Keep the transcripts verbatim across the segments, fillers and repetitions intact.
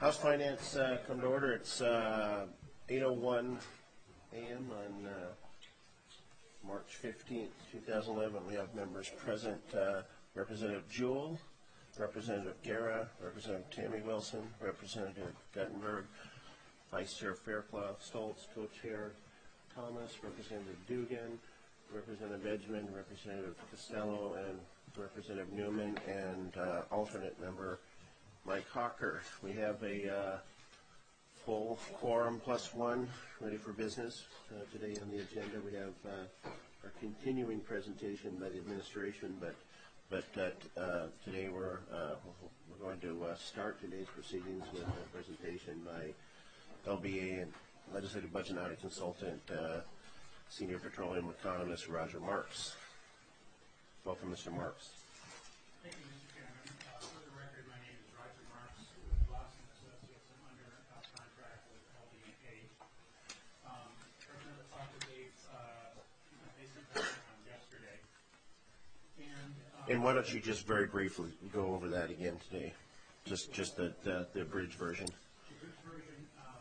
House Finance uh, come to order. It's uh, eight oh one a m on uh, March fifteenth, two thousand eleven. We have members present, uh, Representative Jewell, Representative Guerra, Representative Tammy Wilson, Representative Guttenberg, Vice Chair Fairclough, Stoltz, Co-Chair Thomas, Representative Dugan, Representative Edgman, Representative Costello, and Representative Newman, and uh, alternate member Mike Hawker. We have a uh, full quorum plus one ready for business. Uh, today on the agenda we have uh, our continuing presentation by the administration, but but uh, uh, today we're uh, we're going to uh, start today's proceedings with a presentation by L B A and Legislative Budget and Audit Consultant, uh, Senior Petroleum Economist Roger Marks. Welcome, Mister Marks. Thank you, Mister Chairman. Uh, for the record, my name is Roger Marks with Lawson Associates. I'm under uh, contract with L B A. Um, Representative Hawker gave uh, a basic background yesterday. And, um, And why don't you just very briefly go over that again today? Just just the, the, the abridged version. The abridged version, um,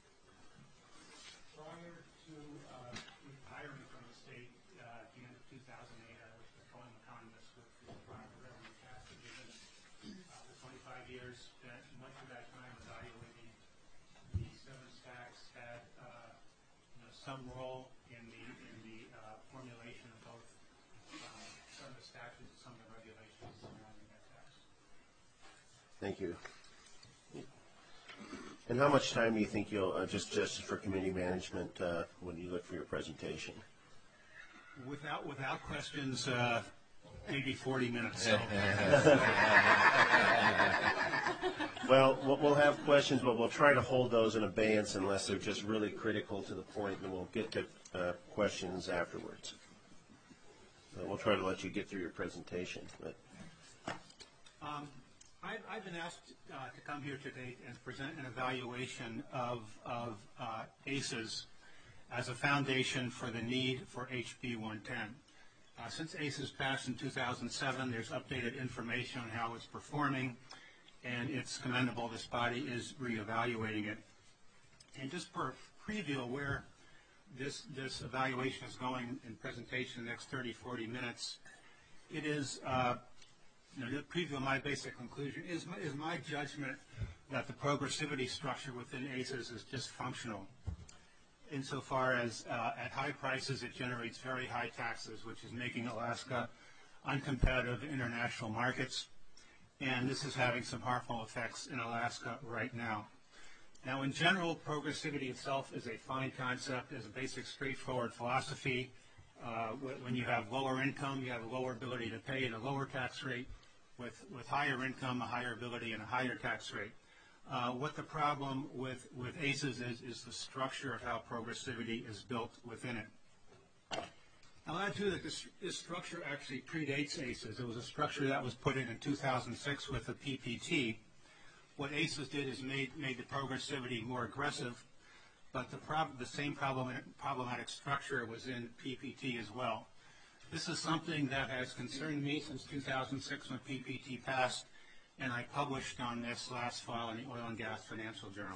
prior to uh, retiring from the state uh, at the end of two thousand eight, I was petroleum economist with the Department of Revenue Tax Division. Uh, for twenty-five years, spent much of that time evaluating the severance tax, had uh, you know, some role in the in the uh, formulation of both uh, some of the statutes and some of the regulations surrounding that tax. Thank you. And how much time do you think you'll, uh, just, just for committee management, uh, when you look for your presentation? Without without questions, uh, maybe forty minutes. So. Well, we'll we'll have questions, but we'll try to hold those in abeyance unless they're just really critical to the point, and we'll get to uh, questions afterwards. So we'll try to let you get through your presentation. But. Um, I've, I've been asked uh, to come here today and present an evaluation of, of uh, A C E S as a foundation for the need for H B one ten. Uh, since A C E S passed in two thousand seven, there's updated information on how it's performing, and it's commendable this body is reevaluating it. And just for preview where this, this evaluation is going in presentation the next thirty, forty minutes, it is uh, You know, the preview of my basic conclusion is my, is my judgment that the progressivity structure within A C E S is dysfunctional insofar as uh, at high prices it generates very high taxes, which is making Alaska uncompetitive in international markets, and this is having some harmful effects in Alaska right now. Now, in general, progressivity itself is a fine concept, is a basic straightforward philosophy. Uh, when you have lower income, you have a lower ability to pay at a lower tax rate. With, with higher income, a higher ability, and a higher tax rate. Uh, what the problem with, with A C E S is, is the structure of how progressivity is built within it. I'll add to that this, this structure actually predates A C E S. It was a structure that was put in in two thousand six with the P P T. What A C E S did is made, made the progressivity more aggressive, but the, prob the same problematic, problematic structure was in P P T as well. This is something that has concerned me since two thousand six when P P T passed, and I published on this last fall in the Oil and Gas Financial Journal.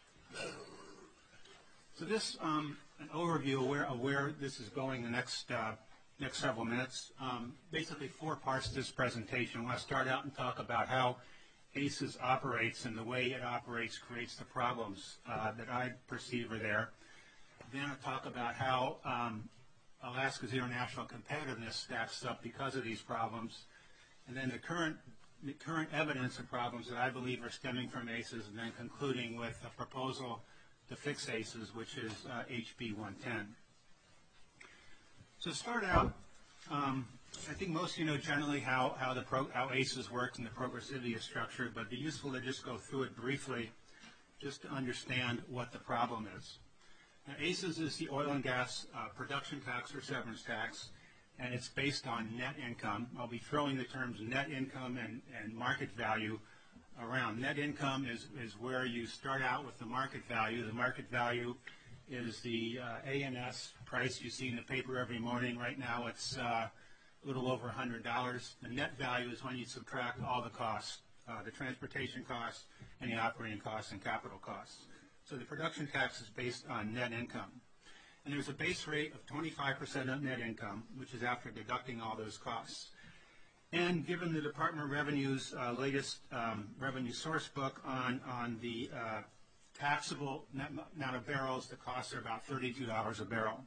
So this, um, an overview of where, of where this is going the next, uh, next several minutes. Um, basically four parts to this presentation. I want to start out and talk about how A C E S operates, and the way it operates creates the problems uh, that I perceive are there. Then I'll talk about how um, Alaska's international competitiveness stacks up because of these problems, and then the current the current evidence of problems that I believe are stemming from A C E S, and then concluding with a proposal to fix A C E S, which is uh, H B one ten. So to start out, um, I think most of you know generally how, how, the pro how A C E S works and the progressivity is structured, but it'd be useful to just go through it briefly just to understand what the problem is. Now, A C E S is the oil and gas uh, production tax or severance tax, and it's based on net income. I'll be throwing the terms net income and, and market value around. Net income is, is where you start out with the market value. The market value is the uh, A N S price you see in the paper every morning. Right now it's uh, a little over one hundred dollars. The net value is when you subtract all the costs uh, the transportation costs, and the operating costs and capital costs. So the production tax is based on net income. And there's a base rate of twenty-five percent of net income, which is after deducting all those costs. And given the Department of Revenue's uh, latest um, revenue source book on, on the uh, taxable net amount of barrels, the costs are about thirty-two dollars a barrel.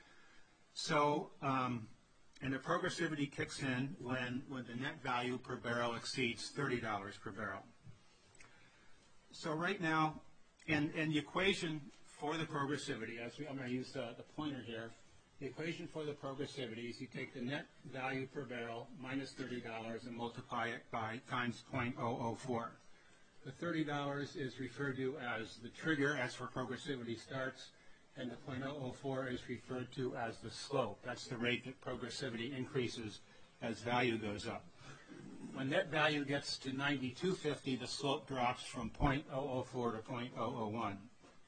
So, um, and the progressivity kicks in when, when the net value per barrel exceeds thirty dollars per barrel. So right now, and, and the equation for the progressivity, as we, I'm going to use the, the pointer here, the equation for the progressivity is you take the net value per barrel minus thirty dollars and multiply it by times zero point zero zero four. The thirty dollars is referred to as the trigger as for progressivity starts, and the zero point zero zero four is referred to as the slope. That's the rate that progressivity increases as value goes up. When net value gets to ninety-two fifty, the slope drops from zero point zero zero four to zero point zero zero one.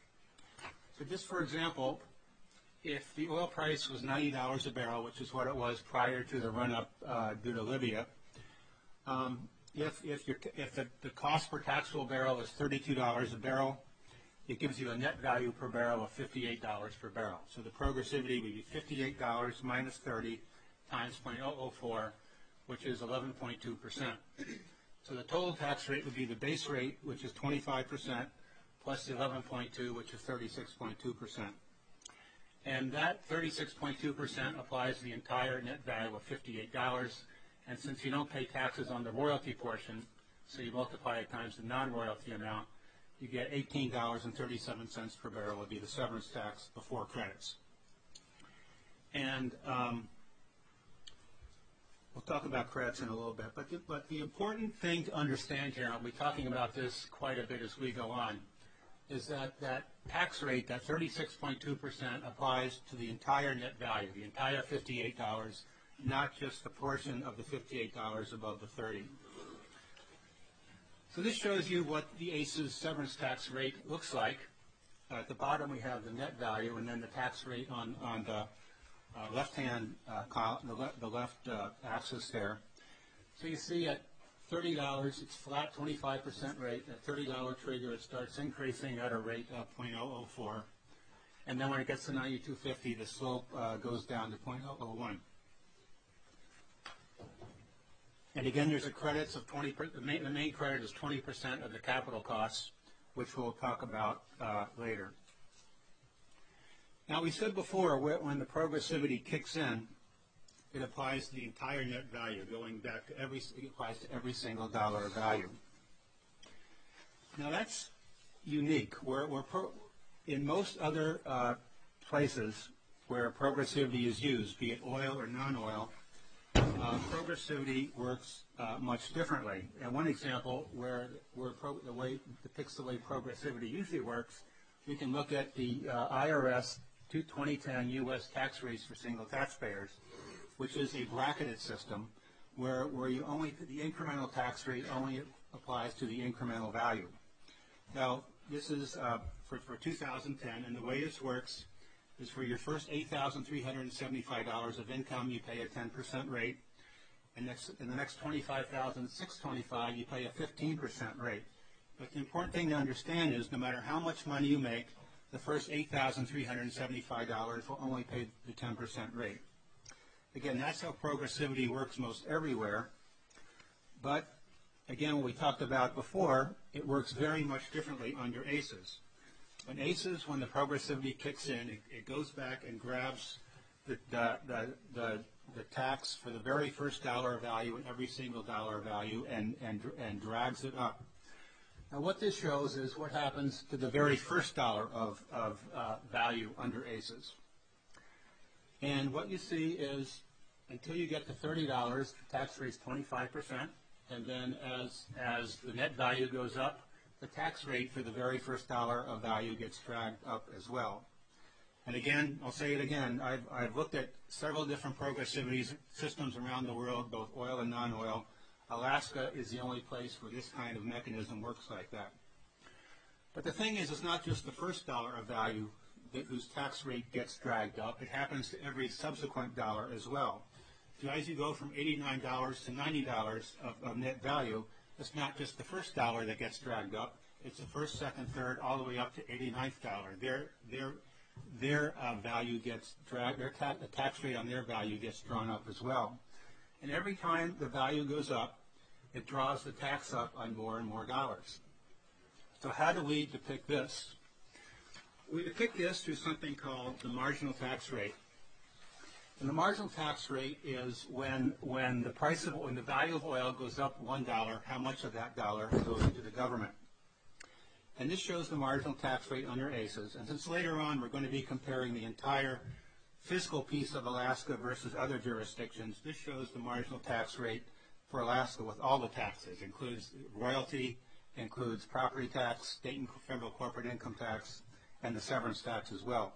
So just for example, if the oil price was ninety dollars a barrel, which is what it was prior to the run-up uh, due to Libya, um, if, if, you're, if the, the cost per taxable barrel is thirty-two dollars a barrel, it gives you a net value per barrel of fifty-eight dollars per barrel. So the progressivity would be fifty-eight dollars minus thirty times zero point zero zero four, which is eleven point two percent. So the total tax rate would be the base rate, which is twenty-five percent, plus the eleven point two, which is thirty-six point two percent. And that thirty-six point two percent applies to the entire net value of fifty-eight dollars. And since you don't pay taxes on the royalty portion, so you multiply it times the non-royalty amount, you get eighteen dollars and thirty-seven cents per barrel would be the severance tax before credits. And um, we'll talk about credits in a little bit. But the, but the important thing to understand here, and I'll be talking about this quite a bit as we go on, is that that tax rate, that thirty-six point two percent, applies to the entire net value, the entire fifty-eight dollars, not just the portion of the fifty-eight dollars above the thirty. So this shows you what the A C E's severance tax rate looks like. Uh, at the bottom we have the net value, and then the tax rate on, on the uh, left-hand uh, column, the, le the left uh, axis there. So you see at thirty dollars, it's flat twenty-five percent rate. At thirty dollar trigger, it starts increasing at a rate of zero point zero zero four. And then when it gets to ninety-two fifty, the slope uh, goes down to zero point zero zero one. And again, there's a credits of twenty percent. The main, the main credit is twenty percent of the capital costs, which we'll talk about uh, later. Now, we said before, when the progressivity kicks in, it applies to the entire net value, going back to every, it applies to every single dollar of value. Now, that's unique. Where, where pro, in most other uh, places where progressivity is used, be it oil or non-oil, uh, progressivity works uh, much differently. And one example where, where pro, the way depicts the way progressivity usually works, we can look at the uh, I R S twenty ten U S tax rates for single taxpayers, which is a bracketed system where, where you only, the incremental tax rate only applies to the incremental value. Now, this is uh, for, for two thousand ten, and the way this works is for your first eight thousand three hundred seventy-five dollars of income, you pay a ten percent rate, and next, in the next twenty-five thousand six hundred twenty-five dollars, you pay a fifteen percent rate. But the important thing to understand is no matter how much money you make, the first eight thousand three hundred seventy-five dollars will only pay the ten percent rate. Again, that's how progressivity works most everywhere. But again, what we talked about before, it works very much differently under A C Es. When A C Es, when the progressivity kicks in, it, it goes back and grabs the, the, the, the, the tax for the very first dollar of value and every single dollar of value and, and, and drags it up. Now, what this shows is what happens to the very first dollar of, of uh, value under A C Es. And what you see is until you get to thirty dollars, the tax rate is twenty-five percent. And then as, as the net value goes up, the tax rate for the very first dollar of value gets dragged up as well. And again, I'll say it again, I've, I've looked at several different progressivity systems around the world, both oil and non-oil. Alaska is the only place where this kind of mechanism works like that. But the thing is, it's not just the first dollar of value that, whose tax rate gets dragged up. It happens to every subsequent dollar as well. So as you go from eighty-nine dollars to ninety dollars of, of net value, it's not just the first dollar that gets dragged up. It's the first, second, third, all the way up to eighty-ninth dollar. Their their their uh, value gets dragged. Their ta- the tax rate on their value gets drawn up as well. And every time the value goes up, it draws the tax up on more and more dollars. So how do we depict this? We depict this through something called the marginal tax rate. And the marginal tax rate is when when the price of when the value of oil goes up one dollar, how much of that dollar goes into the government. And this shows the marginal tax rate under A C Es. And since later on we're going to be comparing the entire fiscal piece of Alaska versus other jurisdictions, this shows the marginal tax rate for Alaska with all the taxes. It includes royalty, includes property tax, state and federal corporate income tax, and the severance tax as well.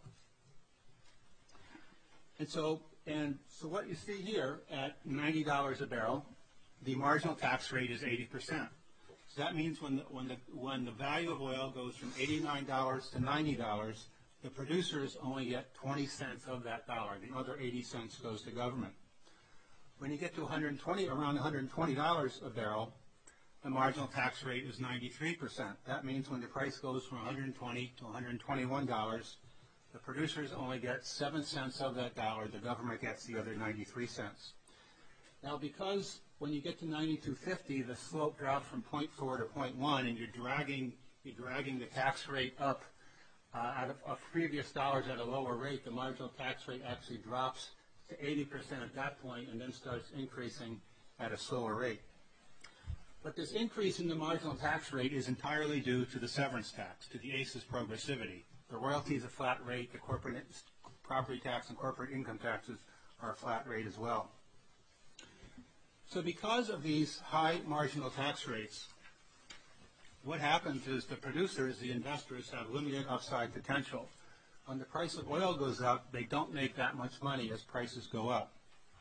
And so, and so what you see here at ninety dollars a barrel, the marginal tax rate is eighty percent. So that means when the, when the, when the value of oil goes from eighty-nine dollars to ninety dollars, the producers only get twenty cents of that dollar. The other eighty cents goes to government. When you get to one hundred twenty, around one hundred twenty dollars a barrel, the marginal tax rate is ninety-three percent. That means when the price goes from one hundred twenty to one hundred twenty-one dollars, the producers only get seven cents of that dollar. The government gets the other ninety-three cents. Now, because when you get to ninety-two fifty, the slope drops from zero point four to zero point one, and you're dragging you're dragging the tax rate up uh, out of, of previous dollars at a lower rate. The marginal tax rate actually drops to eighty percent at that point, and then starts increasing at a slower rate. But this increase in the marginal tax rate is entirely due to the severance tax, to the A C Es progressivity. The royalty is a flat rate. The corporate property tax and corporate income taxes are a flat rate as well. So because of these high marginal tax rates, what happens is the producers, the investors, have limited upside potential. When the price of oil goes up, they don't make that much money as prices go up.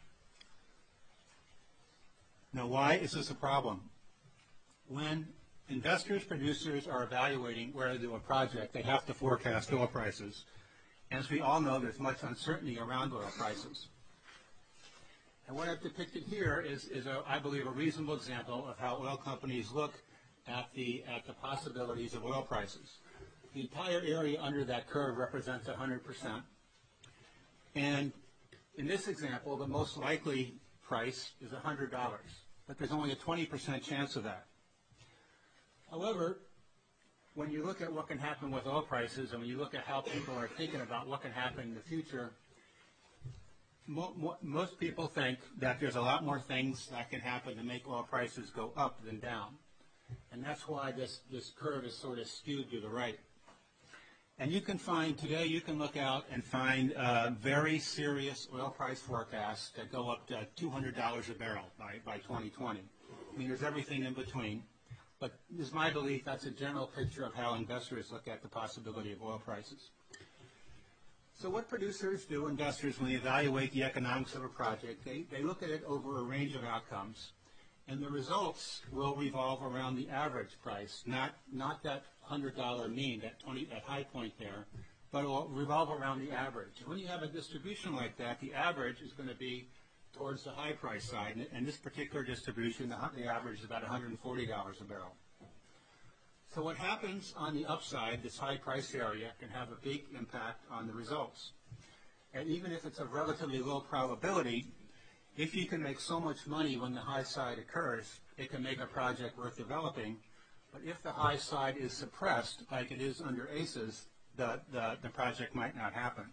Now, why is this a problem? When investors, producers are evaluating where to do a project, they have to forecast oil prices. As we all know, there's much uncertainty around oil prices. And what I've depicted here is, is a, I believe, a reasonable example of how oil companies look at the, at the possibilities of oil prices. The entire area under that curve represents one hundred percent. And in this example, the most likely price is one hundred dollars. But there's only a twenty percent chance of that. However, when you look at what can happen with oil prices and when you look at how people are thinking about what can happen in the future, mo mo most people think that there's a lot more things that can happen to make oil prices go up than down. And that's why this, this curve is sort of skewed to the right. And you can find, today you can look out and find uh, very serious oil price forecasts that go up to two hundred dollars a barrel by, by twenty twenty. I mean, there's everything in between. But it's my belief that's a general picture of how investors look at the possibility of oil prices. So what producers do, investors, when they evaluate the economics of a project, they, they look at it over a range of outcomes. And the results will revolve around the average price, not, not that one hundred dollar mean, that, twenty, that high point there, but it will revolve around the average. When you have a distribution like that, the average is going to be towards the high price side. And in this particular distribution, the, the average is about one hundred forty dollars a barrel. So what happens on the upside, this high price area, can have a big impact on the results. And even if it's a relatively low probability, if you can make so much money when the high side occurs, it can make a project worth developing. But if the high side is suppressed, like it is under A C Es, the, the, the project might not happen.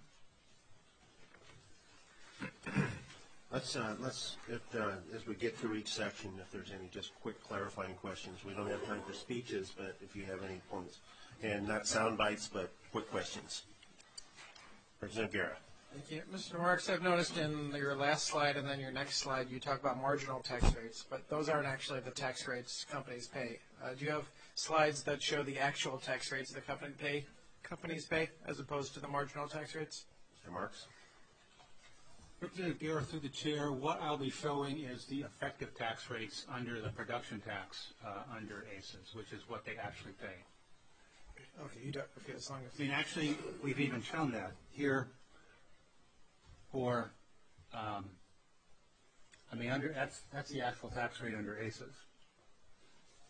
Let's, uh, let's if, uh, as we get through each section, if there's any just quick clarifying questions. We don't have time for speeches, but if you have any points, and not sound bites, but quick questions. Representative Guerra. Thank you. Mister Marks, I've noticed in your last slide and then your next slide, you talk about marginal tax rates, but those aren't actually the tax rates companies pay. Uh, do you have slides that show the actual tax rates the company pay, companies pay, as opposed to the marginal tax rates? Mister Marks. Representative Guerra, through the chair, what I'll be showing is the effective tax rates under the production tax uh, under A C Es, which is what they actually pay. Okay, you don't, okay, as long as... I mean, actually, we've even shown that here for, um, I mean, under that's, that's the actual tax rate under A C Es.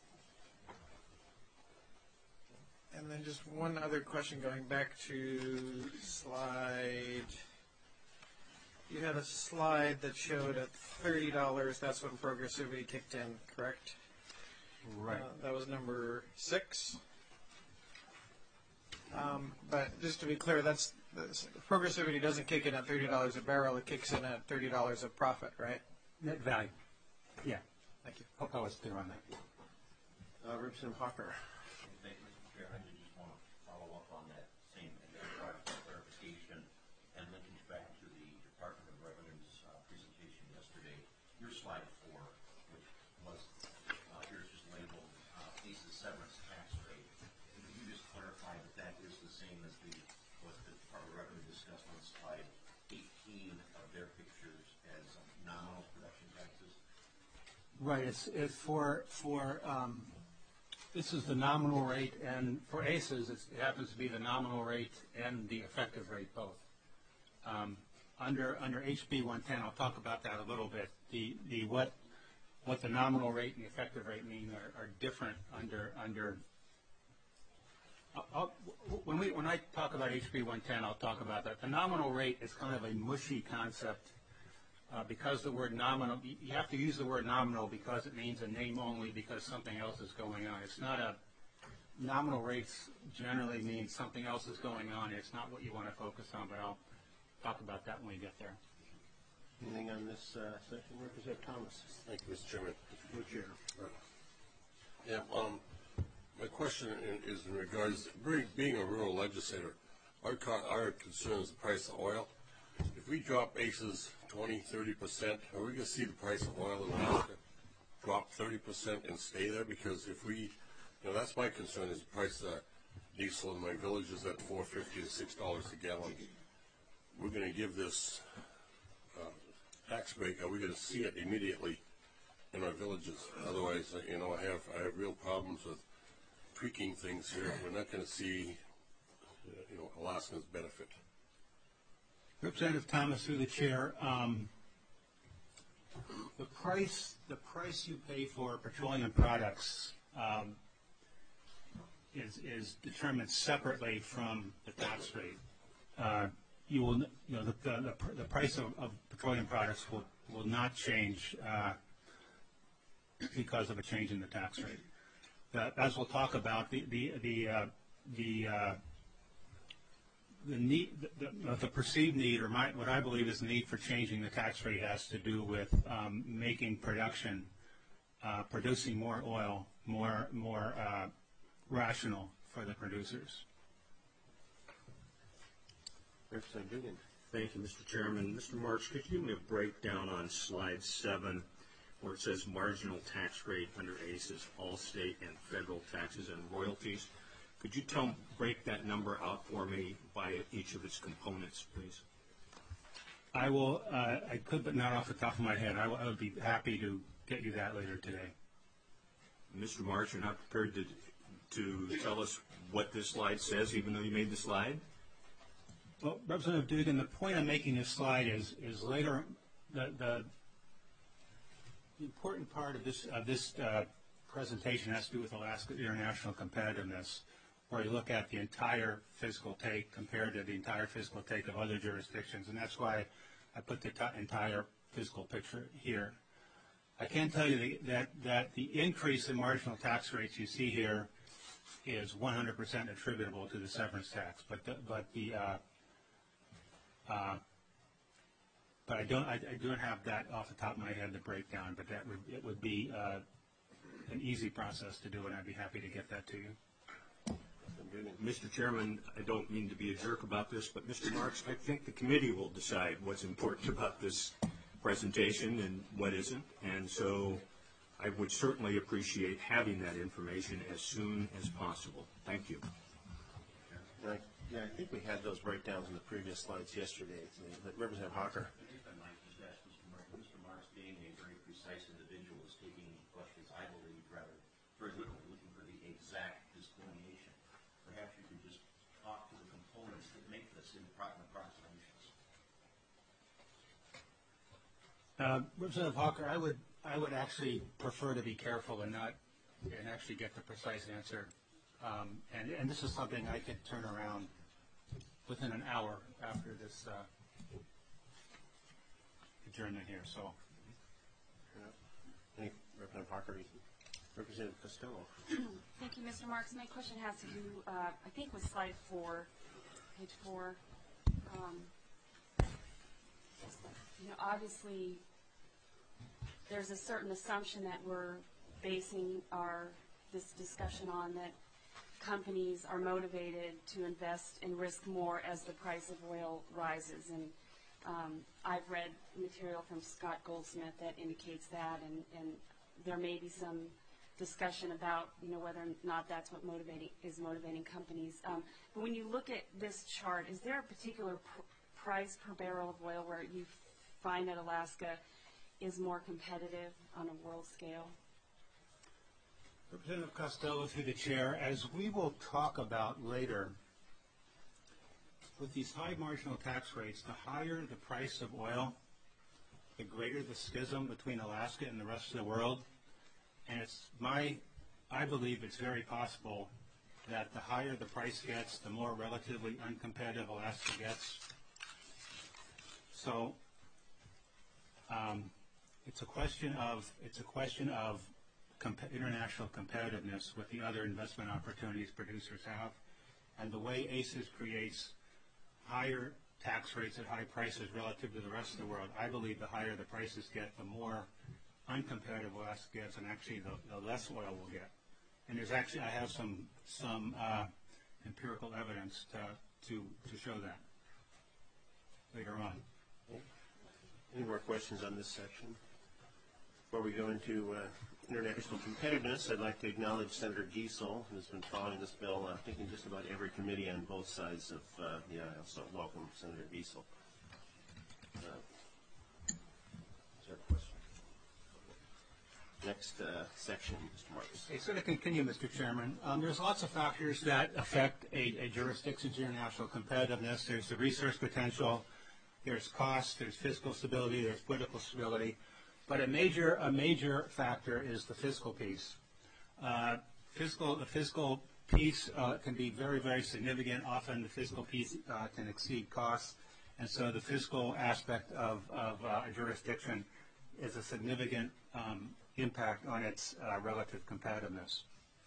And then just one other question going back to slide. You had a slide that showed at thirty dollars, that's when progressivity kicked in, correct? Right. Uh, that was number six. Um, but just to be clear, that's that's- progressivity doesn't kick in at thirty dollars a barrel, it kicks in at thirty dollars of profit, right? Net value. Yeah. Thank you. Hope I was clear on that. Uh, Representative Hawker. Thank you, Mister Chair. I just want to follow up on that same clarification and linkage back to the Department of Revenue's uh, presentation yesterday. Your slide four, which was, uh, here's just labeled uh, ACE's severance tax rate. Could you just clarify that that is the same as the what the Department of Revenue discussed on slide eighteen of their pictures as um, nominal production taxes? Right. It's, it's for, for, um, this is the nominal rate, and for ACES, it's, it happens to be the nominal rate and the effective rate both. Um, under under H B one ten, I'll talk about that a little bit. The the what what the nominal rate and the effective rate mean are, are different under under. I'll, I'll, when we when I talk about H B one ten, I'll talk about that. The nominal rate is kind of a mushy concept. Uh, because the word nominal, you have to use the word nominal because it means a name only because something else is going on. It's not a, nominal rates generally mean something else is going on. It's not what you want to focus on, but I'll talk about that when we get there. Anything on this uh, section? Representative Thomas. Thank you, Mister Chairman. Co-chair. Yeah, um, my question in, is in regards, being, being a rural legislator, our, co- our concern is the price of oil. If we drop ACES twenty, thirty percent, are we going to see the price of oil in Alaska drop thirty percent and stay there? Because if we, you know, that's my concern is the price of diesel in my village is at four fifty to six dollars a gallon. We're going to give this uh, tax break. Are we going to see it immediately in our villages? Otherwise, uh, you know, I have I have real problems with tweaking things here. We're not going to see, uh, you know, Alaskans benefit. Representative Thomas, through the chair, um, the price the price you pay for petroleum products um, is is determined separately from the tax rate. Uh, you will, you know, the the, the, the price of, of petroleum products will will not change uh, because of a change in the tax rate. The, as we'll talk about, the the the uh, the uh, The need, the, the, the perceived need, or my, what I believe is the need for changing the tax rate has to do with um, making production, uh, producing more oil, more more uh, rational for the producers. Representative Dugan. Thank you, Mister Chairman. Mister Marks, could you give me a breakdown on slide seven where it says marginal tax rate under ACES, all state and federal taxes and royalties? Could you tell, break that number out for me by each of its components, please? I will. Uh, I could, but not off the top of my head. I, w- I would be happy to get you that later today. Mister Marks, you're not prepared to to tell us what this slide says, even though you made the slide? Well, Representative Dugan, the point I'm making this slide is is later the the, the important part of this of this uh, presentation has to do with Alaska international competitiveness, where you look at the entire fiscal take compared to the entire fiscal take of other jurisdictions, and that's why I put the t- entire fiscal picture here. I can tell you the, that that the increase in marginal tax rates you see here is one hundred percent attributable to the severance tax, but the, but the uh, uh, but I don't I, I don't have that off the top of my head, the breakdown, but that would it would be uh, an easy process to do, and I'd be happy to get that to you. Mister Chairman, I don't mean to be a jerk about this, but Mister Marks, I think the committee will decide what's important about this presentation and what isn't, and so I would certainly appreciate having that information as soon as possible. Thank you. Yeah, I- yeah, I think we had those breakdowns in the previous slides yesterday. But Representative Hawker. I think I might just ask Mister Marks, Mister Marks being a very precise individual is taking questions, I believe, rather very literally, looking for the exact delineation. Perhaps you could just talk to the components that make this in the approximations. Uh, Representative Hawker, I would I would actually prefer to be careful and not and actually get the precise answer Um, and, and this is something I could turn around within an hour after this uh, adjournment here. So, Any Representative Parker, Representative Costello. Thank you, Mister Marks. My question has to do, uh, I think, with slide four, page four. Um, you know, obviously, there's a certain assumption that we're basing our this discussion on, that companies are motivated to invest and risk more as the price of oil rises. And um, I've read material from Scott Goldsmith that indicates that, and, and there may be some discussion about, you know, whether or not that's what motivating is motivating companies. Um, but when you look at this chart, is there a particular pr price per barrel of oil where you find that Alaska is more competitive on a world scale? Representative Costello, through the chair, as we will talk about later, with these high marginal tax rates, the higher the price of oil, the greater the schism between Alaska and the rest of the world. And it's my, I believe it's very possible that the higher the price gets, the more relatively uncompetitive Alaska gets. So um, it's a question of it's a question of comp international competitiveness with the other investment opportunities producers have, and the way ACES creates higher tax rates at high prices relative to the rest of the world. I believe the higher the prices get, the more uncompetitive Alaska gets, and actually the, the less oil we'll get. And there's actually, I have some some uh, empirical evidence to, to to show that later on. Any more questions on this section? Before we go into uh, international competitiveness, I'd like to acknowledge Senator Giesel, who's been following this bill, uh, I think, in just about every committee on both sides of uh, the aisle. So welcome, Senator Giesel. Uh, is there a question? Next uh, section, Mister Marks. Okay, so to continue, Mister Chairman, um, there's lots of factors that affect a, a jurisdiction's international competitiveness. There's the resource potential, there's cost, there's fiscal stability, there's political stability. But a major, a major factor is the fiscal piece. Uh, fiscal, the fiscal piece uh, can be very, very significant. Often the fiscal piece uh, can exceed costs. And so the fiscal aspect of, of uh, a jurisdiction is a significant um, impact on its uh, relative competitiveness.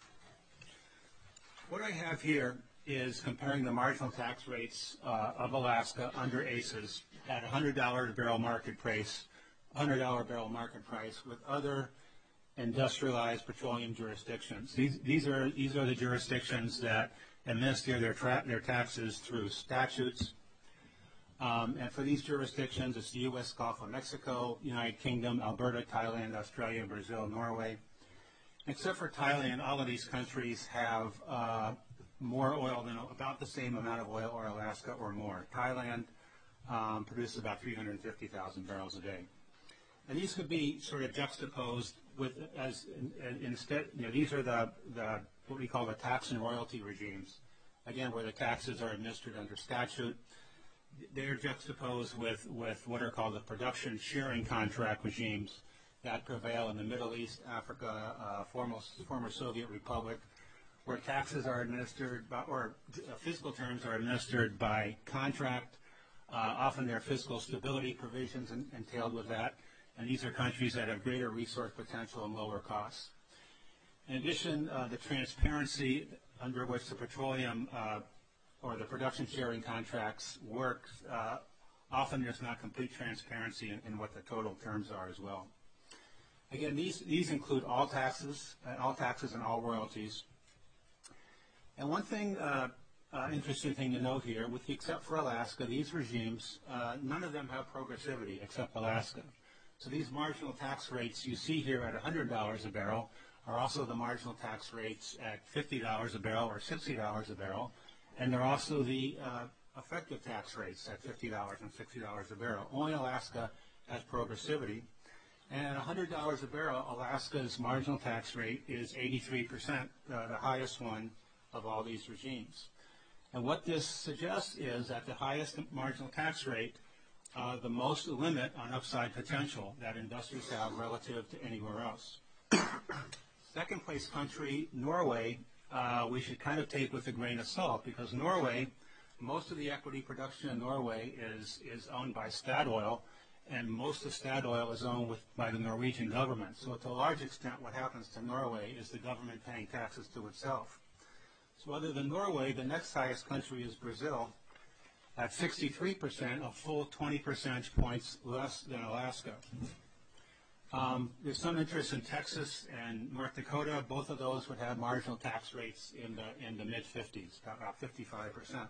What I have here is comparing the marginal tax rates uh, of Alaska under ACES at one hundred dollars a barrel market price, one hundred dollars barrel market price with other industrialized petroleum jurisdictions. These, these, are, these are the jurisdictions that administer their, tra their taxes through statutes. Um, and for these jurisdictions, it's the U S Gulf of Mexico, United Kingdom, Alberta, Thailand, Australia, Brazil, Norway. Except for Thailand, all of these countries have uh, more oil than about the same amount of oil or Alaska or more. Thailand um, produces about three hundred fifty thousand barrels a day. And these could be sort of juxtaposed with, as in, in, instead, you know, these are the, the, what we call the tax and royalty regimes. Again, where the taxes are administered under statute. They're juxtaposed with, with what are called the production sharing contract regimes that prevail in the Middle East, Africa, uh, former, former Soviet Republic, where taxes are administered, by, or uh, fiscal terms are administered by contract. Uh, often there are fiscal stability provisions en entailed with that, and these are countries that have greater resource potential and lower costs. In addition, uh, the transparency under which the petroleum uh, or the production sharing contracts work, uh, often there's not complete transparency in, in what the total terms are as well. Again, these, these include all taxes, uh, all taxes and all royalties. And one thing, uh, uh, interesting thing to note here, with the, except for Alaska, these regimes, uh, none of them have progressivity except Alaska. So these marginal tax rates you see here at one hundred dollars a barrel are also the marginal tax rates at fifty dollars a barrel or sixty dollars a barrel. And they're also the uh, effective tax rates at fifty dollars and sixty dollars a barrel. Only Alaska has progressivity. And at one hundred dollars a barrel, Alaska's marginal tax rate is eighty-three percent, uh, the highest one of all these regimes. And what this suggests is that the highest marginal tax rate, uh, the most limit on upside potential that investors have relative to anywhere else. Second place country, Norway, uh, we should kind of take with a grain of salt, because Norway, most of the equity production in Norway is, is owned by Statoil, and most of Statoil is owned with, by the Norwegian government. So to a large extent, what happens to Norway is the government paying taxes to itself. So other than Norway, the next highest country is Brazil, at sixty-three percent, a full twenty percentage points less than Alaska. Um, there's some interest in Texas and North Dakota. Both of those would have marginal tax rates in the, in the mid fifties, about fifty-five percent.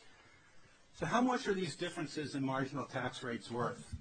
So how much are these differences in marginal tax rates worth?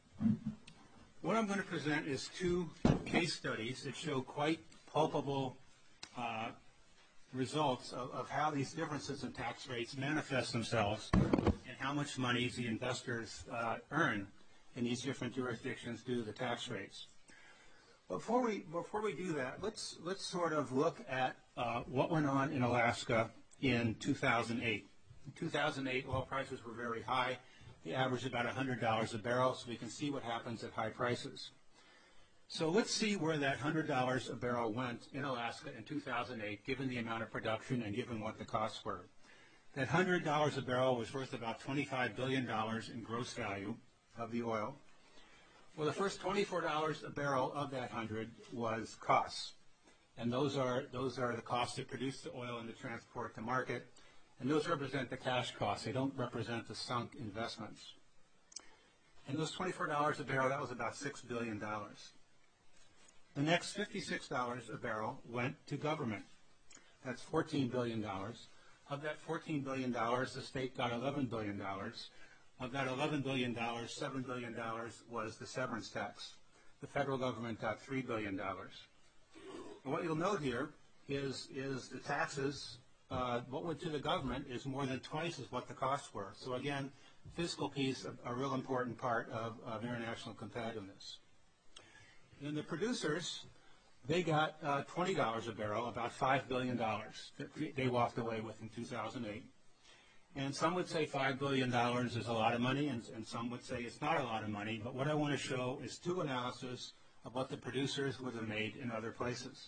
What I'm going to present is two case studies that show quite palpable uh, results of, of how these differences in tax rates manifest themselves and how much money the investors uh, earn in these different jurisdictions due to the tax rates. Before we, before we do that, let's, let's sort of look at uh, what went on in Alaska in two thousand eight. In two thousand eight, oil prices were very high. They averaged about one hundred dollars a barrel, so we can see what happens at high prices. So let's see where that one hundred dollars a barrel went in Alaska in two thousand eight, given the amount of production and given what the costs were. That one hundred dollars a barrel was worth about twenty-five billion dollars in gross value of the oil. Well, the first twenty-four dollars a barrel of that one hundred was costs. And those are, those are the costs that produce the oil and the transport to market. And those represent the cash costs. They don't represent the sunk investments. And those twenty-four dollars a barrel, that was about six billion dollars. The next fifty-six dollars a barrel went to government. That's fourteen billion dollars. Of that fourteen billion dollars, the state got eleven billion dollars. Of that eleven billion dollars, seven billion dollars was the severance tax. The federal government got three billion dollars. And what you'll note here is, is the taxes, uh, what went to the government is more than twice as what the costs were. So again, fiscal piece, a, a real important part of, of international competitiveness. And the producers, they got uh, twenty dollars a barrel, about five billion dollars that they walked away with in two thousand eight. And some would say five billion dollars is a lot of money, and, and some would say it's not a lot of money. But what I want to show is two analyses of what the producers would have made in other places.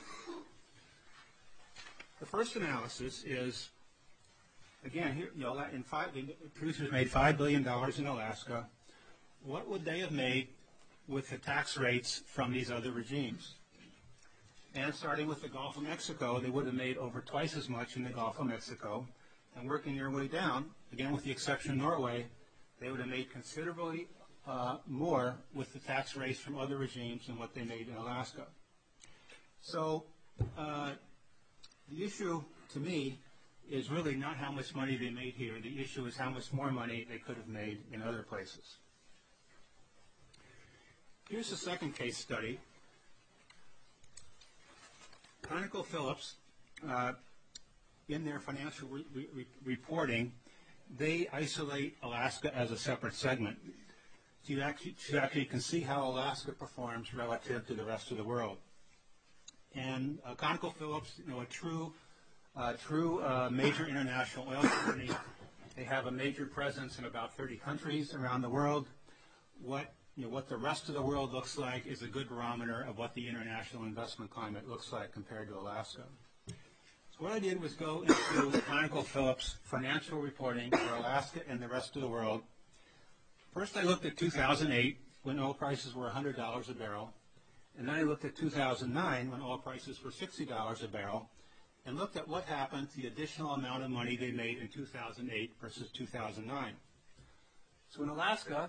The first analysis is, again, here, you know, in five, the producers made five billion dollars in Alaska. What would they have made with the tax rates from these other regimes? And starting with the Gulf of Mexico, they would have made over twice as much in the Gulf of Mexico. And working their way down, again with the exception of Norway, they would have made considerably uh, more with the tax rates from other regimes than what they made in Alaska. So uh, the issue to me is really not how much money they made here. The issue is how much more money they could have made in other places. Here's the second case study. ConocoPhillips, uh, in their financial re re reporting, they isolate Alaska as a separate segment. So you actually, you actually can see how Alaska performs relative to the rest of the world. And uh, ConocoPhillips, you know, a true, uh, true uh, major international oil company, they have a major presence in about thirty countries around the world. What You know, what the rest of the world looks like is a good barometer of what the international investment climate looks like compared to Alaska. So what I did was go into ConocoPhillips financial reporting for Alaska and the rest of the world. First I looked at two thousand eight, when oil prices were one hundred dollars a barrel. And then I looked at two thousand nine, when oil prices were sixty dollars a barrel, and looked at what happened to the additional amount of money they made in two thousand eight versus two thousand nine. So in Alaska,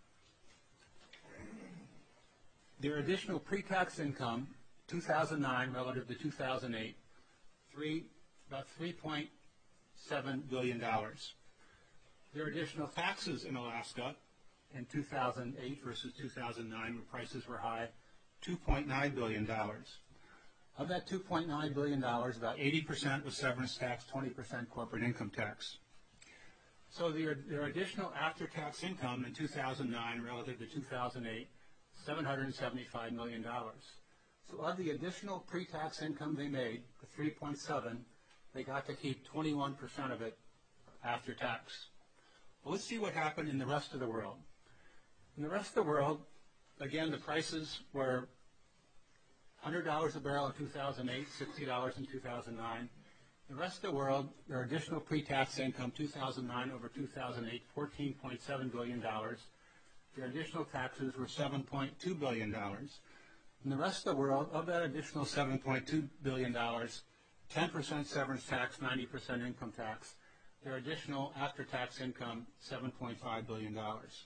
their additional pre-tax income, two thousand nine relative to two thousand eight, three, about three point seven billion dollars. Their additional taxes in Alaska in two thousand eight versus two thousand nine, when prices were high, two point nine billion dollars. Of that two point nine billion dollars, about eighty percent was severance tax, twenty percent corporate income tax. So their, their additional after-tax income in two thousand nine relative to two thousand eight, seven hundred seventy-five million dollars. So of the additional pre-tax income they made, the three point seven, they got to keep twenty-one percent of it after tax. Well, let's see what happened in the rest of the world. In the rest of the world, again, the prices were hundred dollars a barrel in two thousand eight, sixty dollars in two thousand nine. The rest of the world, their additional pre-tax income, two thousand nine over two thousand eight, fourteen point seven billion dollars. Their additional taxes were seven point two billion dollars. In the rest of the world, of that additional seven point two billion dollars, ten percent severance tax, ninety percent income tax. Their additional after-tax income, seven point five billion dollars.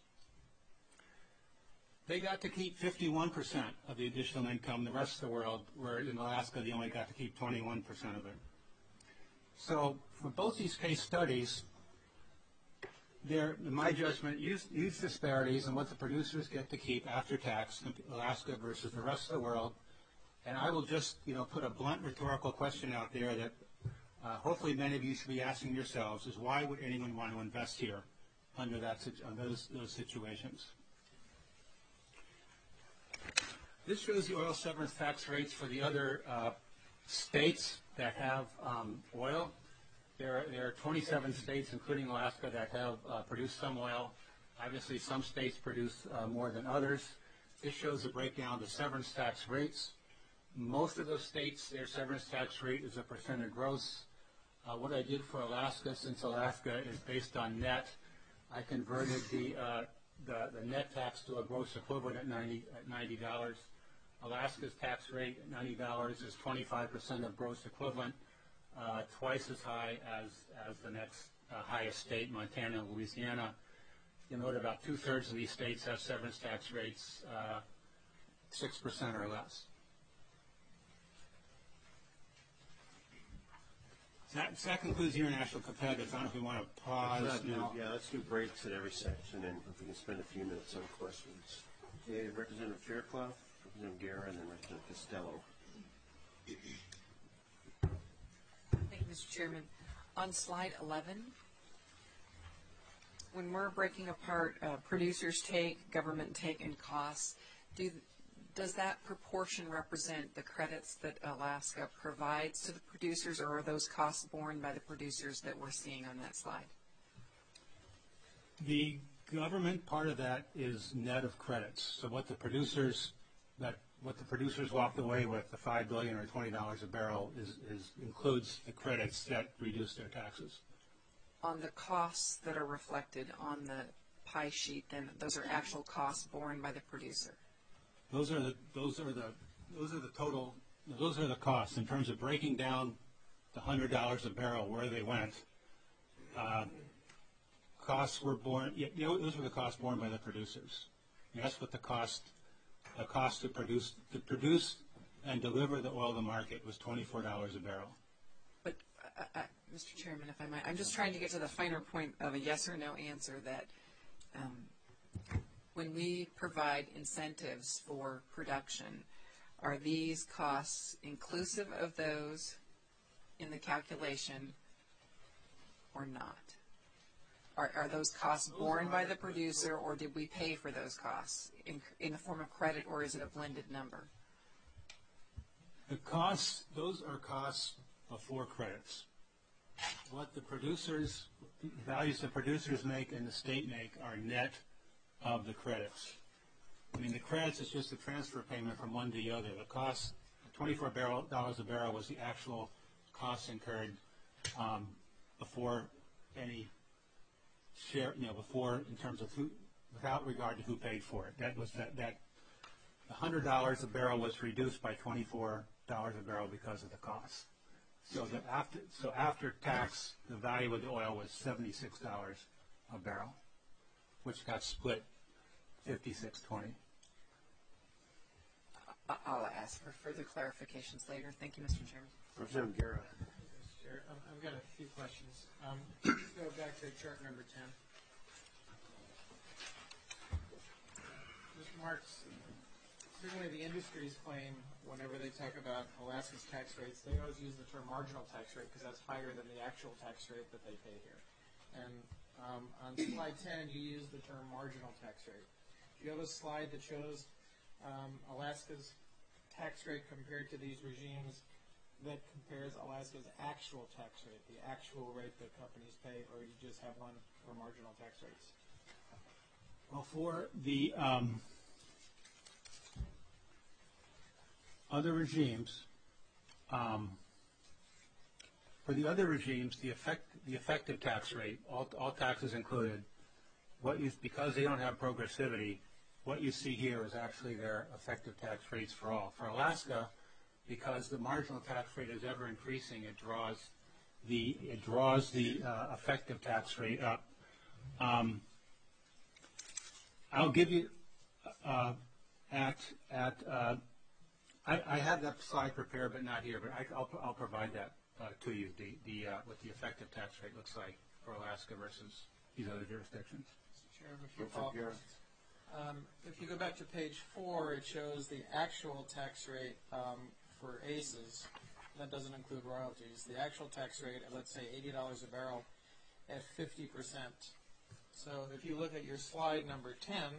They got to keep fifty-one percent of the additional income. The rest of the world, where in Alaska, they only got to keep twenty-one percent of it. So for both these case studies, they're, in my judgment, huge, huge disparities in what the producers get to keep after tax, Alaska versus the rest of the world. And I will just, you know, put a blunt rhetorical question out there that uh, hopefully many of you should be asking yourselves: is why would anyone want to invest here under that under those, those situations? This shows the oil severance tax rates for the other uh, states that have um, oil. There are, there are twenty-seven states, including Alaska, that have uh, produced some oil. Obviously, some states produce uh, more than others. This shows a breakdown of the severance tax rates. Most of those states, their severance tax rate is a percent of gross. Uh, what I did for Alaska, since Alaska is based on net, I converted the, uh, the, the net tax to a gross equivalent at ninety at ninety dollars. Alaska's tax rate at ninety dollars is twenty-five percent of gross equivalent, uh, twice as high as, as the next uh, highest state, Montana and Louisiana. You note about two-thirds of these states have severance tax rates uh, six percent or less. So that, so that concludes the international competitiveness. I don't know if we want to pause Let's do, now. yeah, let's do breaks at every section, and if we can spend a few minutes on questions. Okay, Representative Fairclough, Representative Guerra, and then Representative Costello. Thank you, Mister Chairman. On slide eleven, when we're breaking apart uh, producers' take, government take, and costs, do does that proportion represent the credits that Alaska provides to the producers, or are those costs borne by the producers that we're seeing on that slide? The government part of that is net of credits. So what the producers that what the producers walked away with, the five billion dollars or twenty dollars a barrel, is, is includes the credits that reduce their taxes. On the costs that are reflected on the pie sheet, then those are actual costs borne by the producer. Those are the those are the those are the total those are the costs in terms of breaking down the hundred dollars a barrel where they went. Uh, costs were borne. You know, those were the costs borne by the producers. And that's what the cost the cost to produce to produce and deliver the oil to the market was twenty-four dollars a barrel. But, uh, uh, Mister Chairman, if I might, I'm just trying to get to the finer point of a yes or no answer that um, when we provide incentives for production, are these costs inclusive of those in the calculation or not? Are, are those costs borne by the producer, or did we pay for those costs in, in the form of credit, or is it a blended number? The costs, those are costs before credits. What the producers, values the producers make and the state make are net of the credits. I mean, the credits is just a transfer payment from one to the other. The cost, twenty-four dollars a barrel was the actual cost incurred um, before any share, you know, before in terms of who, without regard to who paid for it. That was that, that one hundred dollars a barrel was reduced by twenty-four dollars a barrel because of the cost. So that after, so after tax, the value of the oil was seventy-six dollars a barrel, which got split fifty-six twenty. I'll ask for further clarifications later. Thank you, Mister Chairman. Representative Guerra. Chair, um, I've got a few questions. Um, let's go back to chart number ten. Mister Marks, certainly the industries claim whenever they talk about Alaska's tax rates, they always use the term marginal tax rate because that's higher than the actual tax rate that they pay here. And um, on slide ten, you use the term marginal tax rate. Do you have a slide that shows um, Alaska's tax rate compared to these regimes that compares Alaska's actual tax rate, the actual rate that companies pay, or you just have one for marginal tax rates? Well, for the um, other regimes, um, for the other regimes, the effect, the effective tax rate, all, all taxes included, what you, because they don't have progressivity, what you see here is actually their effective tax rates for all. For Alaska, because the marginal tax rate is ever increasing, it draws the, it draws the uh, effective tax rate up. Um, I'll give you, uh, at, at, uh, I, I have that slide prepared, but not here, but I, I'll, I'll provide that uh, to you, the, the, uh, what the effective tax rate looks like for Alaska versus these other jurisdictions. Mister Chairman, if you Go for it, follow- Gary. Um, if you go back to page four, it shows the actual tax rate um, for A C Es. That doesn't include royalties. The actual tax rate, let's say eighty dollars a barrel at fifty percent. So if you look at your slide number ten,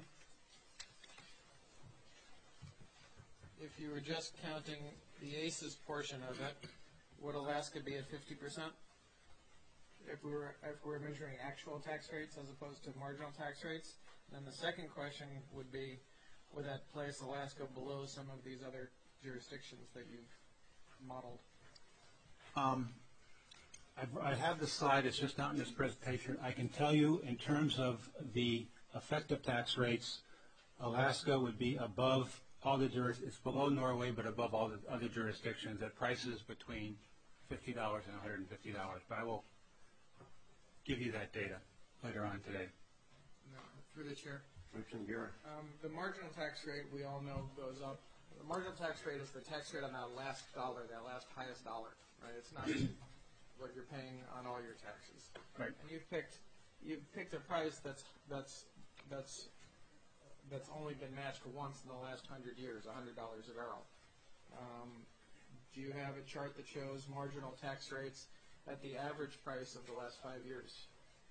if you were just counting the A C Es portion of it, would Alaska be at fifty percent? If we were if we were measuring actual tax rates as opposed to marginal tax rates? Then the second question would be, would that place Alaska below some of these other jurisdictions that you've modeled? Um, I've, I have the slide, it's just not in this presentation. I can tell you in terms of the effective tax rates, Alaska would be above all the juris, it's below Norway, but above all the other jurisdictions at prices between fifty dollars and one hundred fifty dollars. But I will give you that data later on today. No, through the chair. Representative Bureau. Um, the marginal tax rate, we all know, goes up. The marginal tax rate is the tax rate on that last dollar, that last highest dollar, right? It's not what you're paying on all your taxes. Right. And you've picked, you've picked a price that's that's that's that's only been matched once in the last hundred years, a hundred dollars a barrel. Um, do you have a chart that shows marginal tax rates at the average price of the last five years?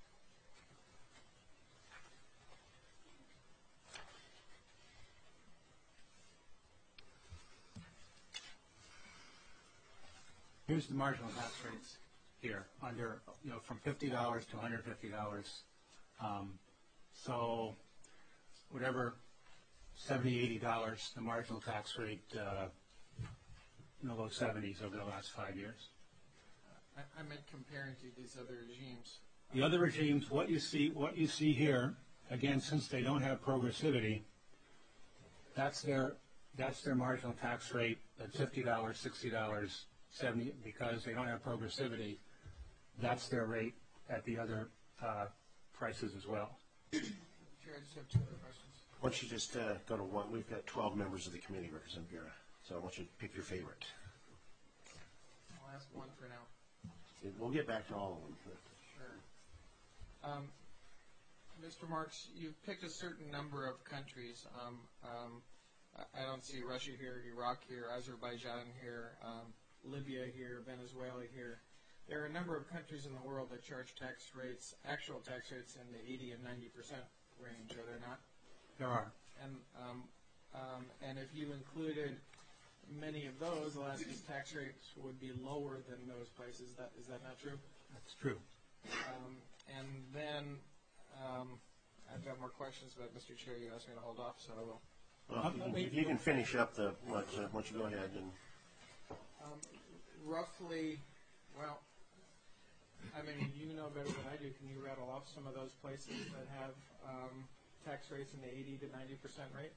Here's the marginal tax rates here, under, you know, from fifty dollars to one hundred fifty dollars. Um, so whatever, seventy, eighty dollars, the marginal tax rate, uh, in the low seventies over the last five years. I, I meant comparing to these other regimes. The other regimes, what you see, what you see here, again, since they don't have progressivity, that's their, that's their marginal tax rate at fifty dollars, sixty dollars, seventy, because they don't have progressivity, that's their rate at the other uh, prices as well. Chair, I just have two other questions. Why don't you just uh, go to one? We've got twelve members of the committee, Representative Bureau. So I want you to pick your favorite. I'll ask one for now. We'll get back to all of them. Sure. Um, Mister Marks, you've picked a certain number of countries. Um, um, I I don't see Russia here, Iraq here, Azerbaijan here, um, Libya here, Venezuela here. There are a number of countries in the world that charge tax rates, actual tax rates in the eighty and ninety percent range, are there not? There are. And um, um, and if you included many of those, Alaska's tax rates would be lower than those places. That is that not true? That's true. Um, and then um, I've got more questions, but Mister Chair, you asked me to hold off, so I will. Well, if you can- if you can finish up the, why don't you go ahead and. Um, roughly, well, I mean, you know better than I do. Can you rattle off some of those places that have um, tax rates in the eighty to ninety percent rate?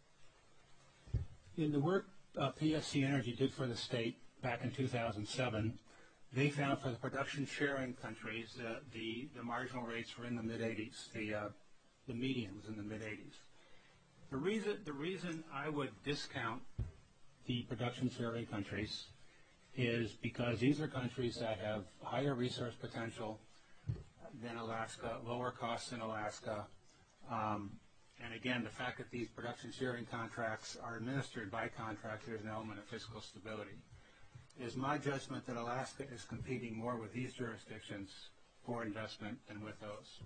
In the work uh, P S C Energy did for the state back in two thousand seven, they found for the production sharing countries that the, the marginal rates were in the mid eighties. The, uh, the median was in the mid eighties. The reason, the reason I would discount the production sharing countries is because these are countries that have higher resource potential than Alaska, lower costs than Alaska. Um, and again, the fact that these production sharing contracts are administered by contractors, an element of fiscal stability. It is my judgment that Alaska is competing more with these jurisdictions for investment than with those.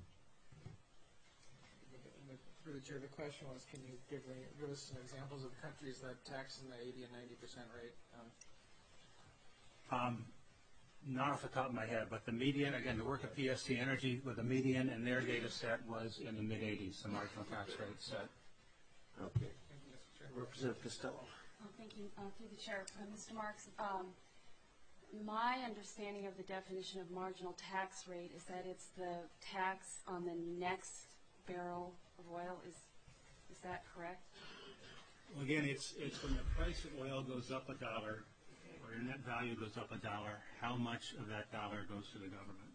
Through the chair, the question was, can you give, me, give us some examples of countries that tax in the eighty and ninety percent rate? Um, Um, not off the top of my head, but the median, again, the work of P S C Energy with the median and their data set was in the mid eighties, the marginal tax rate set. Okay. thank you, Mister Chair. Representative Costello. Oh, thank you. Uh, through the chair, uh, Mister Marks, um, my understanding of the definition of marginal tax rate is that it's the tax on the next barrel of oil. Is is that correct? Well, again, it's, it's when the price of oil goes up a dollar, or your net value goes up a dollar, how much of that dollar goes to the government?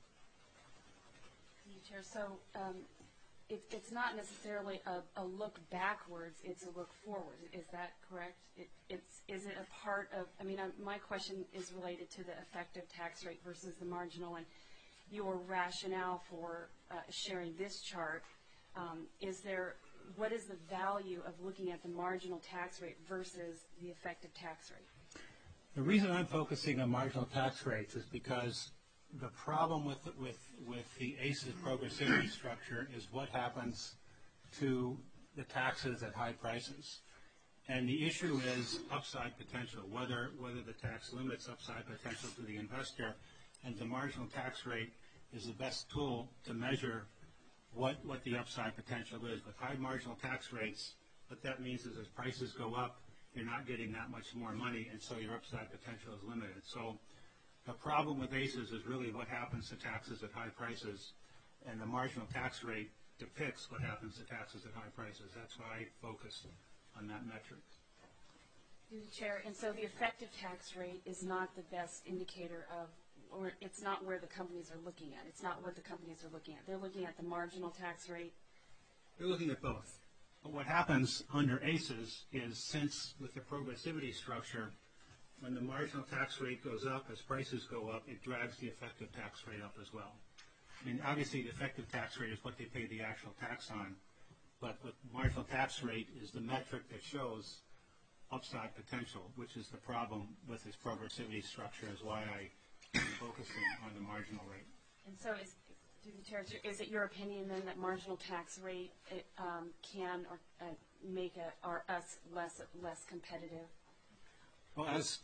Through the chair, so um, it, it's not necessarily a, a look backwards, it's a look forward. Is that correct? It, it's, is it a part of, I mean, um, my question is related to the effective tax rate versus the marginal, and your rationale for uh, sharing this chart. Um, is there, what is the value of looking at the marginal tax rate versus the effective tax rate? The reason I'm focusing on marginal tax rates is because the problem with, with, with the A C E progressivity structure is what happens to the taxes at high prices. And the issue is upside potential, whether, whether the tax limits upside potential to the investor, and the marginal tax rate is the best tool to measure what, what the upside potential is. With high marginal tax rates, what that means is as prices go up, you're not getting that much more money, and so your upside potential is limited. So the problem with A C Es is really what happens to taxes at high prices, and the marginal tax rate depicts what happens to taxes at high prices. That's why I focus on that metric. Through the chair, and so the effective tax rate is not the best indicator of, or it's not where the companies are looking at. It's not what the companies are looking at. They're looking at the marginal tax rate. They're looking at both. But what happens under A C Es is, since with the progressivity structure, when the marginal tax rate goes up, as prices go up, it drags the effective tax rate up as well. I mean, obviously the effective tax rate is what they pay the actual tax on, but the marginal tax rate is the metric that shows upside potential, which is the problem with this progressivity structure, is why I'm focusing on the marginal rate. And so is, through the chair, is it your opinion then that marginal tax rate it, um, can or uh, make a, or us less less competitive? Well, as,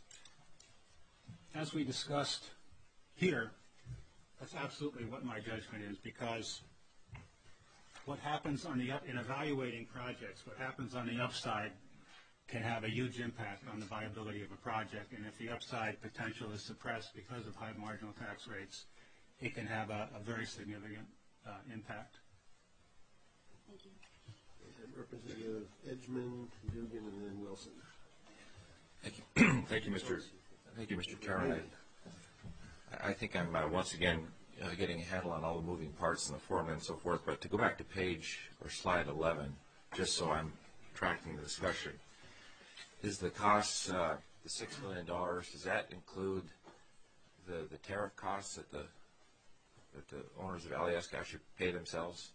as we discussed here, that's absolutely what my judgment is, because what happens on the up, in evaluating projects, what happens on the upside can have a huge impact on the viability of a project, and if the upside potential is suppressed because of high marginal tax rates, it can have a, a very significant uh, impact. Thank you. And Representative Edgman, Dugan, and then Wilson. Thank you, thank you, Mister Thank you, Mister Chairman. I, I think I'm uh, once again uh, getting a handle on all the moving parts and the formula and so forth. But to go back to page or slide eleven, just so I'm tracking the discussion, is the costs uh, the six billion dollars? Does that include the the tariff costs that the that the owners of Alyeska should pay themselves?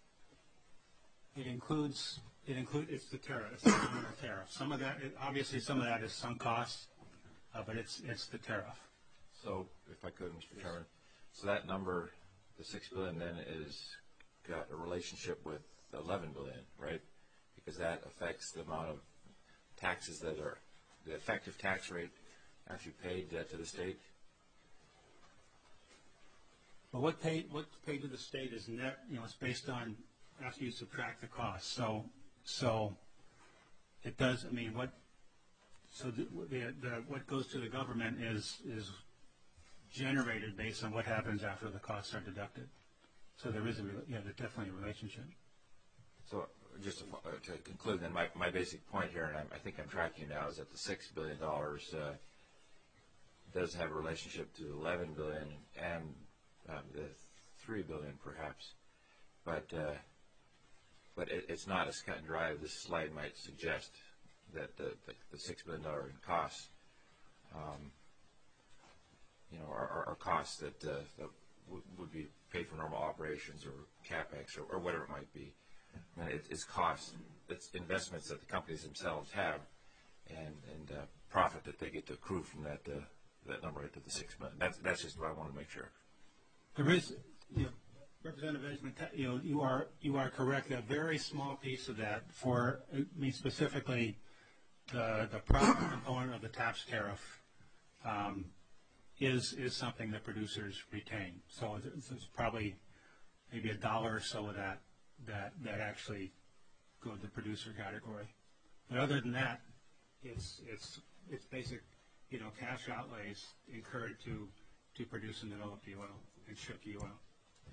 It includes, it include, it's the tariff, it's the nominal tariff. Some of that, it, obviously some of that is sunk costs, uh, but it's, it's the tariff. So, if I could, Mister Chairman, so that number, the six billion then is got a relationship with eleven billion, right? Because that affects the amount of taxes that are, the effective tax rate actually paid uh, to the state. But what paid, what's paid to the state is net, you know, it's based on, after you subtract the cost. So, so it does, I mean, what, so the, the, the, what goes to the government is, is generated based on what happens after the costs are deducted. So there is a, you know, there's definitely a relationship. So just to, uh, to conclude then, my, my basic point here, and I'm, I think I'm tracking now, is that the six billion dollars uh, does have a relationship to eleven billion dollars and um, the three billion dollars perhaps, but uh, but it, it's not as cut and dry as this slide might suggest, that the, the, the six billion dollars in costs, um, you know, are, are, are costs that, uh, that w would be paid for normal operations or CapEx or, or whatever it might be. I mean, it, it's costs, it's investments that the companies themselves have, and, and uh, profit that they get to accrue from that uh, that number right to the six million. That's that's just what I want to make sure. There is, you know, Representative Edgman, you know, you are you are correct. A very small piece of that, for I mean specifically, the the profit component of the tax tariff, um, is is something that producers retain. So there's probably maybe a dollar or so of that that that actually go to the producer category. But other than that, it's, it's, it's basic, you know, cash outlays incurred to, to produce and develop the oil and ship the oil.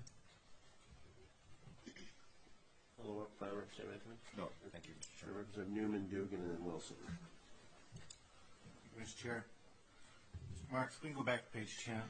Follow up by Representative Edmonds. No, thank you, Mister Chairman. Representative Newman, Dugan, and then Wilson. Mister Chair. Mister Marks, we can go back to page ten.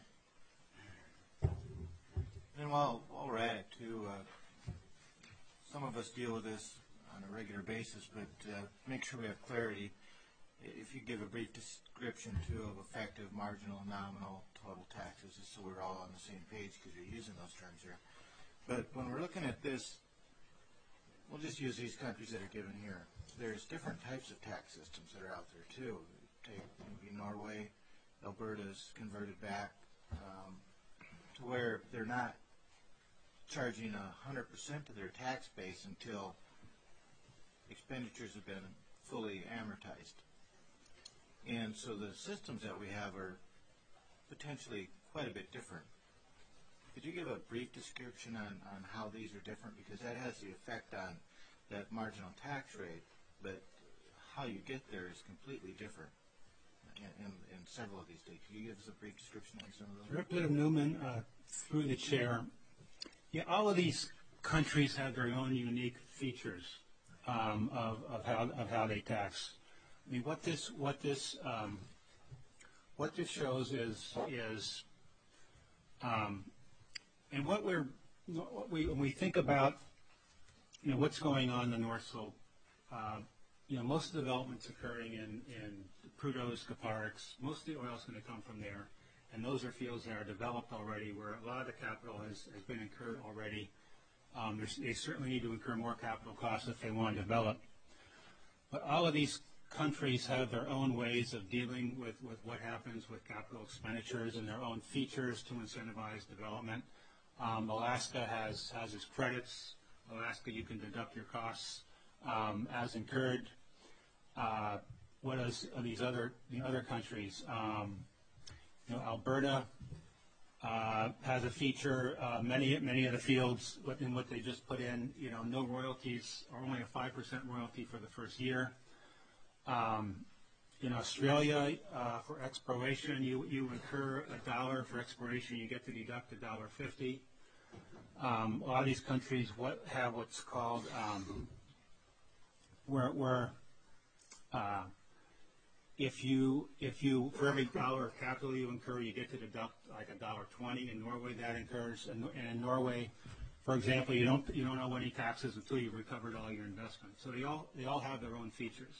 And while, while we're at it, too, uh, some of us deal with this on a regular basis, but uh, make sure we have clarity. If you give a brief description, too, of effective, marginal, nominal, total taxes, just so we're all on the same page, because you're using those terms here. But when we're looking at this, we'll just use these countries that are given here. There's different types of tax systems that are out there, too. Take maybe Norway, Alberta's converted back um, to where they're not charging a hundred percent of their tax base until expenditures have been fully amortized. And so the systems that we have are potentially quite a bit different. Could you give a brief description on, on how these are different? Because that has the effect on that marginal tax rate, but how you get there is completely different in, in, in several of these states. Could you give us a brief description on some of those? Representative Newman, uh, through the chair, yeah, all of these countries have their own unique features um, of, of how of how they tax. I mean, what this what this um, what this shows is is um, and what we're what we when we think about you know what's going on in the North Slope. Uh, you know, most of the development's occurring in in Prudhoe's, Caparix. Most of the oil is going to come from there. And those are fields that are developed already, where a lot of the capital has, has been incurred already. Um, they certainly need to incur more capital costs if they want to develop. But all of these countries have their own ways of dealing with, with what happens with capital expenditures and their own features to incentivize development. Um, Alaska has, has its credits. Alaska, you can deduct your costs um, as incurred. Uh, what is are these other the other countries? Um, You know, Alberta uh, has a feature. Uh, many, many of the fields in what they just put in, you know, no royalties, or only a five percent royalty for the first year. Um, in Australia, uh, for exploration, you you incur a dollar for exploration. You get to deduct a dollar fifty. Um, a lot of these countries what have what's called um, where where. Uh, If you, if you, for every dollar of capital you incur, you get to deduct like a dollar twenty. In Norway, that incurs, and in Norway, for example, you don't, you don't owe any taxes until you've recovered all your investment. So they all, they all have their own features.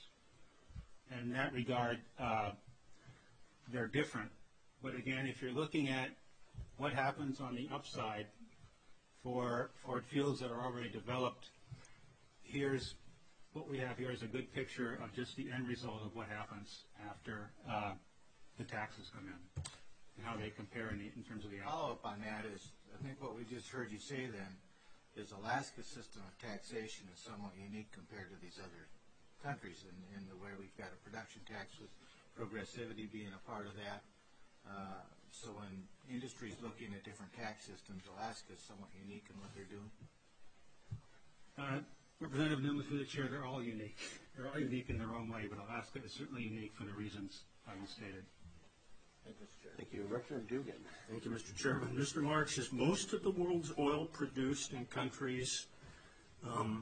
And in that regard, uh, they're different. But again, if you're looking at what happens on the upside for, for fields that are already developed, here's what we have here is a good picture of just the end result of what happens after uh, the taxes come in and how they compare in, the, in terms of the output. Follow-up on that is, I think what we just heard you say then is Alaska's system of taxation is somewhat unique compared to these other countries in, in the way we've got a production tax with progressivity being a part of that. Uh, so when industry's looking at different tax systems, Alaska is somewhat unique in what they're doing. Uh, Representative Newman, through the chair, they're all unique. They're all unique in their own way, but Alaska is certainly unique for the reasons you stated. Thank you. Representative Dugan. Thank you, Mister Chairman. Mister Marks, is most of the world's oil produced in countries um,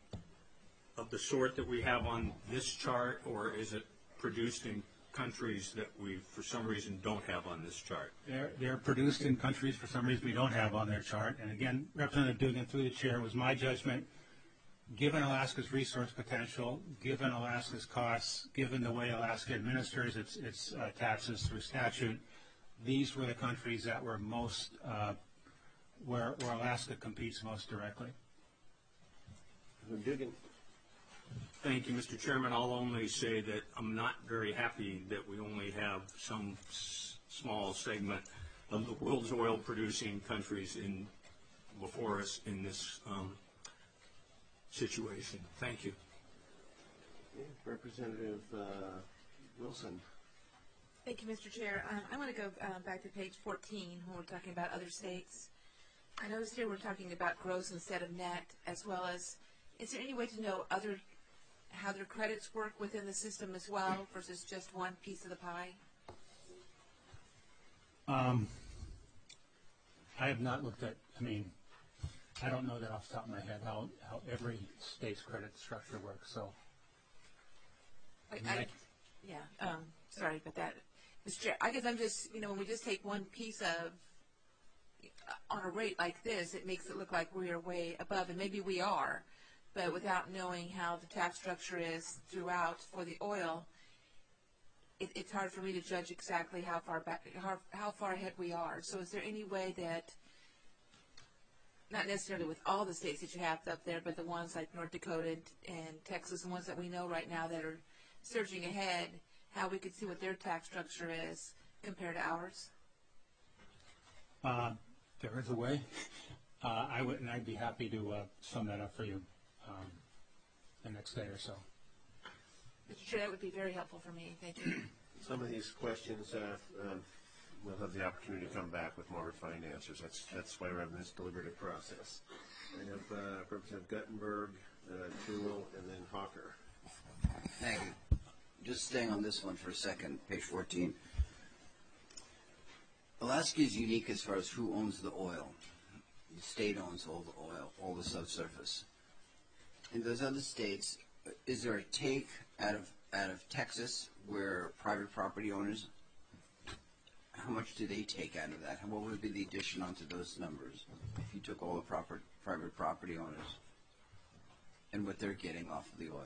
of the sort that we have on this chart, or is it produced in countries that we, for some reason, don't have on this chart? They're, they're produced in countries for some reason we don't have on their chart. And again, Representative Dugan, through the chair, was my judgment. Given Alaska's resource potential, given Alaska's costs, given the way Alaska administers its, its uh, taxes through statute, these were the countries that were most, uh, where, where Alaska competes most directly. Dugan. Thank you, Mister Chairman. I'll only say that I'm not very happy that we only have some s small segment of the world's oil-producing countries in before us in this um, situation. Thank you. Representative uh, Wilson. Thank you, Mister Chair. Um, I want to go uh, back to page fourteen when we're talking about other states. I noticed here we're talking about gross instead of net, as well as, is there any way to know other how their credits work within the system as well versus just one piece of the pie? Um, I have not looked at, I mean, I don't know that off the top of my head how, how every state's credit structure works, so. I, mean, I, I- yeah, um, sorry about that. Mister Chair, I guess I'm just, you know, when we just take one piece of, on a rate like this, it makes it look like we are way above, and maybe we are, but without knowing how the tax structure is throughout for the oil, it, it's hard for me to judge exactly how far back, how, how far ahead we are. So is there any way that, not necessarily with all the states that you have up there, but the ones like North Dakota and, and Texas, the ones that we know right now that are surging ahead, how we could see what their tax structure is compared to ours? Uh, there is a way. Uh, I would, and I'd be happy to uh, sum that up for you um, the next day or so. Mister Chair, that would be very helpful for me. Thank you. Some of these questions, uh, um, we'll have the opportunity to come back with more refined answers. That's, that's why we're having this deliberative process. I have uh, Representative Guttenberg, uh, Jewell, and then Hawker. Thank you. Just staying on this one for a second, page fourteen. Alaska is unique as far as who owns the oil. The state owns all the oil, all the subsurface. In those other states, is there a take out of out of Texas where private property owners, how much do they take out of that? What would be the addition onto those numbers if you took all the proper, private property owners and what they're getting off of the oil?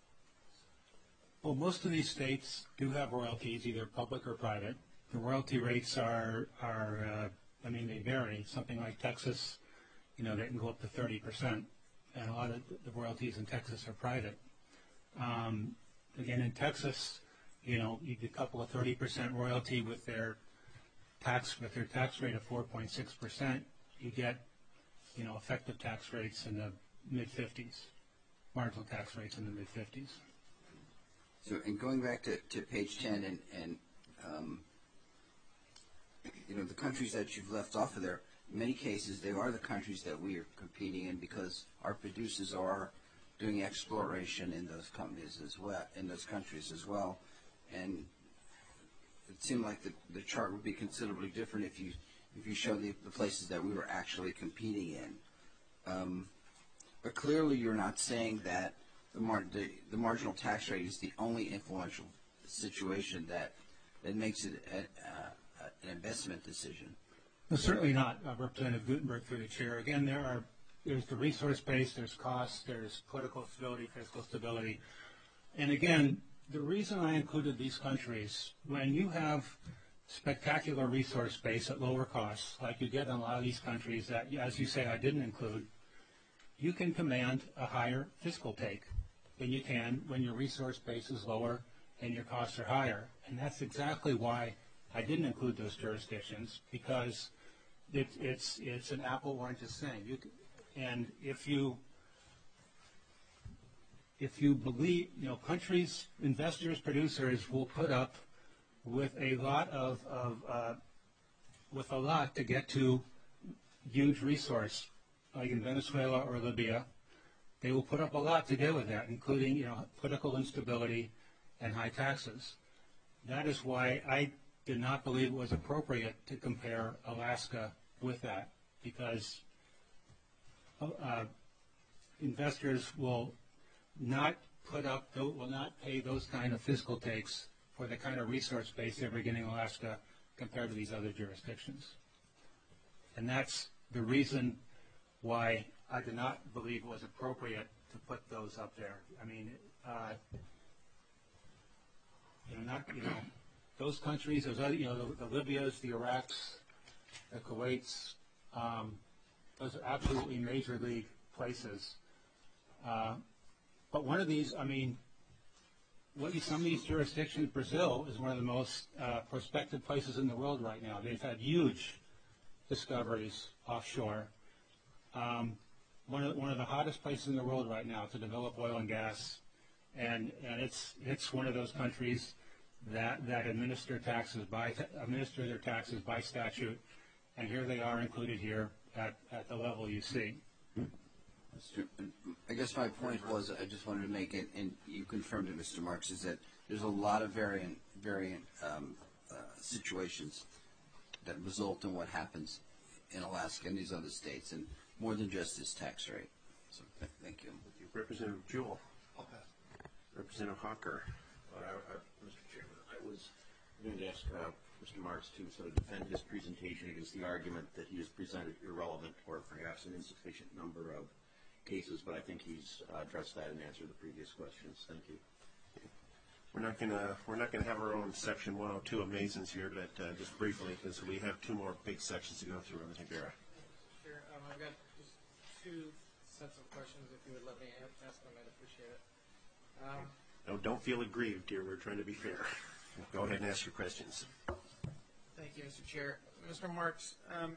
Well, most of these states do have royalties, either public or private. The royalty rates are, are uh, I mean, they vary. Something like Texas, you know, they can go up to thirty percent, and a lot of the royalties in Texas are private. Um, again, in Texas, you know, you get a couple of thirty percent royalty with their tax, with their tax rate of four point six percent. You get, you know, effective tax rates in the mid fifties, marginal tax rates in the mid fifties. So, and going back to, to page ten, and, and um, you know, the countries that you've left off of there, in many cases, they are the countries that we are competing in because our producers are doing exploration in those companies as well, in those countries as well. And it seemed like the, the chart would be considerably different if you if you show the, the places that we were actually competing in. Um, but clearly, you're not saying that The, mar the, the marginal tax rate is the only influential situation that, that makes it a, uh, an investment decision. No, certainly not, uh, Representative Gutenberg through the chair. Again, there are there's the resource base, there's costs, there's political stability, fiscal stability. And again, the reason I included these countries, when you have spectacular resource base at lower costs, like you get in a lot of these countries that, as you say, I didn't include, you can command a higher fiscal take than you can when your resource base is lower and your costs are higher. And that's exactly why I didn't include those jurisdictions, because it, it's it's an apple oranges thing. You, and if you if you believe, you know, countries, investors, producers will put up with a lot of, of uh, with a lot to get to huge resource, like in Venezuela or Libya. They will put up a lot to deal with that, including, you know, political instability and high taxes. That is why I did not believe it was appropriate to compare Alaska with that, because uh, investors will not put up, will not pay those kind of fiscal takes for the kind of resource base they're beginning Alaska compared to these other jurisdictions. And that's the reason why I did not believe it was appropriate to put those up there. I mean, uh, you know, not, you know, those countries, those other, you know, the, the Libyas, the Iraqs, the Kuwaits, um, those are absolutely major league places. Uh, but one of these, I mean, what you, some of these jurisdictions, Brazil is one of the most uh, prospective places in the world right now. They've had huge discoveries offshore. Um, one of one of the hottest places in the world right now to develop oil and gas, and and it's it's one of those countries that that administer taxes by administer their taxes by statute, and here they are included here at at the level you see. Mister I guess my point was, I just wanted to make it, and you confirmed it, Mister Marks, is that there's a lot of variant, variant um, uh, situations that result in what happens in Alaska and these other states, and more than just this tax rate. So th thank you. Representative Jewell. I'll pass. Representative Hawker. But I, I, Mister Chairman, I was going to ask uh, Mister Marks to sort of defend his presentation against the argument that he has presented irrelevant or perhaps an insufficient number of cases, but I think he's uh, addressed that and answered the previous questions. Thank you. We're not gonna we're not gonna have our own section one oh two of Masons here, but uh, just briefly, because we have two more big sections to go through. Representative Guerra. Sure. Um, I've got just two sets of questions. If you would let me ask them, I'd appreciate it. Um, No, don't feel aggrieved, dear. We're trying to be fair. Go ahead and ask your questions. Thank you, Mister Chair. Mister Marks, um,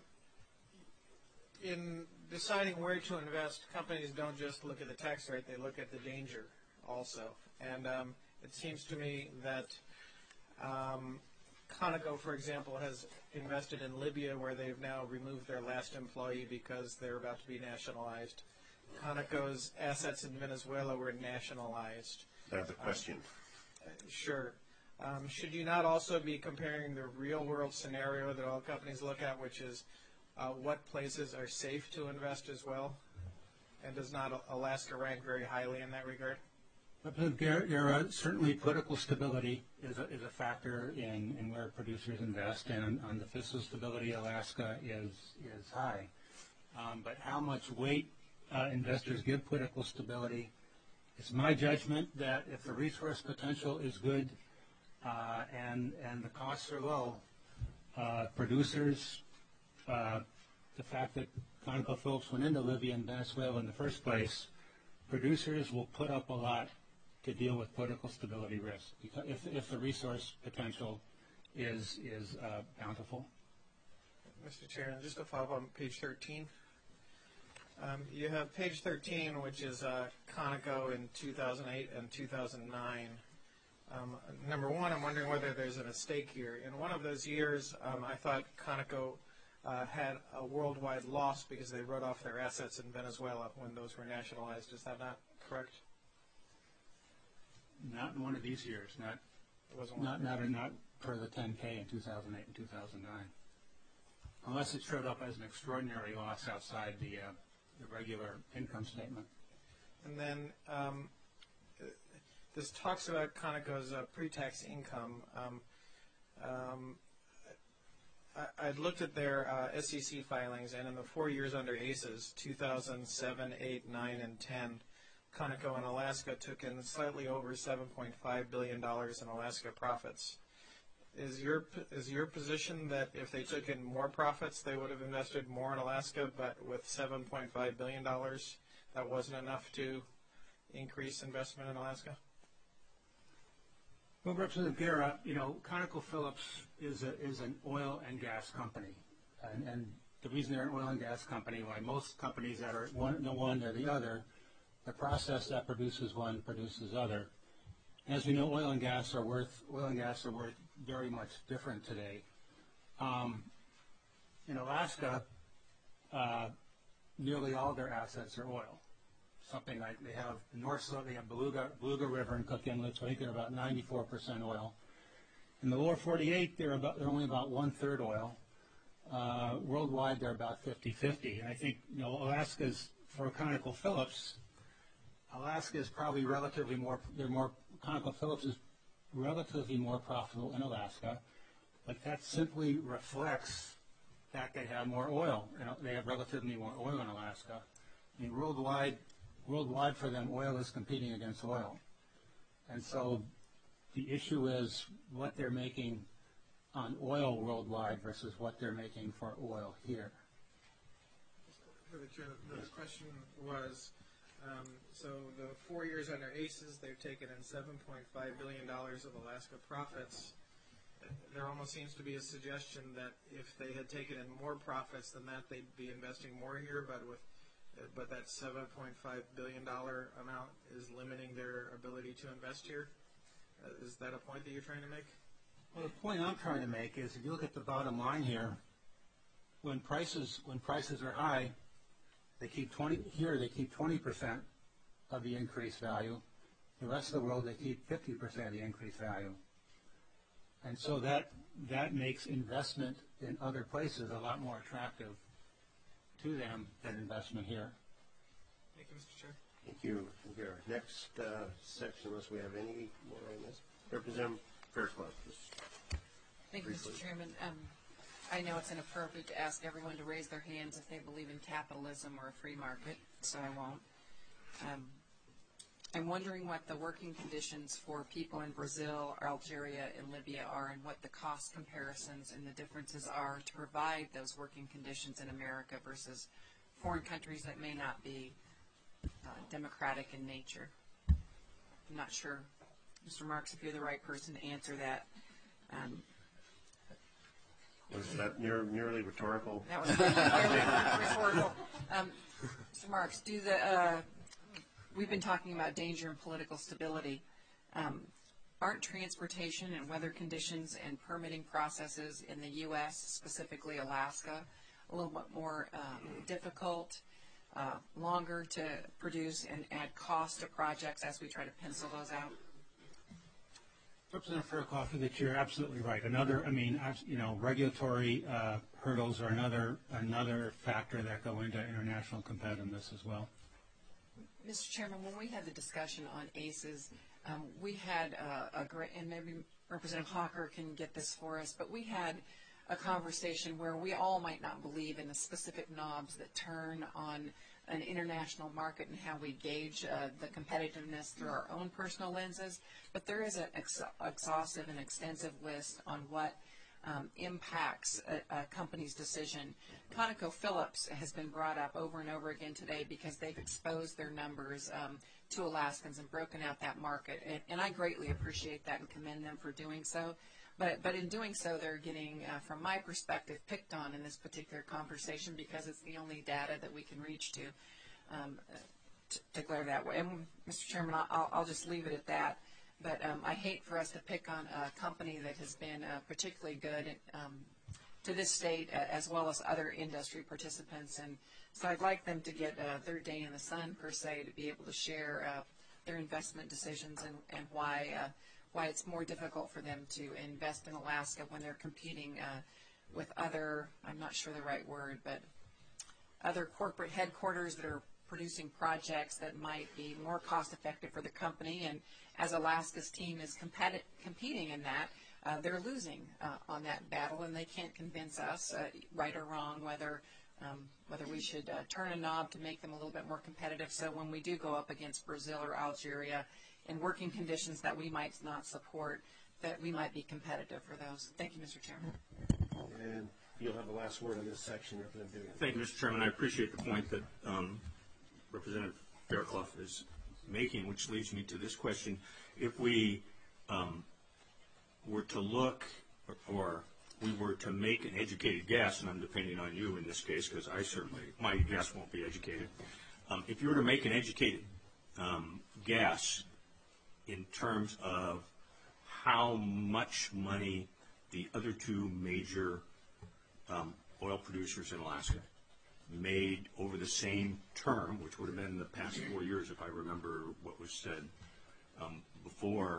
in deciding where to invest, companies don't just look at the tax rate, they look at the danger also. And um, it seems to me that um, Conoco, for example, has invested in Libya, where they've now removed their last employee because they're about to be nationalized. Conoco's assets in Venezuela were nationalized. I have a question. Uh, sure. Um, should you not also be comparing the real-world scenario that all companies look at, which is uh, what places are safe to invest as well? And does not Alaska rank very highly in that regard? There, there are certainly political stability is a, is a factor in, in where producers invest, and on, on the fiscal stability, Alaska is is high. Um, but how much weight uh, investors give political stability? It's my judgment that if the resource potential is good uh, and and the costs are low, uh, producers, uh, the fact that ConocoPhillips went into Libya and Venezuela in the first place, producers will put up a lot to deal with political stability risk because if, if the resource potential is is uh, bountiful. Mister Chair, and just to follow up on page thirteen, um, you have page thirteen, which is uh, Conoco in two thousand eight and two thousand nine. Um, number one, I'm wondering whether there's a mistake here. In one of those years, um, I thought Conoco uh, had a worldwide loss because they wrote off their assets in Venezuela when those were nationalized. Is that not correct? Not in one of these years. Not It wasn't not one. not not per the ten K in two thousand eight and two thousand nine, unless it showed up as an extraordinary loss outside the uh, the regular income statement. And then um, this talks about Conoco's uh, pre-tax income. Um, um, I, I'd looked at their uh, S E C filings, and in the four years under ACES, two thousand seven, eight, nine, and ten, Conoco in Alaska took in slightly over seven point five billion dollars in Alaska profits. Is your is your position that if they took in more profits, they would have invested more in Alaska, but with seven point five billion dollars, that wasn't enough to increase investment in Alaska? Well, Representative Guerra, you know, ConocoPhillips is a, is an oil and gas company, and, and the reason they're an oil and gas company, why most companies that are one the one or the other, the process that produces one produces other. As we know, oil and gas are worth oil and gas are worth very much different today. Um, in Alaska, uh, nearly all their assets are oil. Something like they have the North Slope, they have Beluga, Beluga River and Cook Inlet, so I think they're about ninety-four percent oil. In the lower forty-eight, they're about they're only about one third oil. Uh, worldwide, they're about fifty fifty. And I think you know Alaska's for ConocoPhillips. Alaska is probably relatively more, they're more, ConocoPhillips is relatively more profitable in Alaska, but that simply reflects that they have more oil. You know, they have relatively more oil in Alaska. I mean, worldwide, worldwide for them, oil is competing against oil. And so the issue is what they're making on oil worldwide versus what they're making for oil here. The question was, Um, so the four years under ACES, they've taken in seven point five billion dollars of Alaska profits. There almost seems to be a suggestion that if they had taken in more profits than that, they'd be investing more here, but with uh, but that seven point five billion dollars amount is limiting their ability to invest here. Uh, is that a point that you're trying to make? Well, the point I'm trying to make is if you look at the bottom line here, when prices when prices are high, They keep twenty, here they keep twenty percent of the increased value. The rest of the world, they keep fifty percent of the increased value. And so that, that makes investment in other places a lot more attractive to them than investment here. Thank you, Mister Chair. Thank you. Here, next uh, section, unless we have any more on this. Representative Fairclough, please. Thank you, Mister Chairman. Um, I know it's inappropriate to ask everyone to raise their hands if they believe in capitalism or a free market, so I won't. Um, I'm wondering what the working conditions for people in Brazil, Algeria, and Libya are, and what the cost comparisons and the differences are to provide those working conditions in America versus foreign countries that may not be uh, democratic in nature. I'm not sure, Mister Marks, if you're the right person to answer that. Um, Was that near, nearly rhetorical? That was nearly rhetorical. Um, Mister Marks, do the uh, we've been talking about danger and political stability. Um, aren't transportation and weather conditions and permitting processes in the U S, specifically Alaska, a little bit more um, difficult, uh, longer to produce and add cost to projects as we try to pencil those out? Representative Fairclough, through the chair, absolutely right. Another, I mean, abs- you know, regulatory uh, hurdles are another another factor that go into international competitiveness as well. Mister Chairman, when we had the discussion on A C Es, um, we had uh, a great, and maybe Representative Hawker can get this for us, but we had a conversation where we all might not believe in the specific knobs that turn on an international market and how we gauge uh, the competitiveness through our own personal lenses, but there is an ex- exhaustive and extensive list on what um, impacts a, a company's decision. ConocoPhillips has been brought up over and over again today because they've exposed their numbers um, to Alaskans and broken out that market, and, and I greatly appreciate that and commend them for doing so. But, but in doing so, they're getting, uh, from my perspective, picked on in this particular conversation because it's the only data that we can reach to um, to declare that way. And, Mister Chairman, I'll, I'll just leave it at that. But um, I hate for us to pick on a company that has been uh, particularly good um, to this state, uh, as well as other industry participants. And so I'd like them to get uh, their day in the sun, per se, to be able to share uh, their investment decisions and, and why uh, why it's more difficult for them to invest in Alaska when they're competing uh, with other, I'm not sure the right word, but other corporate headquarters that are producing projects that might be more cost effective for the company. And as Alaska's team is competi- competing in that, uh, they're losing uh, on that battle, and they can't convince us, uh, right or wrong, whether um, whether we should uh, turn a knob to make them a little bit more competitive. So when we do go up against Brazil or Algeria, in working conditions that we might not support, that we might be competitive for those. Thank you, Mister Chairman. And you'll have the last word on this section, Representative Dugan. Thank you, Mister Chairman. I appreciate the point that um, Representative Fairclough is making, which leads me to this question. If we um, were to look, or, or we were to make an educated guess, and I'm depending on you in this case because I certainly, my guess won't be educated. Um, if you were to make an educated um, guess in terms of how much money the other two major um, oil producers in Alaska made over the same term, which would have been the past four years, if I remember what was said um, before,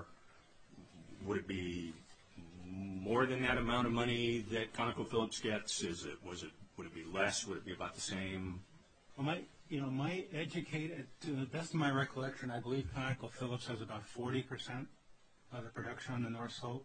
would it be more than that amount of money that ConocoPhillips gets? Is it, was it, would it be less? Would it be about the same? Well, my, you know, my educated, to the best of my recollection, I believe ConocoPhillips has about forty percent of the production on the North Slope.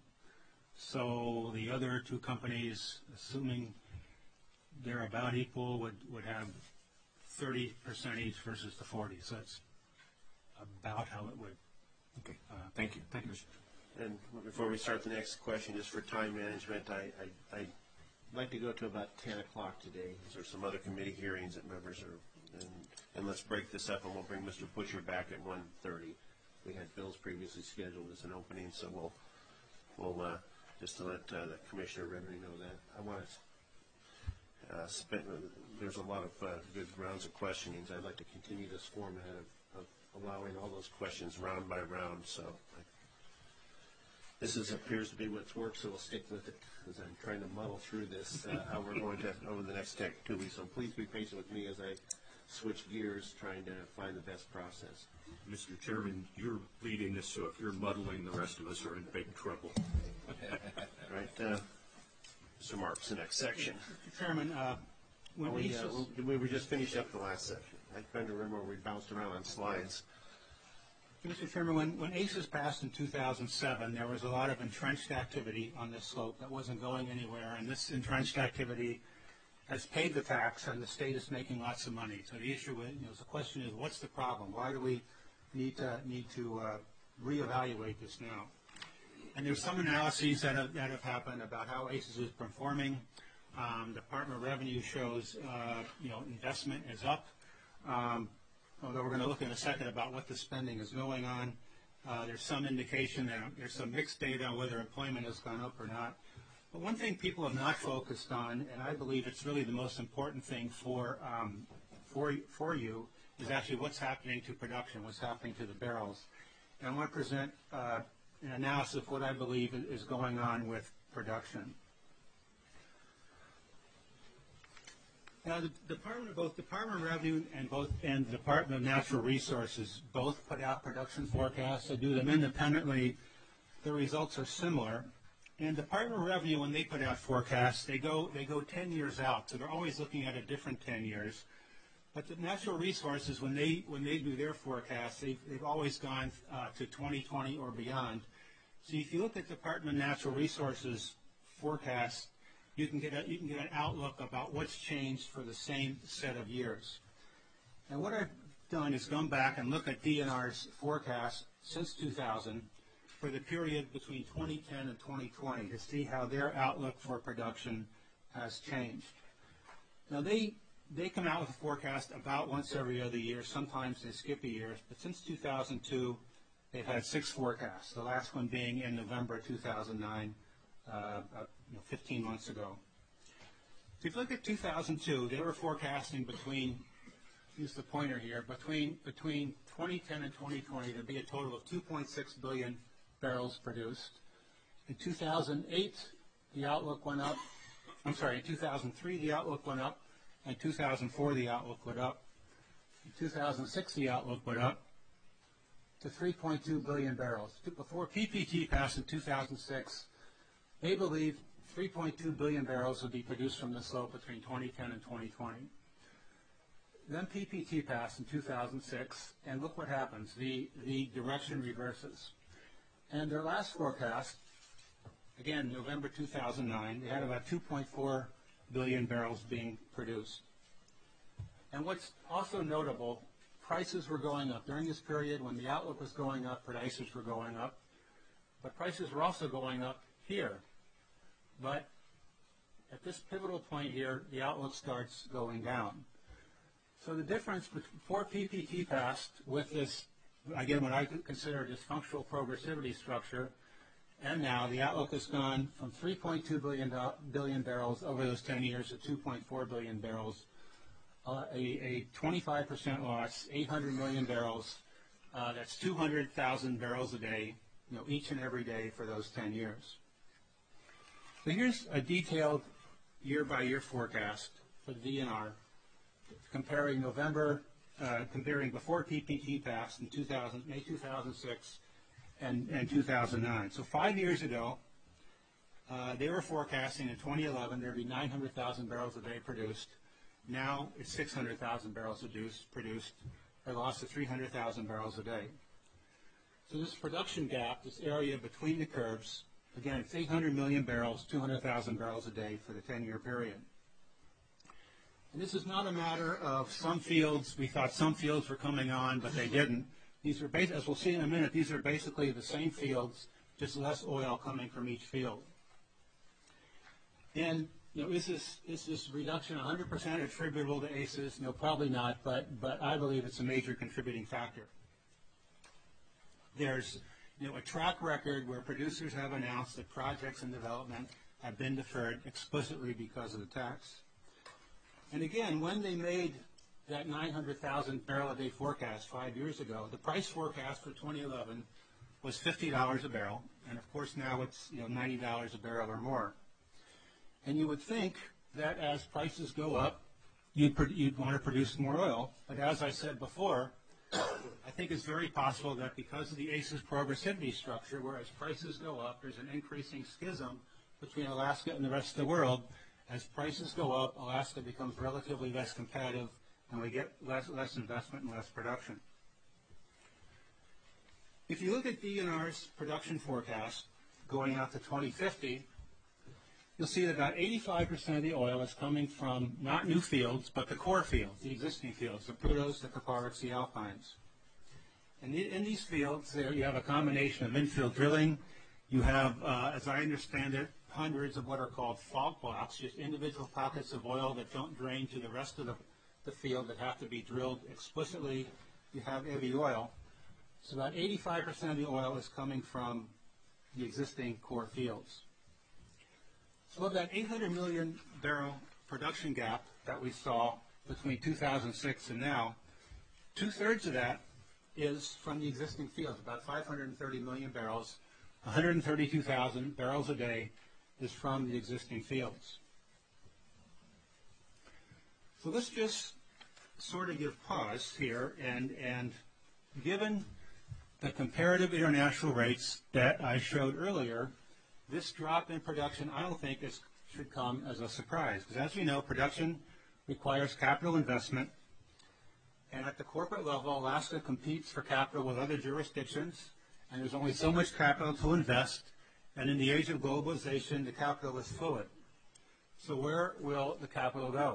So the other two companies, assuming they're about equal, would, would have thirty percent each versus the forty. So that's about how it would. Okay, uh, thank you. Thank you, Mister And before we start the next question, just for time management, I, I, I'd like to go to about ten o'clock today. There's some other committee hearings that members are, and, and let's break this up, and we'll bring Mister Butcher back at one thirty. We had bills previously scheduled as an opening, so we'll, we'll uh, just to let uh, the Commissioner Revenue know that. I want to uh, spend, uh, there's a lot of uh, good rounds of questionings. I'd like to continue this format of, of allowing all those questions round by round, so I, this is, appears to be what's worked, so we'll stick with it as I'm trying to muddle through this, uh, how we're going to over the next two weeks. So please be patient with me as I switch gears trying to find the best process. Mister Chairman, you're leading this, so if you're muddling, the rest of us are in big trouble. Right, uh, Mister Marks, the next section. Mister Chairman, uh, when We, uh, ACES, we we just finished up the last section. I'm trying to remember where we bounced around on slides. Mister Chairman, when, when ACES passed in two thousand seven, there was a lot of entrenched activity on this slope that wasn't going anywhere, and this entrenched activity has paid the tax, and the state is making lots of money. So the issue, is, you know, the question is, what's the problem? Why do we need to need to uh, reevaluate this now? And there's some analyses that have, that have happened about how ACES is performing. Um, Department of Revenue shows, uh, you know, investment is up. Um, although we're going to look in a second about what the spending is going on. Uh, there's some indication that there's some mixed data on whether employment has gone up or not. But one thing people have not focused on, and I believe it's really the most important thing for um, for for you, is actually what's happening to production, what's happening to the barrels. And I want to present uh, an analysis of what I believe is going on with production. Now, the Department, both Department of Revenue and both and the Department of Natural Resources both put out production forecasts. They do them independently. The results are similar. And Department of Revenue, when they put out forecasts, they go they go ten years out, so they're always looking at a different ten years. But the Natural Resources, when they when they do their forecasts, they've, they've always gone uh, to twenty twenty or beyond. So if you look at Department of Natural Resources forecasts, you can get a, you can get an outlook about what's changed for the same set of years. And what I've done is gone back and look at D N R's forecast since two thousand for the period between twenty ten and twenty twenty to see how their outlook for production has changed. Now they they come out with a forecast about once every other year. Sometimes they skip a year, but since two thousand two, they've had six forecasts. The last one being in November two thousand nine. Uh, uh, you know, fifteen months ago. So if you look at two thousand two, they were forecasting between, use the pointer here, between between twenty ten and twenty twenty to be a total of two point six billion barrels produced. In two thousand eight, the outlook went up. I'm sorry, in two thousand three, the outlook went up. In two thousand four, the outlook went up. In two thousand six, the outlook went up to three point two billion barrels. Before P P T passed in two thousand six, they believe three point two billion barrels would be produced from the slope between twenty ten and twenty twenty. Then P P T passed in two thousand six, and look what happens. The, the direction reverses. And their last forecast, again, November two thousand nine, they had about two point four billion barrels being produced. And what's also notable, prices were going up. During this period, when the outlook was going up, prices were going up. But prices were also going up here. But at this pivotal point here, the outlook starts going down. So the difference before P P T passed with this, again, what I consider a dysfunctional progressivity structure, and now the outlook has gone from three point two billion, billion barrels over those ten years to two point four billion barrels, uh, a, a twenty-five percent loss, eight hundred million barrels. Uh, that's two hundred thousand barrels a day, you know, each and every day for those ten years. So here's a detailed year-by-year forecast for the D N R, comparing November, uh, comparing before P P T passed in two thousand, May two thousand six and, and two thousand nine. So five years ago, uh, they were forecasting in twenty eleven there'd be nine hundred thousand barrels a day produced. Now it's six hundred thousand barrels produced, a loss of three hundred thousand barrels a day. So this production gap, this area between the curves, again, it's eight hundred million barrels, two hundred thousand barrels a day for the ten-year period. And this is not a matter of some fields, we thought some fields were coming on, but they didn't. These are, bas- as we'll see in a minute, these are basically the same fields, just less oil coming from each field. And, you know, is this, is this reduction one hundred percent attributable to ACES? No, probably not, but, but I believe it's a major contributing factor. There's You know, a track record where producers have announced that projects in development have been deferred explicitly because of the tax. And again, when they made that nine hundred thousand barrel a day forecast five years ago, the price forecast for twenty eleven was fifty dollars a barrel, and of course now it's, you know, ninety dollars a barrel or more. And you would think that as prices go up, you'd, pro- you'd want to produce more oil. But as I said before, I think it's very possible that because of the A C E S progressivity structure, where as prices go up, there's an increasing schism between Alaska and the rest of the world. As prices go up, Alaska becomes relatively less competitive, and we get less, less investment and less production. If you look at D N R's production forecast going out to twenty fifty, you'll see that about eighty-five percent of the oil is coming from not new fields, but the core fields, the existing fields, the Prudhoes, the Kuparnoks, the Alpines. And in these fields, there you have a combination of infield drilling. You have, uh, as I understand it, hundreds of what are called fault blocks, just individual pockets of oil that don't drain to the rest of the, the field that have to be drilled explicitly. You have heavy oil. So about eighty-five percent of the oil is coming from the existing core fields. So of that eight hundred million barrel production gap that we saw between two thousand six and now, two-thirds of that is from the existing fields, about five hundred thirty million barrels. one hundred thirty-two thousand barrels a day is from the existing fields. So let's just sort of give pause here, and, and given the comparative international rates that I showed earlier, this drop in production I don't think is, should come as a surprise, because as we know, production requires capital investment, and at the corporate level, Alaska competes for capital with other jurisdictions, and there's only so much capital to invest, and in the age of globalization, the capital is fluid. So where will the capital go?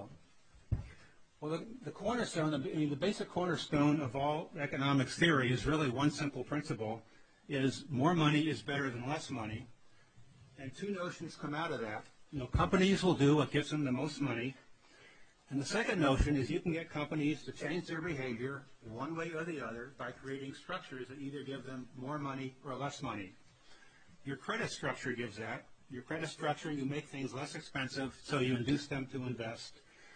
Well, the, the cornerstone, I mean, the basic cornerstone of all economics theory is really one simple principle, is more money is better than less money. And two notions come out of that. You know, companies will do what gives them the most money. And the second notion is you can get companies to change their behavior one way or the other by creating structures that either give them more money or less money. Your credit structure gives that. Your credit structure, you make things less expensive, so you induce them to invest.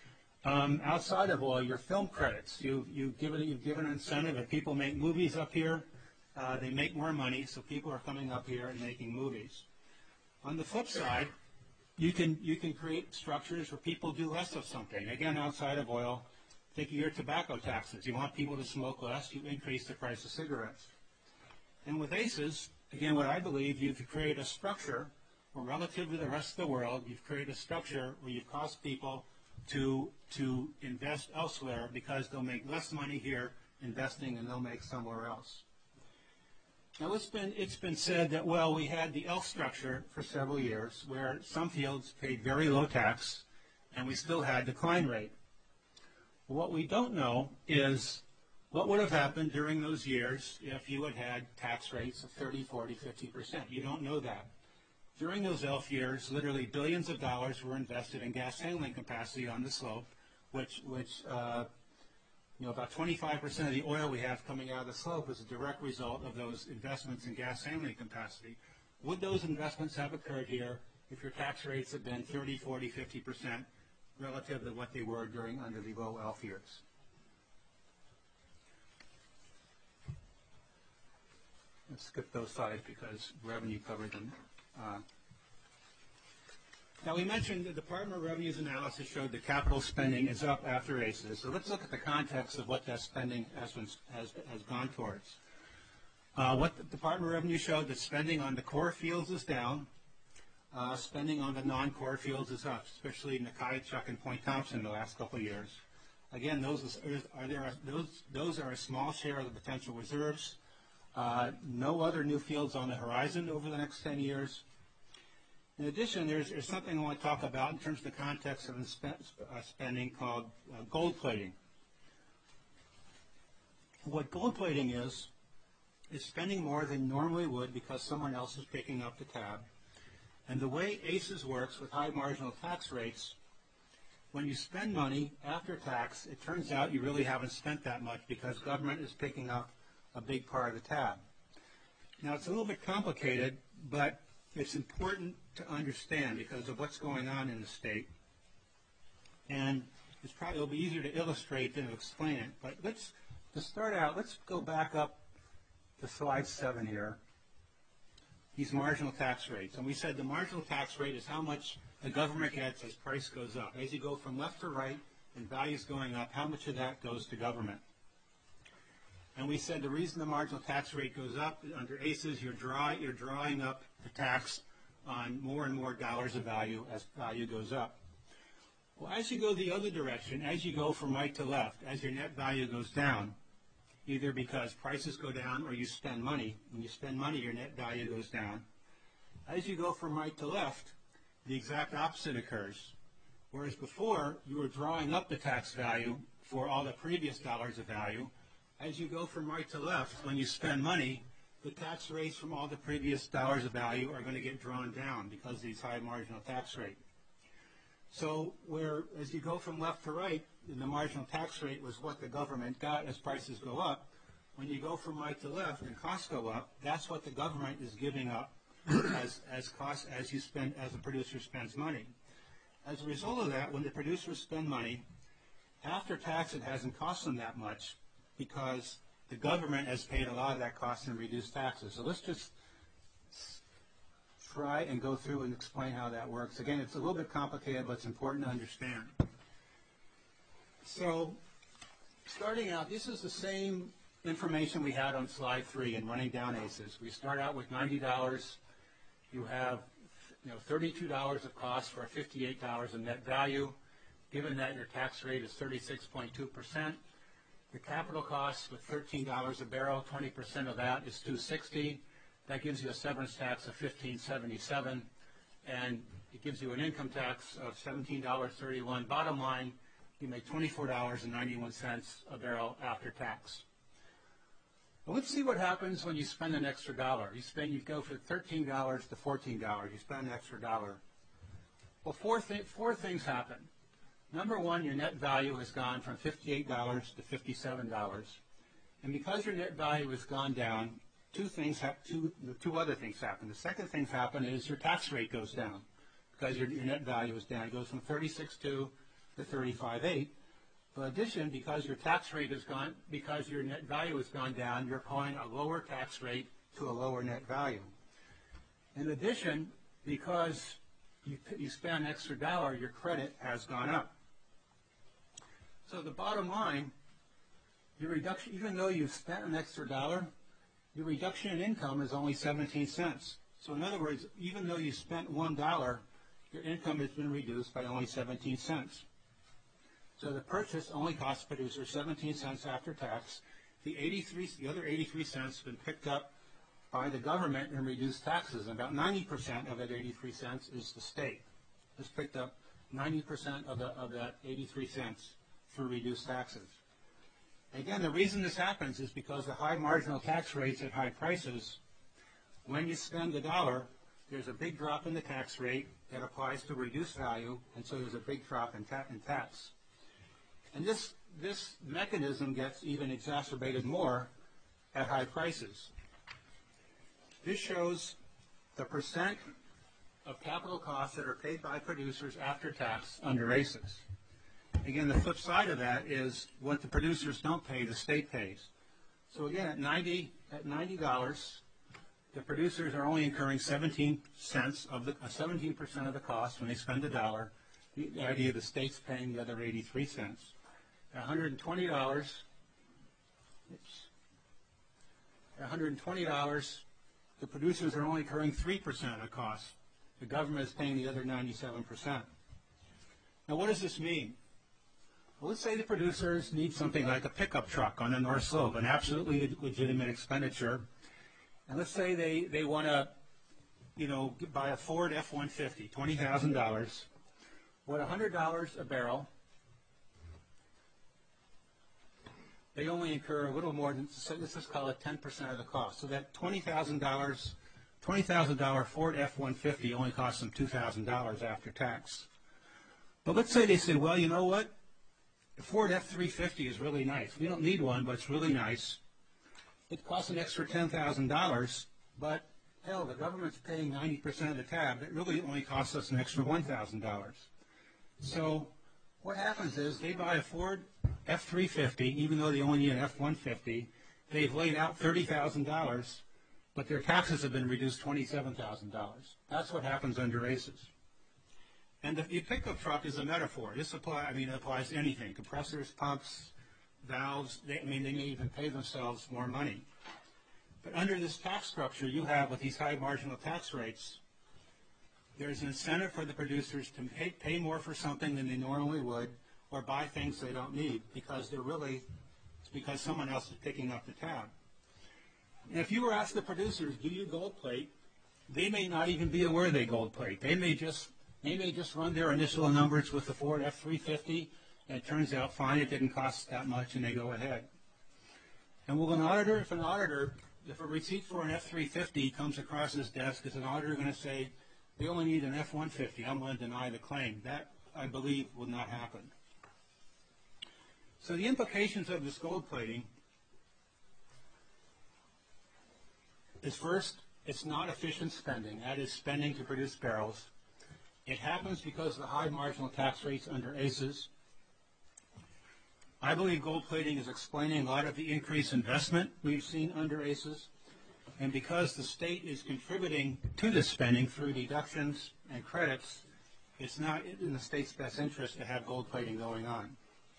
Um, outside of oil, your film credits, you, you've, given, you've given an incentive. If people make movies up here, uh, they make more money, so people are coming up here and making movies. On the flip side, you can, you can create structures where people do less of something. Again, outside of oil, think of your tobacco taxes. You want people to smoke less, you increase the price of cigarettes. And with A C E S, again, what I believe, you've created a structure where relative to the rest of the world, you've created a structure where you've caused people to, to invest elsewhere because they'll make less money here investing and they'll make somewhere else. Now, it's been, it's been said that, well, we had the E L F structure for several years where some fields paid very low tax and we still had decline rate. What we don't know is what would have happened during those years if you had had tax rates of thirty, forty, fifty percent. You don't know that. During those E L F years, literally billions of dollars were invested in gas handling capacity on the slope, which, which uh, you know, about twenty-five percent of the oil we have coming out of the slope is a direct result of those investments in gas handling capacity. Would those investments have occurred here if your tax rates had been thirty, forty, fifty percent relative to what they were during under the low E L F years? Let's skip those slides because revenue covered them. Uh, now, we mentioned the Department of Revenue's analysis showed that capital spending is up after A C E S. So let's look at the context of what that spending has, been, has, has gone towards. Uh, what the Department of Revenue showed that spending on the core fields is down. Uh, spending on the non-core fields is up, especially Nukiatchuk and Point Thompson in the last couple of years. Again, those are, there are, those, those are a small share of the potential reserves. Uh, no other new fields on the horizon over the next ten years. In addition, there's, there's something I want to talk about in terms of the context of spe- uh, spending called uh, gold plating. What gold plating is, is spending more than you normally would because someone else is picking up the tab. And the way A C E S works with high marginal tax rates, when you spend money after tax, it turns out you really haven't spent that much because government is picking up a big part of the tab. Now, it's a little bit complicated, but it's important to understand because of what's going on in the state. And it's probably, it'll be easier to illustrate than to explain it. But let's, to start out, let's go back up to slide seven here. These marginal tax rates. And we said the marginal tax rate is how much the government gets as price goes up. As you go from left to right, and values going up, how much of that goes to government? And we said the reason the marginal tax rate goes up under A C Es, you're, draw, you're drawing up the tax on more and more dollars of value as value goes up. Well, as you go the other direction, as you go from right to left, as your net value goes down, either because prices go down or you spend money, when you spend money, your net value goes down. As you go from right to left, the exact opposite occurs. Whereas before, you were drawing up the tax value for all the previous dollars of value. As you go from right to left, when you spend money, the tax rates from all the previous dollars of value are going to get drawn down because of these high marginal tax rate. So where, as you go from left to right, the marginal tax rate was what the government got as prices go up. When you go from right to left and costs go up, that's what the government is giving up as, as cost as you spend, as the producer spends money. As a result of that, when the producers spend money, after tax it hasn't cost them that much because the government has paid a lot of that cost in reduced taxes. So let's just try and go through and explain how that works. Again, it's a little bit complicated, but it's important to understand. So starting out, this is the same information we had on slide three in running down A C Es. We start out with ninety dollars. You have you know, thirty-two dollars of cost for fifty-eight dollars in net value. Given that your tax rate is thirty-six point two percent, the capital costs with thirteen dollars a barrel, twenty percent of that is two hundred sixty dollars. That gives you a severance tax of fifteen seventy-seven, and it gives you an income tax of seventeen thirty-one. Bottom line, you make twenty-four dollars and ninety-one cents a barrel after tax. Well, let's see what happens when you spend an extra dollar. You spend, you go from thirteen dollars to fourteen dollars. You spend an extra dollar. Well, four, th four things happen. Number one, your net value has gone from fifty-eight dollars to fifty-seven dollars. And because your net value has gone down, two things have, two, two other things happen. The second thing happen is your tax rate goes down because your, your net value is down. It goes from thirty-six point two to thirty-five point eight. In addition, because your tax rate has gone, because your net value has gone down, you're applying a lower tax rate to a lower net value. In addition, because you, you spend an extra dollar, your credit has gone up. So the bottom line, your reduction, even though you've spent an extra dollar, your reduction in income is only seventeen cents. So in other words, even though you spent one dollar, your income has been reduced by only seventeen cents. So the purchase only costs producers seventeen cents after tax. The eighty-three, the other eighty-three cents have been picked up by the government in reduced taxes. And about ninety percent of that eighty-three cents is the state. It's picked up ninety percent of, the, of that eighty-three cents through reduced taxes. Again, the reason this happens is because the high marginal tax rates at high prices, when you spend a dollar, there's a big drop in the tax rate that applies to reduced value, and so there's a big drop in, ta in tax. And this, this mechanism gets even exacerbated more at high prices. This shows the percent of capital costs that are paid by producers after tax under A C Es. Again, the flip side of that is what the producers don't pay, the state pays. So again, at ninety at ninety dollars, the producers are only incurring seventeen cents of the uh, seventeen percent of the cost when they spend a dollar. The, the idea of the state's paying the other eighty-three cents. At one hundred twenty dollars, oops, at one hundred twenty dollars, the producers are only incurring three percent of the cost. The government is paying the other ninety-seven percent. Now, what does this mean? Well, let's say the producers need something like a pickup truck on the North Slope, an absolutely legitimate expenditure. And let's say they, they want to, you know, buy a Ford F one fifty, twenty thousand dollars. What, one hundred dollars a barrel, they only incur a little more than, so let's just call it ten percent of the cost. So that twenty thousand dollars, twenty thousand dollar Ford F one fifty only costs them two thousand dollars after tax. But let's say they say, well, you know what? The Ford F three fifty is really nice. We don't need one, but it's really nice. It costs an extra ten thousand dollars, but hell, the government's paying ninety percent of the tab. It really only costs us an extra one thousand dollars. So what happens is they buy a Ford F three fifty, even though they only need an F one fifty. They've laid out thirty thousand dollars, but their taxes have been reduced twenty-seven thousand dollars. That's what happens under A C Es. And the, the pickup truck is a metaphor. This apply, I mean, it applies to anything: compressors, pumps, valves. They, I mean, they may even pay themselves more money. But under this tax structure you have with these high marginal tax rates, there's an incentive for the producers to pay, pay more for something than they normally would, or buy things they don't need because they're really, it's because someone else is picking up the tab. And if you were asked the producers, do you gold plate, they may not even be aware they gold plate. They may just they may just run their initial numbers with the Ford F three fifty, and it turns out fine, it didn't cost that much, and they go ahead. And will an auditor, if an auditor, if a receipt for an F three fifty comes across his desk, is an auditor going to say, they only need an F one fifty, I'm going to deny the claim? That, I believe, will not happen. So the implications of this gold plating is, first, it's not efficient spending. That is spending to produce barrels. It happens because of the high marginal tax rates under A C Es. I believe gold plating is explaining a lot of the increased investment we've seen under A C Es. And because the state is contributing to this spending through deductions and credits, it's not in the state's best interest to have gold plating going on.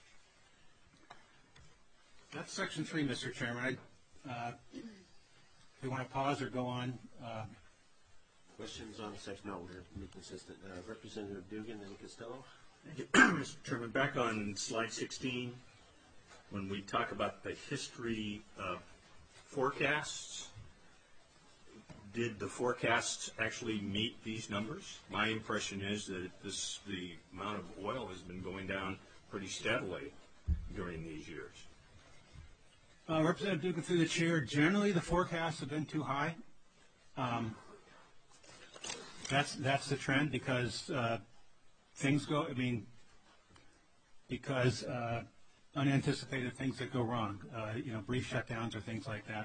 That's section three, Mister Chairman. I, uh, if you want to pause or go on. Uh, Questions on section? No, we're be consistent. Uh, Representative Dugan and Costello. Mister Chairman, back on slide sixteen, when we talk about the history of forecasts, did the forecasts actually meet these numbers? My impression is that this, the amount of oil has been going down pretty steadily during these years. Uh, Representative Dugan, through the chair, generally the forecasts have been too high. Um, that's that's the trend because uh, things go. I mean, because uh, unanticipated things that go wrong. Uh, you know, brief shutdowns or things like that.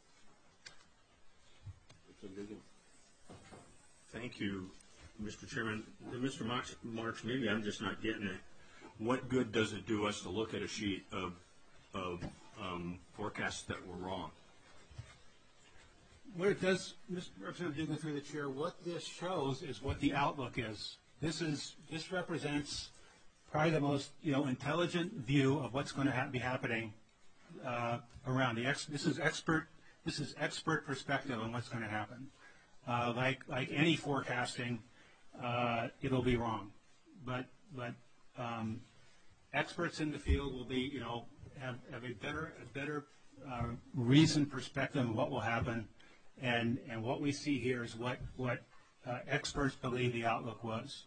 Thank you, Mister Chairman. Mister Marks, Marks, maybe I'm just not getting it. What good does it do us to look at a sheet of of um, forecasts that were wrong? What it does, Mister Representative Dugan, through the chair, what this shows is what the outlook is. This is this represents probably the most you know intelligent view of what's going to ha be happening uh, around the ex. This is expert. This is expert perspective on what's going to happen. Uh, like like any forecasting, uh, it'll be wrong, but but um, experts in the field will be you know have, have a better a better uh, reasoned perspective of what will happen. And, and what we see here is what, what uh, experts believe the outlook was.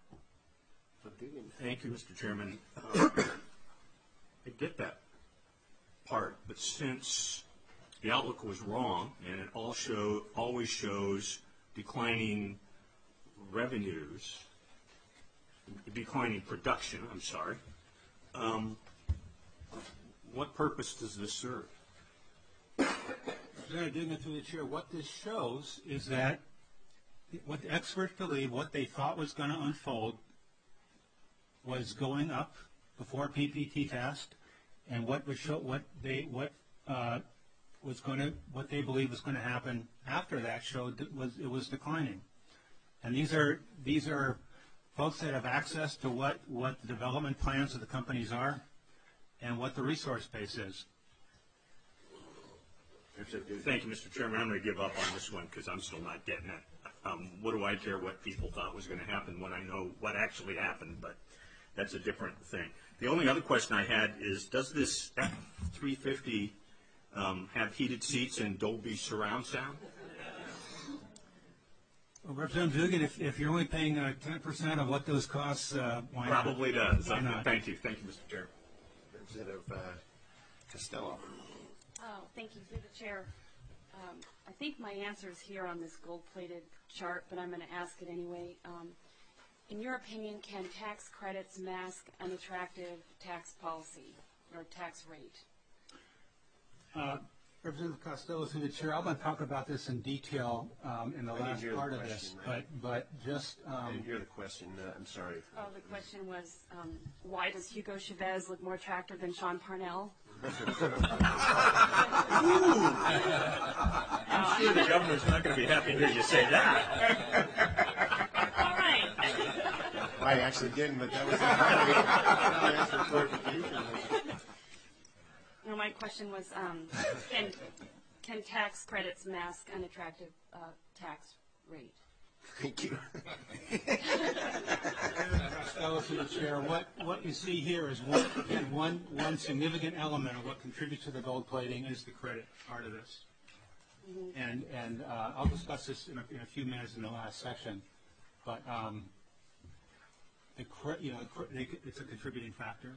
Thank you, Mister Chairman. Uh, I get that part, but since the outlook was wrong, and it all show, always shows declining revenues, declining production, I'm sorry, um, what purpose does this serve? Representative Dugan, through the chair, what this shows is that what the experts believe, what they thought was going to unfold, was going up before P P T test, and what was show, what they what uh, was going to what they believe was going to happen after that showed that was it was declining. And these are these are folks that have access to what what the development plans of the companies are, and what the resource base is. Thank you, Mister Chairman. I'm going to give up on this one because I'm still not getting it. Um, what do I care what people thought was going to happen when I know what actually happened? But that's a different thing. The only other question I had is, does this F three fifty um, have heated seats and Dolby surround sound? Well, Representative Dugan, if, if you're only paying uh, ten percent of what those costs, uh, why Probably not? does. Why not? Thank you. Thank you, Mister Chair. Representative uh, Costello. Oh, thank you, through the chair. Um, I think my answer is here on this gold-plated chart, but I'm going to ask it anyway. Um, in your opinion, can tax credits mask unattractive tax policy or tax rate? Uh, Representative Costello, through the chair, I'm going to talk about this in detail um, in the I last didn't hear part the of this, question, right? but but just I um, didn't hear the question. Uh, I'm sorry. Oh, the question was, um, why does Hugo Chavez look more attractive than Sean Parnell? I'm sure the governor's not going to be happy to hear you say that. All right. I actually didn't, but that was I asked for clarification. No, my question was, um, can, can tax credits mask unattractive uh, tax rate? Thank you. Fellow to the chair, what, what you see here is one, again, one, one significant element of what contributes to the gold plating is the credit part of this. Mm-hmm. And, and uh, I'll discuss this in a, in a few minutes in the last section, but um, the cre you know, it's a contributing factor.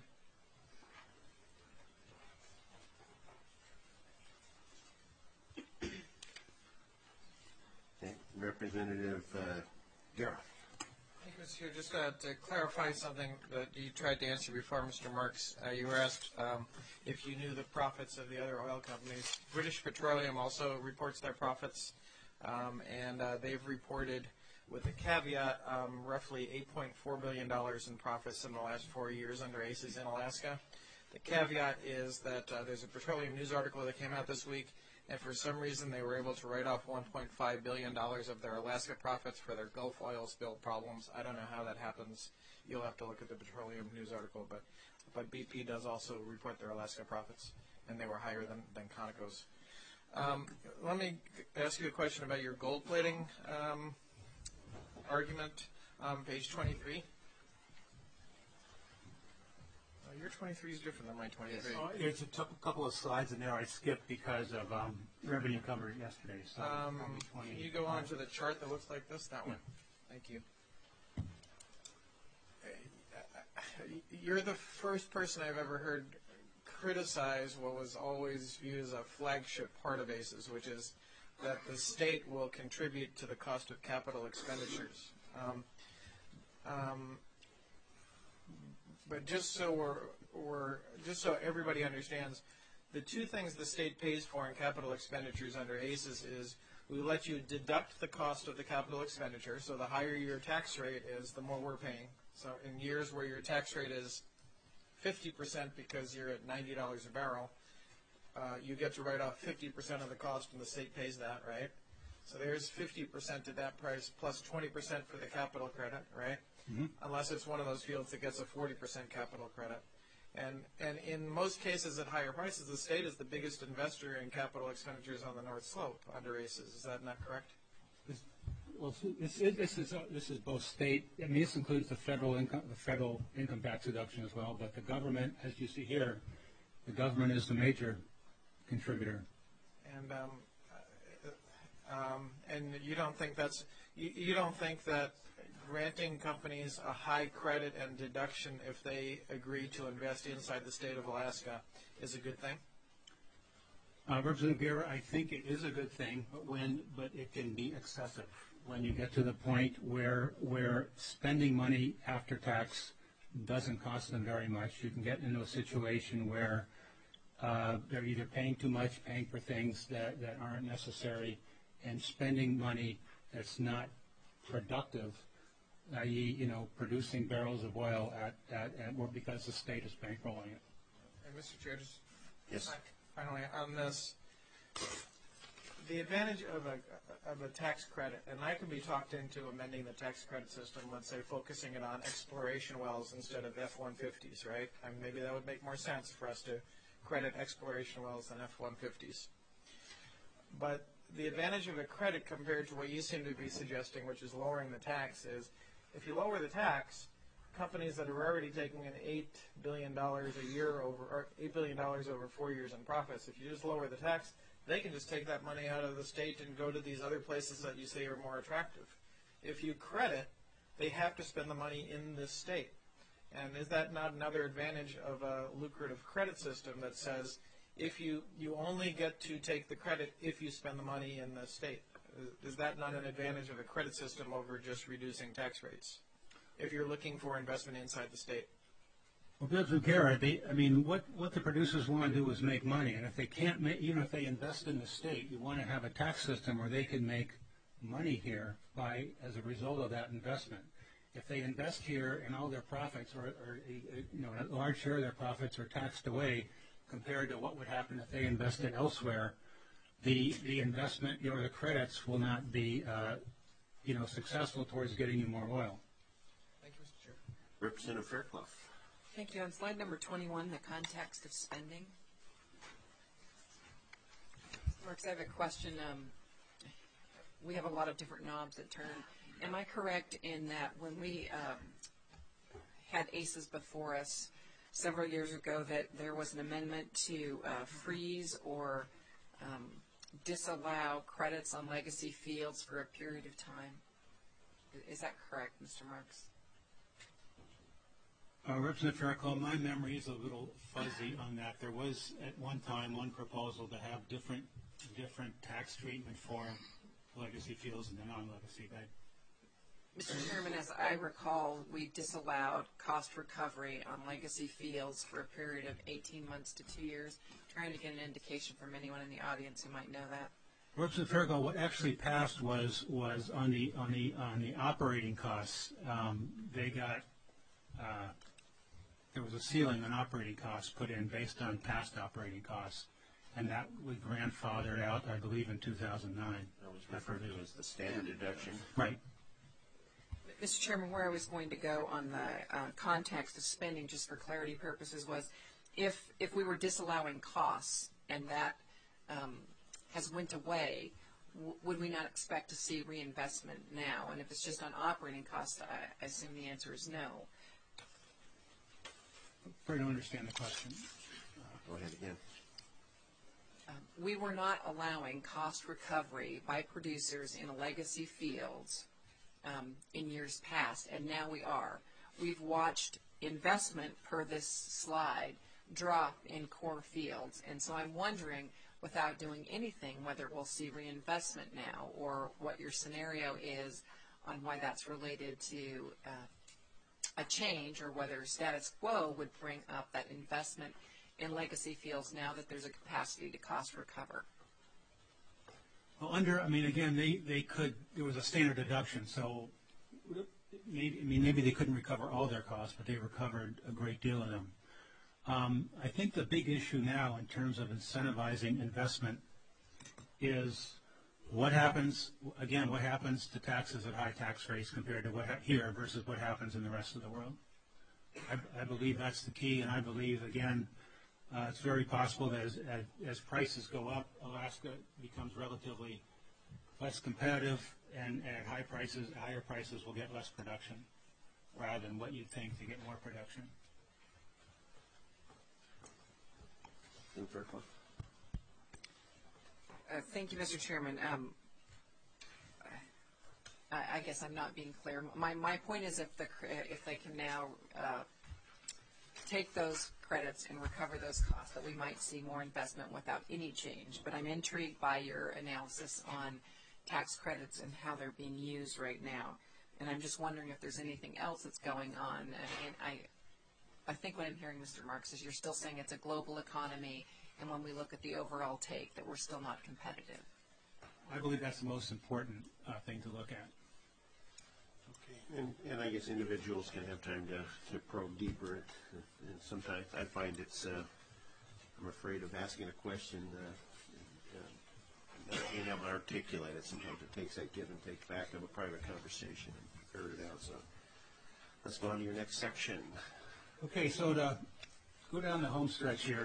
Okay. Representative uh, Darrell. Thank you, Mister Chair. Just uh, to clarify something that you tried to answer before, Mister Marks, uh, you were asked um, if you knew the profits of the other oil companies. British Petroleum also reports their profits, um, and uh, they've reported, with a caveat, um, roughly eight point four billion dollars in profits in the last four years under ACES in Alaska. The caveat is that uh, there's a Petroleum News article that came out this week, and for some reason they were able to write off one point five billion dollars of their Alaska profits for their Gulf oil spill problems. I don't know how that happens. You'll have to look at the Petroleum News article, but but B P does also report their Alaska profits, and they were higher than, than Conoco's. Um, let me ask you a question about your gold plating um, argument, um, page twenty-three. Uh, your twenty-three is different than my twenty-three. Oh, it's a t couple of slides in there I skipped because of um, revenue covered yesterday. So um, can you go on to the chart that looks like this? That one. Thank you. You're the first person I've ever heard criticize what was always viewed as a flagship part of ACES, which is that the state will contribute to the cost of capital expenditures. Um, um, but just so we're, we're, just so everybody understands, the two things the state pays for in capital expenditures under ACES is we let you deduct the cost of the capital expenditure, so the higher your tax rate is, the more we're paying. So in years where your tax rate is fifty percent because you're at ninety dollars a barrel, uh, you get to write off fifty percent of the cost, and the state pays that, right? So there's fifty percent at that price plus twenty percent for the capital credit, right? Mm-hmm. Unless it's one of those fields that gets a forty percent capital credit. And, and in most cases at higher prices, the state is the biggest investor in capital expenditures on the North Slope under ACES. Is that not correct? Well, this is, this is this is both state. I mean, this includes the federal income, the federal income tax deduction as well. But the government, as you see here, the government is the major contributor. And um, uh, um, and you don't think that's you, you don't think that granting companies a high credit and deduction if they agree to invest inside the state of Alaska is a good thing? Uh, Representative Guerra, I think it is a good thing, but when but it can be excessive when you get to the point where where spending money after tax doesn't cost them very much. You can get into a situation where uh, they're either paying too much, paying for things that, that aren't necessary, and spending money that's not productive, that is, you know, producing barrels of oil at, at, at or because the state is bankrolling it. And Mister Chair, just Yes. finally on this, the advantage of a of a tax credit, and I can be talked into amending the tax credit system, let's say focusing it on exploration wells instead of F one fifties, right? I mean, maybe that would make more sense for us to credit exploration wells than F one fifties. But the advantage of a credit compared to what you seem to be suggesting, which is lowering the tax, is if you lower the tax, companies that are already taking an eight billion dollars a year over, or eight billion dollars over four years in profits, if you just lower the tax, they can just take that money out of the state and go to these other places that you say are more attractive. If you credit, they have to spend the money in this state. And is that not another advantage of a lucrative credit system that says if you, you only get to take the credit if you spend the money in the state? Is that not an advantage of a credit system over just reducing tax rates if you're looking for investment inside the state? Well, Bill Zucchero, they, I mean, what, what the producers want to do is make money, and if they can't make, even if they invest in the state, you want to have a tax system where they can make money here by, as a result of that investment. If they invest here and all their profits, or, or you know, a large share of their profits are taxed away compared to what would happen if they invested elsewhere, the, the investment, you know, the credits will not be, uh, you know, successful towards getting you more oil. Thank you, Mister Chair. Representative Fairclough. Thank you. On slide number twenty-one, the context of spending. Marks, I have a question. Um, we have a lot of different knobs that turn. Am I correct in that when we um, had ACES before us several years ago that there was an amendment to uh, freeze or um, disallow credits on legacy fields for a period of time? Is that correct, Mister Marks? Uh, Representative Fairclough, my memory is a little fuzzy on that. There was at one time one proposal to have different different tax treatment for legacy fields and the non-legacy. I, Mister Chairman, as I recall, we disallowed cost recovery on legacy fields for a period of eighteen months to two years. Trying to get an indication from anyone in the audience who might know that. Representative Fairclough, what actually passed was was on the on the on the operating costs. Um, they got uh, there was a ceiling on operating costs put in based on past operating costs, and that was grandfathered out, I believe, in two thousand nine. That was referred to as the standard deduction. Right. Mister Chairman, where I was going to go on the uh, context of spending, just for clarity purposes, was if if we were disallowing costs and that um, has went away, w would we not expect to see reinvestment now? And if it's just on operating costs, I, I assume the answer is no. I don't understand the question. Go ahead again. Um, we were not allowing cost recovery by producers in legacy fields um, in years past, and now we are. We've watched investment per this slide drop in core fields, and so I'm wondering, without doing anything, whether we'll see reinvestment now or what your scenario is on why that's related to uh, a change, or whether status quo would bring up that investment in legacy fields now that there's a capacity to cost recover. Well, under, I mean, again, they, they could, there was a standard deduction, so maybe, I mean, maybe they couldn't recover all their costs, but they recovered a great deal of them. Um, I think the big issue now in terms of incentivizing investment is what happens, again, what happens to taxes at high tax rates compared to what ha here versus what happens in the rest of the world. I, I believe that's the key, and I believe, again, uh, it's very possible that as, as, as prices go up, Alaska becomes relatively less competitive, and at high prices, higher prices will get less production rather than what you'd think to get more production. Uh, thank you, Mister Chairman. Um, I, I guess I'm not being clear. My, my point is if, the, if they can now uh, take those credits and recover those costs, that we might see more investment without any change. But I'm intrigued by your analysis on tax credits and how they're being used right now. And I'm just wondering if there's anything else that's going on. And, and I, I think what I'm hearing, Mister Marks, is you're still saying it's a global economy, and when we look at the overall take, that we're still not competitive. I believe that's the most important uh, thing to look at. Okay, and, and I guess individuals can have time to, to probe deeper, and, and sometimes I find it's, uh, I'm afraid of asking a question, uh, and, uh, not being able to articulate it. Sometimes it takes that give and take back of a private conversation and ferret it out. So let's go on to your next section. Okay, so to go down the home stretch here.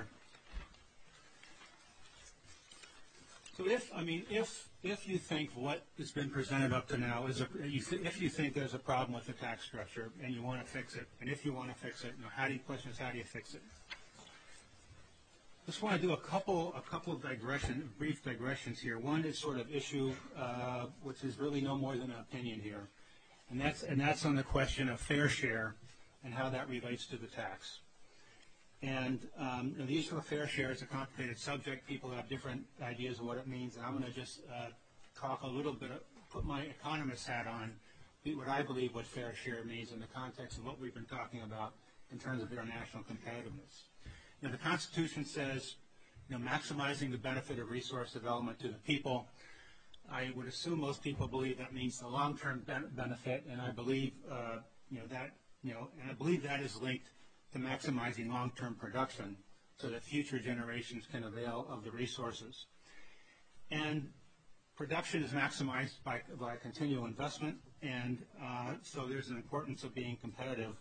So if, I mean, if if you think what has been presented up to now is a, you th if you think there's a problem with the tax structure and you want to fix it, and if you want to fix it, you know, how do you, question is how do you fix it? Just want to do a couple a couple of digression, brief digressions here. One is sort of issue, uh, which is really no more than an opinion here, and that's and that's on the question of fair share and how that relates to the tax. And um, you know, the issue of fair share is a complicated subject. People have different ideas of what it means, and I'm going to just uh, talk a little bit, of, put my economist hat on, what I believe what fair share means in the context of what we've been talking about in terms of international competitiveness. You know, the Constitution says, you know, maximizing the benefit of resource development to the people. I would assume most people believe that means the long-term ben benefit, and I believe, uh, you know, that, you know, and I believe that is linked to maximizing long-term production so that future generations can avail of the resources. And production is maximized by, by continual investment, and uh, so there's an importance of being competitive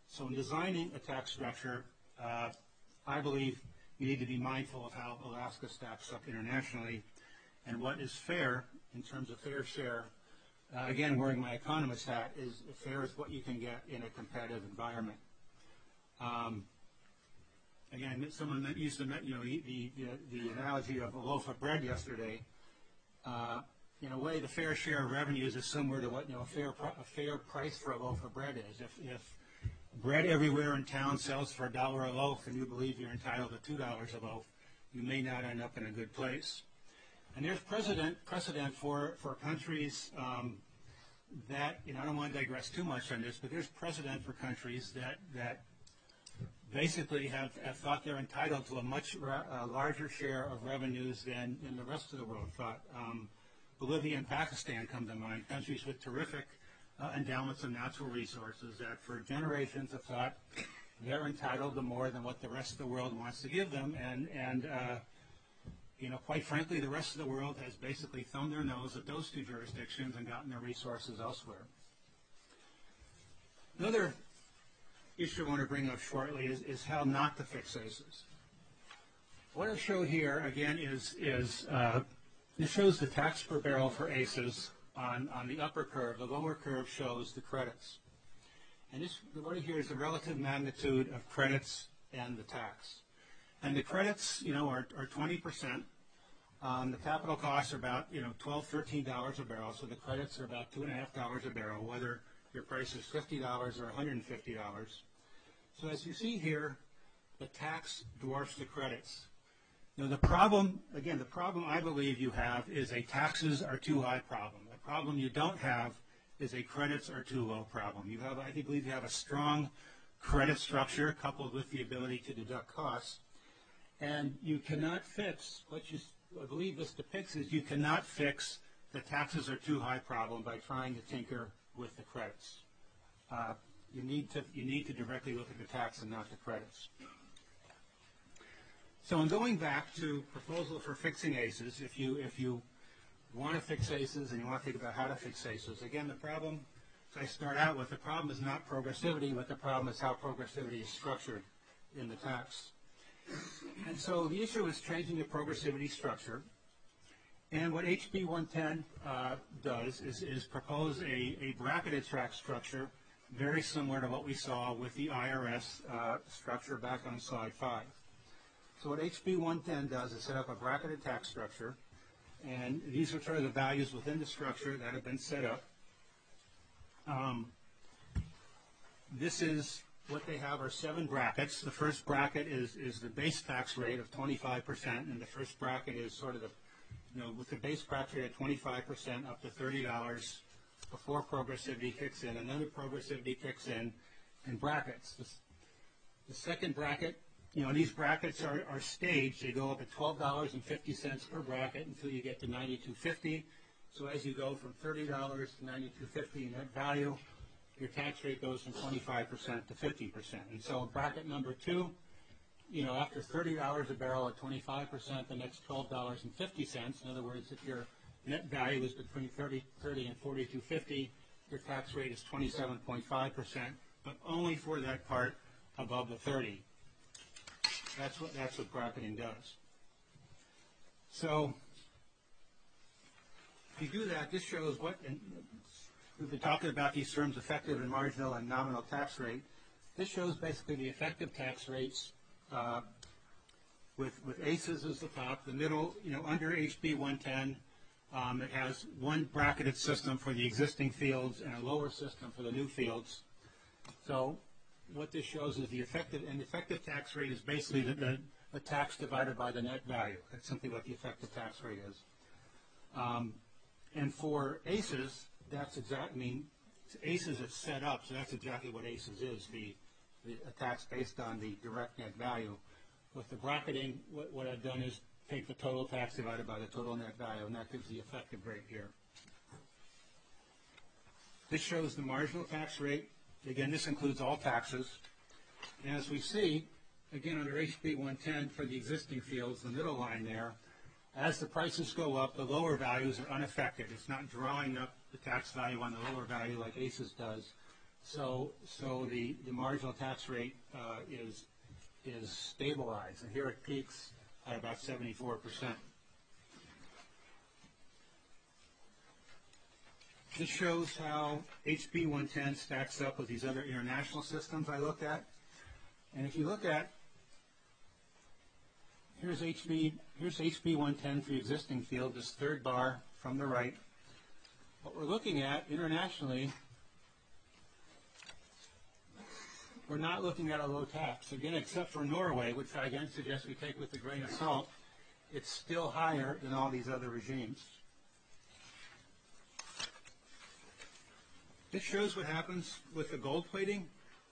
So in designing a tax structure, uh, I believe you need to be mindful of how Alaska stacks up internationally and what is fair in terms of fair share. Uh, again, wearing my economist hat, is fair is what you can get in a competitive environment. Um, again, someone that used to, you know, the, the, the analogy of a loaf of bread yesterday. Uh, in a way, the fair share of revenues is similar to what, you know, a fair, a fair price for a loaf of bread is. If, if bread everywhere in town sells for a dollar a loaf and you believe you're entitled to two dollars a loaf, you may not end up in a good place. And there's precedent, precedent for, for countries um, that, you know, I don't want to digress too much on this, but there's precedent for countries that, that basically have, have thought they're entitled to a much ra uh, larger share of revenues than, than the rest of the world thought. Um, Bolivia and Pakistan come to mind, countries with terrific uh, endowments of natural resources that for generations have thought they're entitled to more than what the rest of the world wants to give them. And, and uh, you know, quite frankly, the rest of the world has basically thumbed their nose at those two jurisdictions and gotten their resources elsewhere. Another issue I want to bring up shortly is, is how not to fix A C Es. What I show here, again, is, is uh, this shows the tax per barrel for A C Es on, on the upper curve. The lower curve shows the credits. And this, what here is the relative magnitude of credits and the tax. And the credits, you know, are, are twenty percent. Um, the capital costs are about, you know, twelve, thirteen dollars a barrel. So the credits are about two and a half dollars a barrel, whether your price is fifty dollars or one hundred fifty dollars. So as you see here, the tax dwarfs the credits. You know, the problem, again, the problem I believe you have is a taxes are too high problem. The problem you don't have is a credits are too low problem. You have, I believe you have a strong credit structure coupled with the ability to deduct costs. And you cannot fix, what you, I believe this depicts is you cannot fix the taxes are too high problem by trying to tinker with the credits. Uh, you need to, you need to directly look at the tax and not the credits. So in going back to proposal for fixing A C Es, if you, if you want to fix A C Es and you want to think about how to fix A C Es, again, the problem, as I start out with, the problem is not progressivity, but the problem is how progressivity is structured in the tax. And so the issue is changing the progressivity structure. And what H B one ten uh, does is, is propose a, a bracketed tax structure very similar to what we saw with the I R S uh, structure back on slide five. So what H B one ten does is set up a bracketed tax structure, and these are sort of the values within the structure that have been set up. Um, this is what they have are seven brackets. The first bracket is, is the base tax rate of twenty-five percent, and the first bracket is sort of the, you know, with the base tax rate at twenty-five percent up to thirty dollars before progressivity kicks in. Another progressivity kicks in in brackets. The, the second bracket, you know, these brackets are, are staged. They go up at twelve dollars and fifty cents per bracket until you get to ninety-two fifty. So as you go from thirty dollars to ninety-two fifty in net value, your tax rate goes from twenty-five percent to fifty percent. And so bracket number two, you know, after thirty dollars a barrel at twenty-five percent, the next twelve dollars and fifty cents. In other words, if your net value is between thirty, thirty and forty-two fifty, your tax rate is twenty-seven point five percent, but only for that part above the thirty. That's what, that's what bracketing does. So if you do that, this shows what, and we've been talking about these terms, effective and marginal and nominal tax rate. This shows basically the effective tax rates uh, with, with A C Es as the top. The middle, you know, under H B one ten, um, it has one bracketed system for the existing fields and a lower system for the new fields. So what this shows is the effective, and the effective tax rate is basically the, the, the tax divided by the net value. That's simply what the effective tax rate is. Um, and for A C Es, that's exact, I mean, A C Es is set up, so that's exactly what A C Es is, the, the a tax based on the direct net value. With the bracketing, what, what I've done is take the total tax divided by the total net value, and that gives the effective rate here. This shows the marginal tax rate. Again, this includes all taxes. And as we see, again, under H B one ten for the existing fields, the middle line there, as the prices go up, the lower values are unaffected. It's not drawing up the tax value on the lower value like A C Es does. So, so the, the marginal tax rate uh, is is stabilized, and here it peaks at about seventy-four percent. This shows how H B one ten stacks up with these other international systems I looked at. And if you look at, here's H B, here's H B one ten for the existing field, this third bar from the right. What we're looking at internationally, we're not looking at a low tax. Again, except for Norway, which I again suggest we take with a grain of salt, it's still higher than all these other regimes. This shows what happens with the gold plating.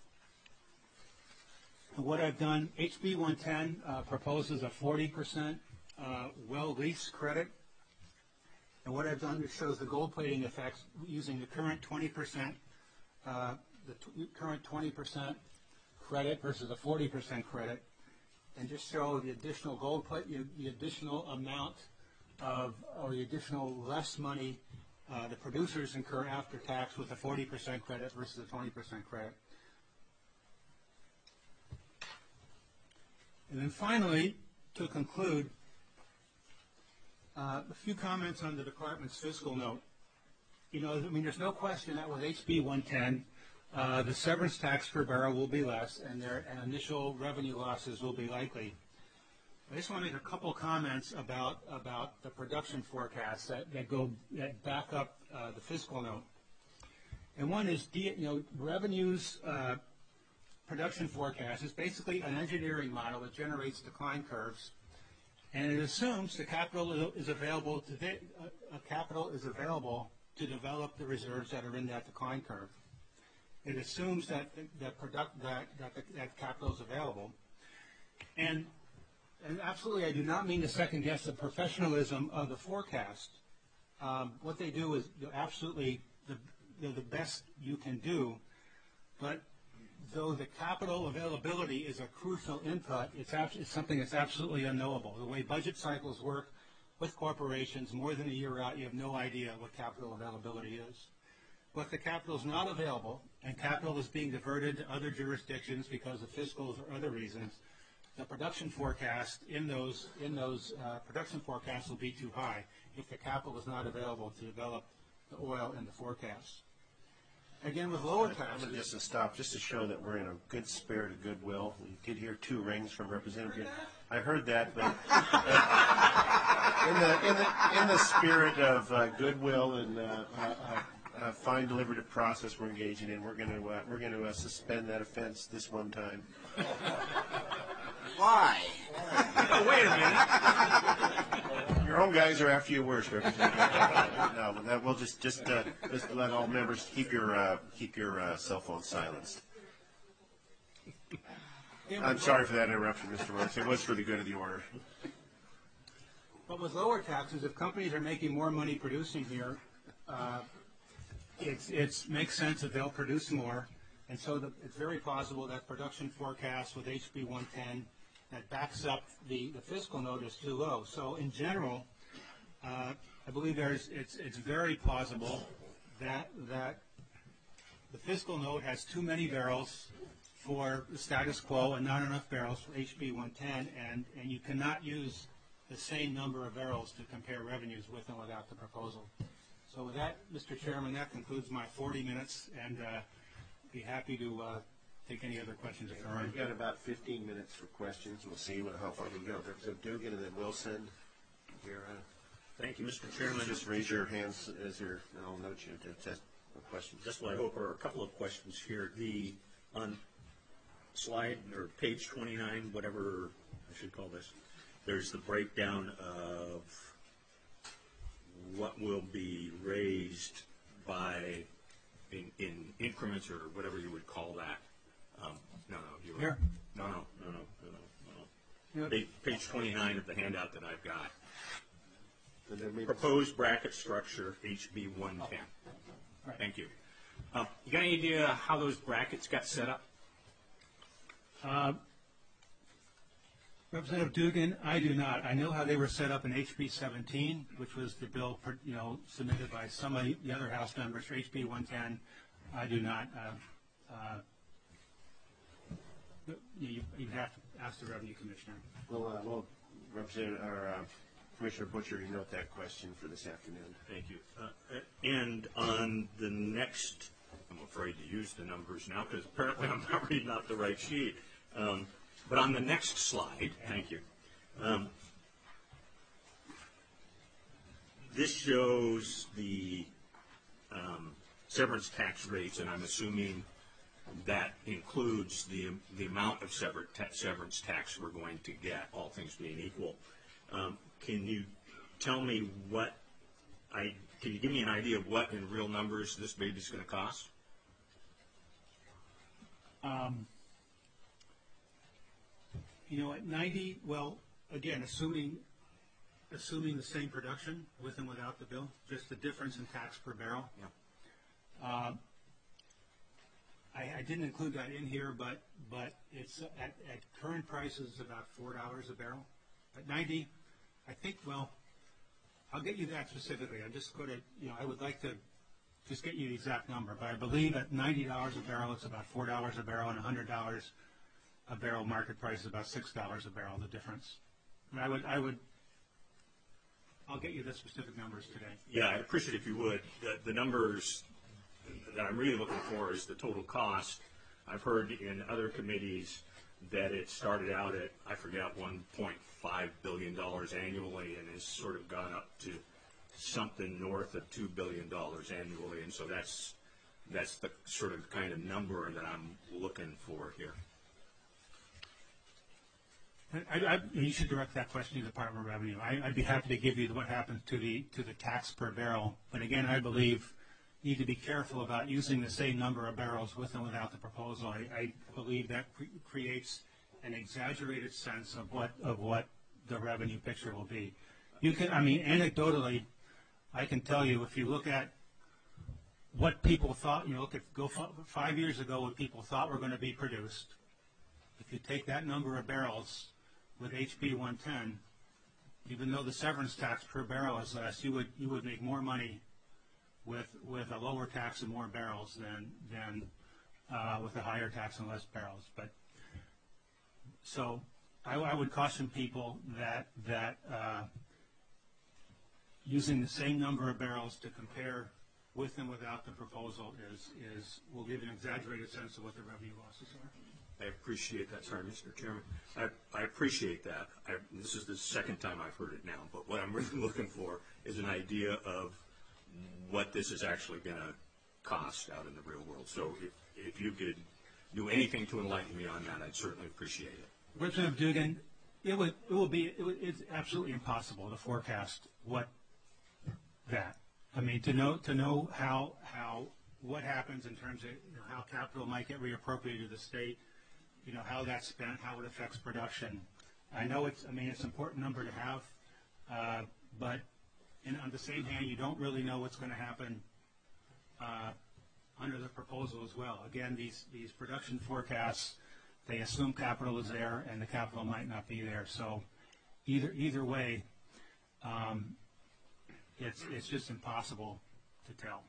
And what I've done, H B one ten uh, proposes a forty percent uh, well lease credit. And what I've done is shows the gold plating effects using the current twenty percent, uh, the t current twenty percent credit versus a forty percent credit, and just show the additional gold plate, the additional amount of, or the additional less money Uh, the producers incur after tax with a forty percent credit versus a twenty percent credit. And then finally, to conclude, uh, a few comments on the department's fiscal note. You know, I mean, there's no question that with H B one ten, uh, the severance tax per barrel will be less, and their and initial revenue losses will be likely. I just want to make a couple comments about about the production forecasts that, that go that back up uh, the fiscal note. And one is, you know, revenues uh, production forecast is basically an engineering model that generates decline curves, and it assumes the capital is available to the, uh, a capital is available to develop the reserves that are in that decline curve. It assumes that that product that that, that capital is available, and And absolutely, I do not mean to second guess the professionalism of the forecast. Um, what they do is absolutely the, the best you can do, but though the capital availability is a crucial input, it's, it's something that's absolutely unknowable. The way budget cycles work with corporations, more than a year out, you have no idea what capital availability is. But if the capital is not available, and capital is being diverted to other jurisdictions because of fiscals or other reasons, the production forecast in those in those uh, production forecasts will be too high if the capital is not available to develop the oil in the forecasts. Again, with lower taxes. I'm just to stop, just to show that we're in a good spirit of goodwill. We did hear two rings from Representative. I heard that, but uh, in the in the in the spirit of uh, goodwill and uh, uh, uh, fine deliberative process we're engaging in, we're going to uh, we're going to uh, suspend that offense this one time. Why? Oh, wait a minute. Your own guys are after you worse, Representative. No, that, we'll just just uh, just let all members keep your uh, keep your uh, cell phone silenced. I'm sorry for that interruption, Mister Marks. It was for the good of the order. But with lower taxes, if companies are making more money producing here, uh, it's it's makes sense that they'll produce more, and so the, it's very possible that production forecasts with H B one ten that backs up the, the fiscal note is too low. So in general, uh, I believe there's it's it's very plausible that that the fiscal note has too many barrels for the status quo and not enough barrels for H B one ten, and and you cannot use the same number of barrels to compare revenues with and without the proposal. So with that, Mister Chairman, that concludes my forty minutes, and uh, be happy to uh, take any other questions if there are any. We've got about fifteen minutes for questions. We'll see what, how far we go. Representative Dugan and then Wilson. Here, uh, Thank you, Mister Chairman. just raise your hands as your, and I'll note you to test questions. Just what I hope are a couple of questions here. The on slide or page twenty-nine, whatever I should call this, there's the breakdown of what will be raised by in, in increments or whatever you would call that. Um, no, no, you were, Here. no, no, no, no, no, no, no. Page, page twenty-nine of the handout that I've got. And then maybe- Proposed bracket structure, H B one ten. Right. Thank you. Uh, you got any idea how those brackets got set up? Uh, Representative Dugan, I do not. I know how they were set up in H B seventeen, which was the bill, you know, submitted by some of the other House members for H B one ten. I do not. Uh, uh, you, you have to ask the Revenue Commissioner. Well, uh, well, Representative, or uh, Commissioner Butcher, you note that question for this afternoon. Thank you. Uh, and on the next, I'm afraid to use the numbers now because apparently I'm not reading off the right sheet. Um, but on the next slide, thank you. Um, this shows the um, severance tax rates, and I'm assuming that includes the the amount of sever ta severance tax we're going to get, all things being equal. Um, can you tell me what I can you give me an idea of what in real numbers this baby's going to cost? Um, you know, at ninety, well, again, assuming assuming the same production with and without the bill, just the difference in tax per barrel. Yeah. Uh, I, I didn't include that in here, but but it's at, at current prices about four dollars a barrel. At ninety, I think. Well, I'll get you that specifically. I'm just going to, you know, I would like to just get you the exact number, but I believe at ninety dollars a barrel, it's about four dollars a barrel, and a hundred dollars a barrel market price is about six dollars a barrel. The difference. And I would, I would. I'll get you the specific numbers today. Yeah, I'd appreciate it if you would. The, the numbers that I'm really looking for is the total cost. I've heard in other committees that it started out at, I forget, one point five billion dollars annually and has sort of gone up to something north of two billion dollars annually. And so that's, that's the sort of kind of number that I'm looking for here. I, I, you should direct that question to the Department of Revenue. I, I'd be happy to give you what happens to the to the tax per barrel. But again, I believe you need to be careful about using the same number of barrels with and without the proposal. I, I believe that cre creates an exaggerated sense of what of what the revenue picture will be. You can, I mean, anecdotally, I can tell you if you look at what people thought, you know, look at go f five years ago, what people thought were going to be produced. If you take that number of barrels with H B one ten, even though the severance tax per barrel is less, you would you would make more money with with a lower tax and more barrels than than uh, with a higher tax and less barrels. But so I, I would caution people that that uh, using the same number of barrels to compare with and without the proposal is is will give an exaggerated sense of what the revenue losses are. I appreciate that. Sorry, Mister Chairman. I, I appreciate that. I, this is the second time I've heard it now. But what I'm really looking for is an idea of what this is actually going to cost out in the real world. So if, if you could do anything to enlighten me on that, I'd certainly appreciate it. Representative Dugan, it would it will be it would, it's absolutely impossible to forecast what that. I mean, to know to know how how what happens in terms of you know, how capital might get reappropriated to the state. You know, how that's spent, how it affects production. I know it's, I mean, it's an important number to have, uh, but in, on the same hand, you don't really know what's going to happen uh, under the proposal as well. Again, these, these production forecasts, they assume capital is there, and the capital might not be there. So either, either way, um, it's, it's just impossible to tell.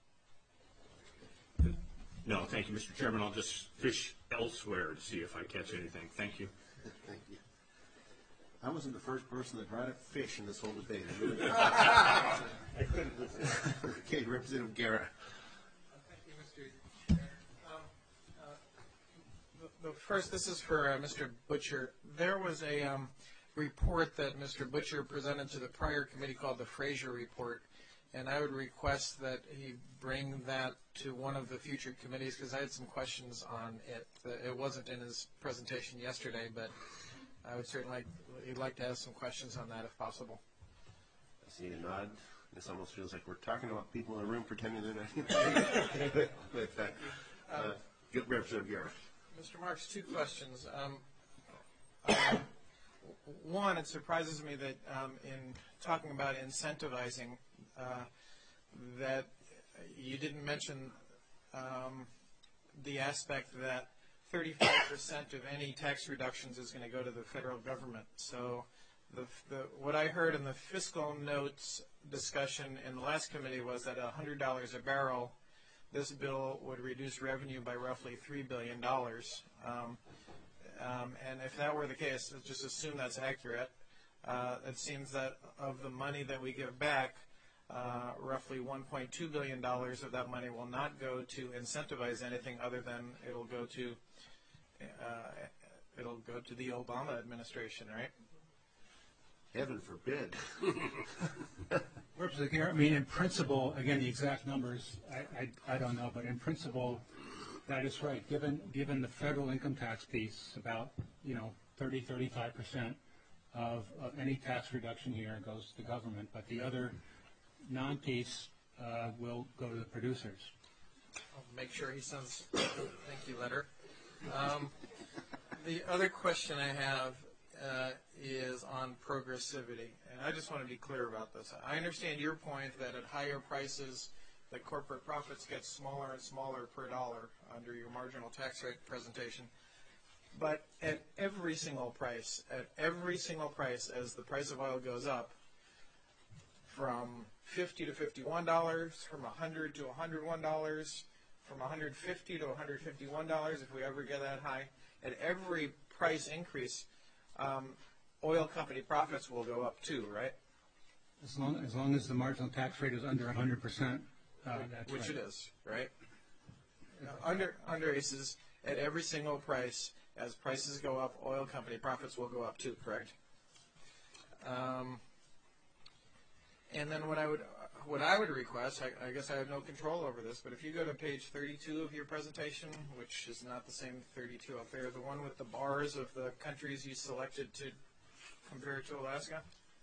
No, thank you, Mister Chairman. I'll just fish elsewhere to see if I catch anything. Thank you. Thank you. I wasn't the first person that brought up fish in this whole debate. I couldn't listen. Okay, Representative Guerra. Thank you, Mister Chair. Um, uh, the, the first, this is for uh, Mister Butcher. There was a um, report that Mister Butcher presented to the prior committee called the Fraser Report, and I would request that he bring that to one of the future committees because I had some questions on it. It wasn't in his presentation yesterday, but I would certainly like, he'd like to ask some questions on that if possible. I see a nod. This almost feels like we're talking about people in a room pretending they're not. but, uh, uh, Representative Guerra. Mister Marks, two questions. Um, uh, one, it surprises me that um, in talking about incentivizing, uh, that you didn't mention um, the aspect that thirty-five percent of any tax reductions is going to go to the federal government. So the, the, what I heard in the fiscal notes discussion in the last committee was that one hundred dollars a barrel this bill would reduce revenue by roughly three billion dollars. Um, um, and if that were the case, let's just assume that's accurate. Uh, it seems that of the money that we give back, uh, roughly one point two billion dollars of that money will not go to incentivize anything other than it'll go to uh, it'll go to the Obama administration, right? Heaven forbid. Representative Garrett, I mean, in principle, again, the exact numbers, I, I, I don't know, but in principle, that is right. Given given the federal income tax piece, about, you know, thirty, thirty-five percent of, of any tax reduction here goes to the government, but the other non-piece uh, will go to the producers. I'll make sure he sends a thank you letter. Um, the other question I have uh, is on progressivity, and I just want to be clear about this. I understand your point that at higher prices, the corporate profits get smaller and smaller per dollar under your marginal tax rate presentation. But at every single price, at every single price, as the price of oil goes up, from fifty to fifty-one dollars, from one hundred to one hundred one dollars, from one hundred fifty to one hundred fifty-one dollars, if we ever get that high, at every price increase, um, oil company profits will go up too, right? As long as, long as the marginal tax rate is under one hundred percent, uh, that's Which right. it is, right? Now, under, under A C Es, at every single price, as prices go up, oil company profits will go up too, correct? Um, and then what I would what I would request, I, I guess I have no control over this, but if you go to page thirty-two of your presentation, which is not the same thirty-two up there, the one with the bars of the countries you selected to compare to Alaska,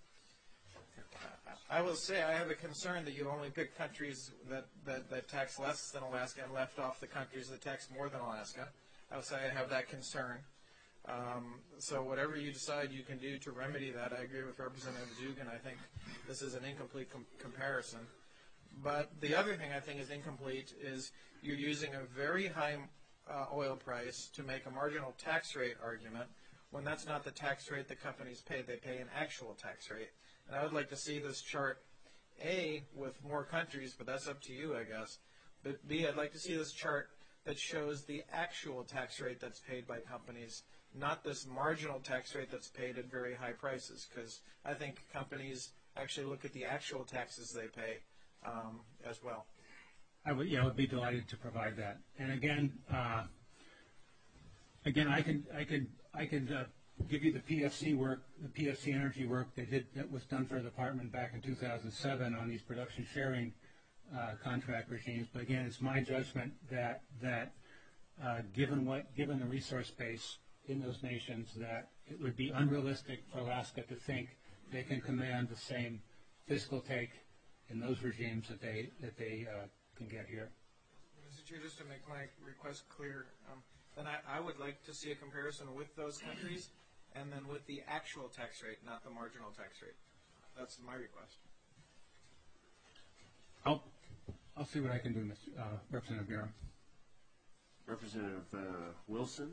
I will say I have a concern that you only picked countries that, that, that tax less than Alaska and left off the countries that tax more than Alaska. I will say I have that concern. Um, so whatever you decide you can do to remedy that, I agree with Representative Dugan. I think this is an incomplete com comparison. But the other thing I think is incomplete is you're using a very high uh, oil price to make a marginal tax rate argument when that's not the tax rate the companies pay. They pay an actual tax rate. And I would like to see this chart, A, with more countries, but that's up to you, I guess. But B, I'd like to see this chart that shows the actual tax rate that's paid by companies, not this marginal tax rate that's paid at very high prices, because I think companies actually look at the actual taxes they pay um, as well. I would, yeah, I would be delighted to provide that. And again, uh, again, I can, I can, I can uh, give you the P F C work, the P F C energy work that did that was done for the department back in two thousand seven on these production sharing uh, contract regimes. But again, it's my judgment that that uh, given what, given the resource base in those nations, that it would be unrealistic for Alaska to think they can command the same fiscal take in those regimes that they that they uh, can get here. Mister Chair, just to make my request clear, um, then I, I would like to see a comparison with those countries and then with the actual tax rate, not the marginal tax rate. That's my request. I'll I'll see what I can do, Mister Uh, Representative Bureau. Representative uh, Wilson.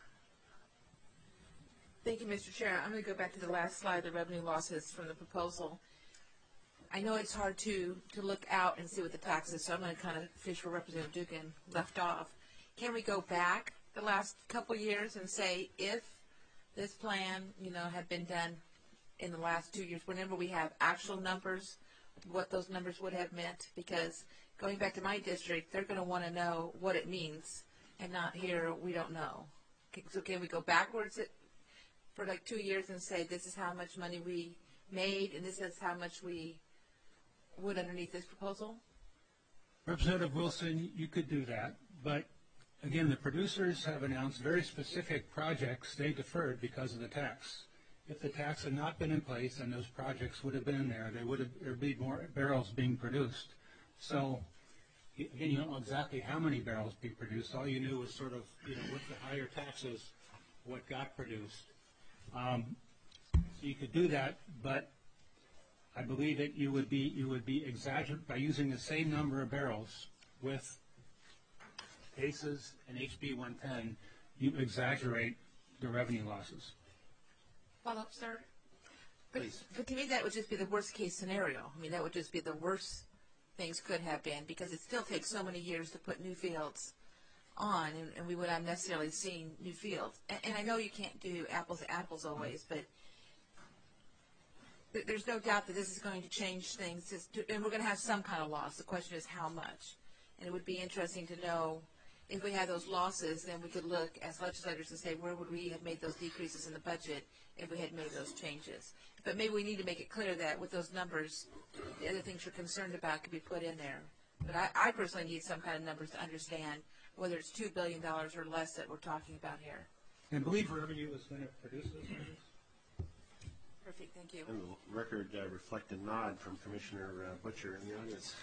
Thank you, Mister Chair. I'm going to go back to the last slide, the revenue losses from the proposal. I know it's hard to, to look out and see what the tax is, so I'm going to kind of fish where Representative Dugan left off. Can we go back the last couple years and say if this plan, you know, had been done in the last two years, whenever we have actual numbers, what those numbers would have meant? Because going back to my district, they're going to want to know what it means, and not here, we don't know. So can we go backwards at, for like two years and say this is how much money we made and this is how much we would underneath this proposal? Representative Wilson, you could do that, but again, the producers have announced very specific projects they deferred because of the tax. If the tax had not been in place and those projects would have been there, there would have there'd be more barrels being produced. So again, you don't know exactly how many barrels be produced. All you knew was sort of, you know, with the higher taxes, what got produced. Um, so you could do that, but I believe that you would be you would be exaggerate by using the same number of barrels with A C Es and H B one ten. You exaggerate the revenue losses. Follow up, sir. But, Please. but to me, that would just be the worst case scenario. I mean, that would just be the worst things could have been, because it still takes so many years to put new fields on, and, and we would have necessarily seen new fields. And, and I know you can't do apples to apples always, but th- there's no doubt that this is going to change things, just to, and we're going to have some kind of loss. The question is how much. And it would be interesting to know if we had those losses, then we could look as legislators and say, where would we have made those decreases in the budget if we had made those changes? But maybe we need to make it clear that with those numbers, the other things you're concerned about could be put in there. But I, I personally need some kind of numbers to understand whether it's two billion dollars or less that we're talking about here. I believe revenue is going to produce those numbers. Perfect, thank you. And the record uh, reflect a nod from Commissioner uh, Butcher in the audience.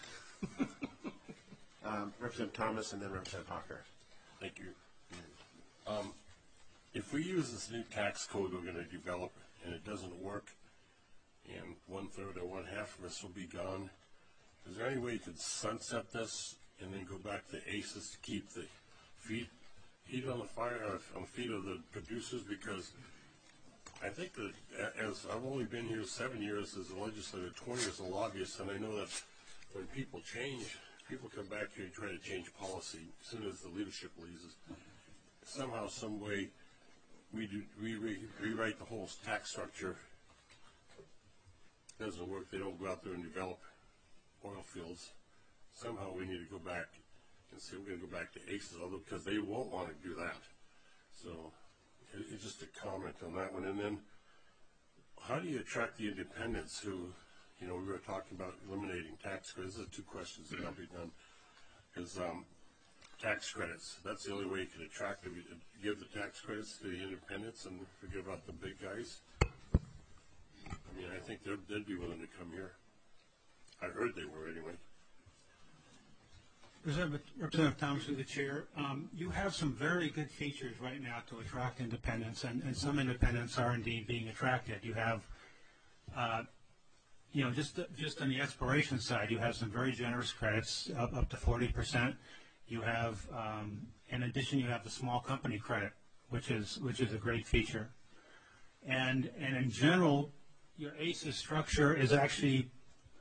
um, Representative Thomas and then Representative Hawker. Thank you. Um, if we use this new tax code we're going to develop and it doesn't work, and one third or one half of us will be gone, is there any way you could sunset this and then go back to A C E S to keep the feet heat on the fire uh, on the feet of the producers? Because I think that a- as I've only been here seven years as a legislator, twenty as a lobbyist, and I know that when people change, people come back here and try to change policy as soon as the leadership leaves. Somehow, some way, we do we re- rewrite the whole tax structure. Doesn't work. They don't go out there and develop oil fields. Somehow we need to go back and say we're going to go back to A C E S, although because they won't want to do that. So it, it's just a comment on that one. And then how do you attract the independents who, you know, we were talking about eliminating tax credits. These are two questions that I'll be done. Is um, tax credits. That's the only way you can attract them. You give the tax credits to the independents and forget about the big guys. I mean, I think they'd, they'd be willing to come here. I heard they were anyway. Representative, Representative Thomas, through the chair, um, you have some very good features right now to attract independents, and, and some independents are indeed being attracted. You have, uh, you know, just just on the exploration side, you have some very generous credits, up, up to forty percent. You have, um, in addition, you have the small company credit, which is which is a great feature. And and in general, your A C E S structure is actually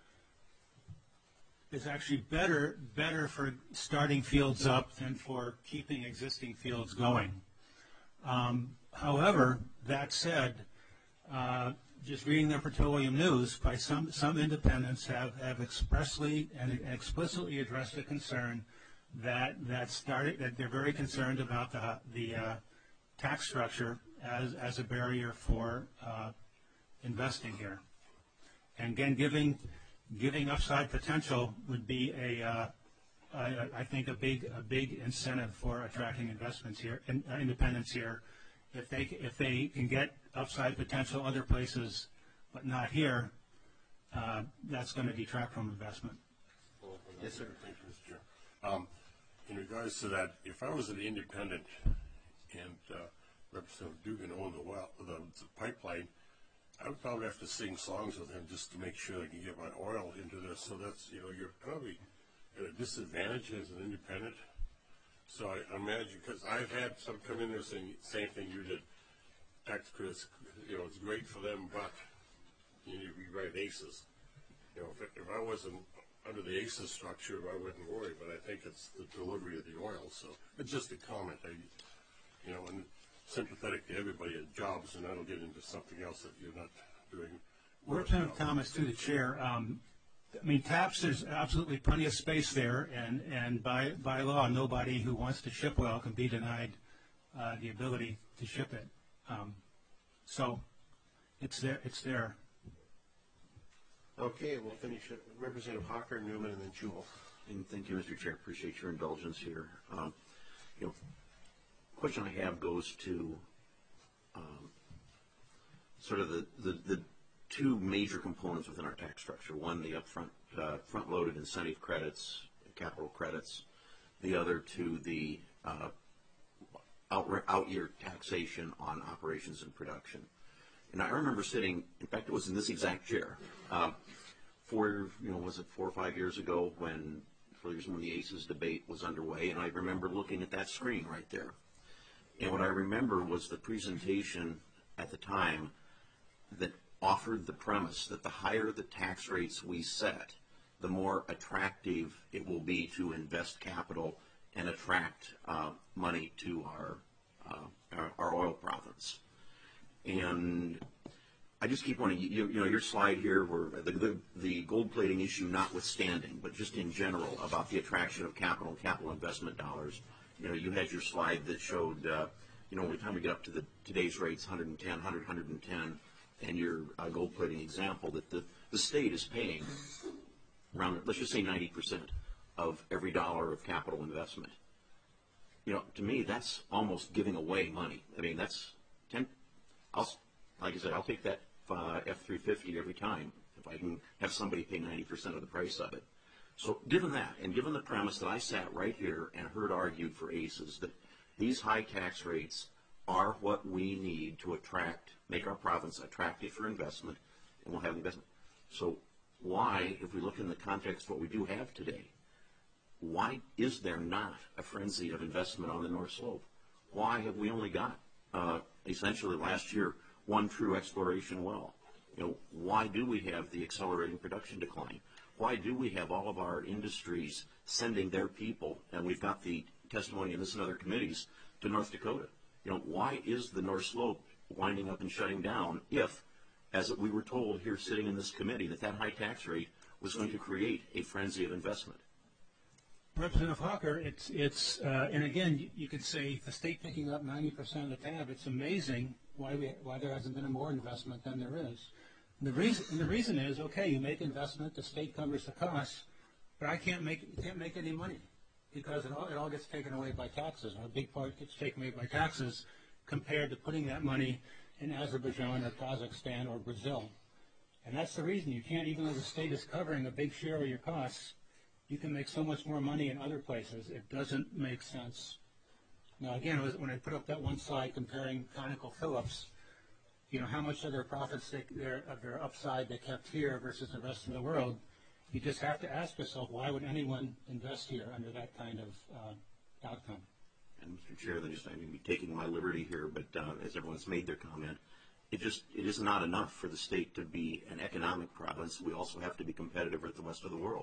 is actually better better for starting fields up than for keeping existing fields going. Um, however, that said, uh, just reading the petroleum news, by some some independents have, have expressly and explicitly addressed a concern that that started that they're very concerned about the the uh, tax structure as as a barrier for uh, investing here. And again, giving giving upside potential would be a, uh, I, I think, a big a big incentive for attracting investments here, in, uh, independents here. If they if they can get upside potential other places, but not here, uh, that's going to detract from investment. Yes, sir. Thank you, Mister Chair. Um, in regards to that, if I was an independent and uh, Representative Dugan owned the well, the, the pipeline, I would probably have to sing songs with him just to make sure I can get my oil into this. So that's, you know, you're probably at a disadvantage as an independent. So I imagine, because I've had some come in there saying same thing you did. Tax credits, you know, it's great for them, but you need to rewrite A C E S. You know, if, it, if I wasn't under the A C E S structure, I wouldn't worry. But I think it's the delivery of the oil. So it's just a comment. I, you know, and sympathetic to everybody at jobs, and that'll get into something else that you're not doing. Representative Thomas, through the chair, um, I mean, TAPS, there's absolutely plenty of space there, and, and by, by law, nobody who wants to ship oil can be denied uh, the ability to ship it. Um, so it's there. It's there. Okay, we'll finish it. Representative Hawker, Newman, and then Jewell. And thank you, Mister Chair. Appreciate your indulgence here. Um, you know, question I have goes to um, sort of the, the, the two major components within our tax structure. One, the upfront uh, front-loaded incentive credits, capital credits. The other to the uh, out, out-year taxation on operations and production. And I remember sitting, in fact, it was in this exact chair, uh, four, you know, was it four or five years ago when, four years when the A C E S debate was underway, and I remember looking at that screen right there. And what I remember was the presentation at the time that offered the premise that the higher the tax rates we set, the more attractive it will be to invest capital and attract uh, money to our, uh, our our oil province. And I just keep wanting, you, you know, your slide here, where the, the, the gold plating issue notwithstanding, but just in general about the attraction of capital and capital investment dollars. You know, you had your slide that showed, uh, you know, by the time we get up to the today's rates, one hundred ten, one hundred, one hundred ten, and your uh, gold plating example, that the, the state is paying around, let's just say ninety percent of every dollar of capital investment. You know, to me, that's almost giving away money. I mean, that's ten, I'll, like I said, I'll take that uh, F three fifty every time if I can have somebody pay ninety percent of the price of it. So given that, and given the premise that I sat right here and heard argued for ACES, that these high tax rates are what we need to attract, make our province attractive for investment, and we'll have investment. So why, if we look in the context of what we do have today, why is there not a frenzy of investment on the North Slope? Why have we only got, uh, essentially last year, one true exploration well? You know, why do we have the accelerating production decline? Why do we have all of our industries sending their people, and we've got the testimony in this and other committees, to North Dakota? You know, why is the North Slope winding up and shutting down if, as we were told here sitting in this committee, that that high tax rate was going to create a frenzy of investment? Representative Hawker, it's, it's uh, and again, you, you could say the state picking up ninety percent of the tab, it's amazing why, we, why there hasn't been more investment than there is. The reason, and the reason is, okay, you make investment, the state covers the costs, but I can't make, you can't make any money because it all, it all gets taken away by taxes, or a big part gets taken away by taxes compared to putting that money in Azerbaijan or Kazakhstan or Brazil. And that's the reason you can't, even though the state is covering a big share of your costs, you can make so much more money in other places. It doesn't make sense. Now, again, it was, when I put up that one slide comparing ConocoPhillips, you know, how much of their profits, they, their, of their upside they kept here versus the rest of the world, you just have to ask yourself, why would anyone invest here under that kind of uh, outcome? And Mister Chair, then just I'm going to be taking my liberty here, but uh, as everyone's made their comment, it just it is not enough for the state to be an economic province. We also have to be competitive with the rest of the world.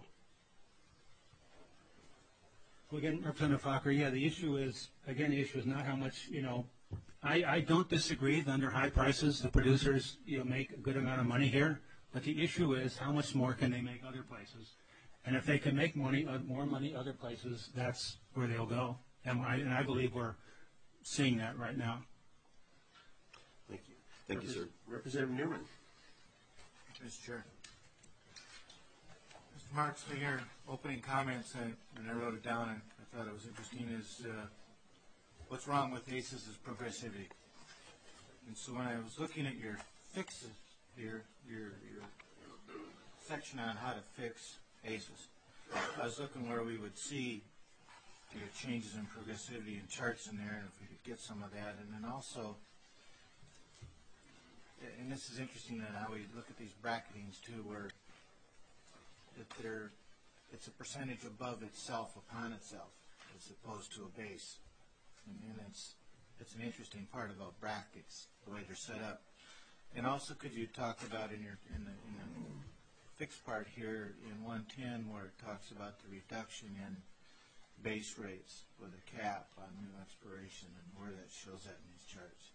Well, again, Representative Fokker, yeah, the issue is, again, the issue is not how much, you know, I, I don't disagree that under high prices, the producers, you know, make a good amount of money here, but the issue is how much more can they make other places? And if they can make money, uh, more money other places, that's where they'll go. And I, and I believe we're seeing that right now. Thank you. Thank you, sir. Representative Newman. Mister Chair. Mister Marks, in your opening comments, and, and I wrote it down, and I thought it was interesting, is uh, what's wrong with ACES is progressivity. And so when I was looking at your fixes, your, your, your section on how to fix ACES, I was looking where we would see your changes in progressivity and charts in there, and if we could get some of that. And then also, and this is interesting in how we look at these bracketings too, where that they're, it's a percentage above itself, upon itself, as opposed to a base. And, and it's it's an interesting part about brackets, the way they're set up. And also, could you talk about in your in the, in the fixed part here in one ten, where it talks about the reduction in base rates with a cap on new exploration, and where that shows that in these charts?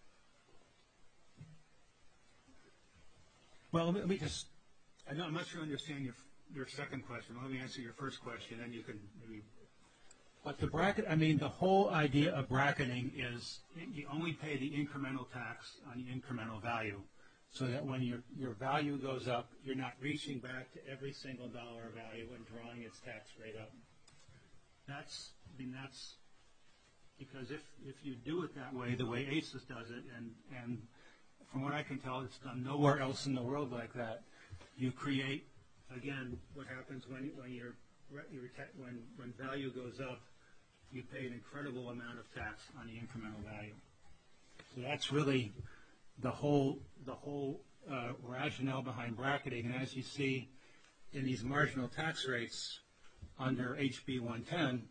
Well, let me just, I know, I'm not sure I understand your your second question. Let me answer your first question, and you can maybe. But the bracket, I mean, the whole idea of bracketing is you only pay the incremental tax on the incremental value, so that when your your value goes up, you're not reaching back to every single dollar of value and drawing its tax rate up. That's, I mean, that's because if if you do it that way, the way ACES does it, and and from what I can tell, it's done nowhere else in the world like that. You create, again, what happens when when your your when when value goes up, you pay an incredible amount of tax on the incremental value. So that's really the whole the whole uh, rationale behind bracketing. And as you see in these marginal tax rates under H B one ten,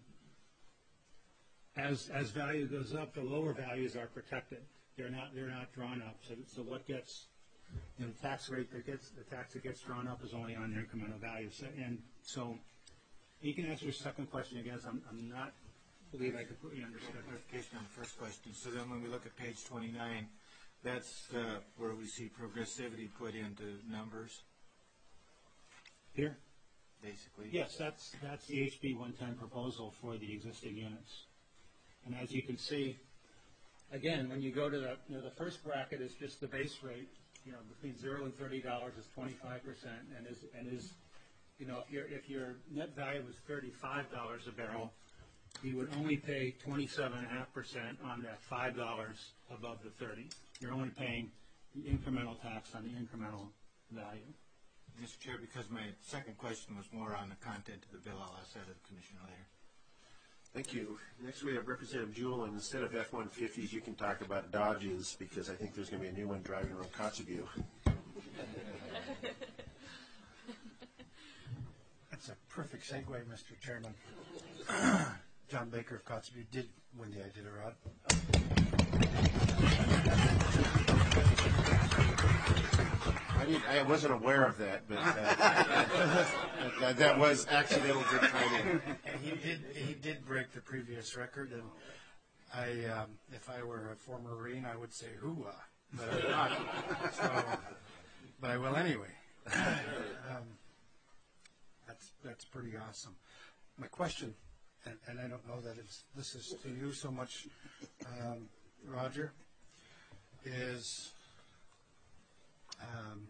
as as value goes up, the lower values are protected. They're not they're not drawn up. So so what gets you know, the tax rate that gets, the tax that gets drawn up is only on incremental value. So, and so, you can answer your second question again, so I'm, I'm not, believe I completely understood. Clarification on the first question. So then when we look at page twenty-nine, that's uh, where we see progressivity put into numbers, Here? basically? Yes, that's, that's the H B one ten proposal for the existing units. And as you can see, again, when you go to the, you know, the first bracket is just the base rate, you know, between zero and thirty dollars is twenty-five percent, and is, and is, you know, if your, if your net value was thirty-five dollars a barrel, you would only pay twenty-seven and a half percent on that five dollars above the thirty. You're only paying the incremental tax on the incremental value. Mister Chair, because my second question was more on the content of the bill, I'll ask that of the Commissioner later. Thank you. Next we have Representative Jewell, and instead of F one fifties, you can talk about Dodges, because I think there's going to be a new one driving around Kotzebue. That's a perfect segue, Mister Chairman. John Baker of Kotzebue did win the Iditarod. I didn't, I wasn't aware of that, but uh, that, that was accidental good timing. And he did, he did break the previous record, and I, um, if I were a former Marine, I would say hoorah, but I'm not. So, but I will anyway. Um, that's that's pretty awesome. My question, and, and I don't know that it's this is to you so much, um, Roger, is. Um,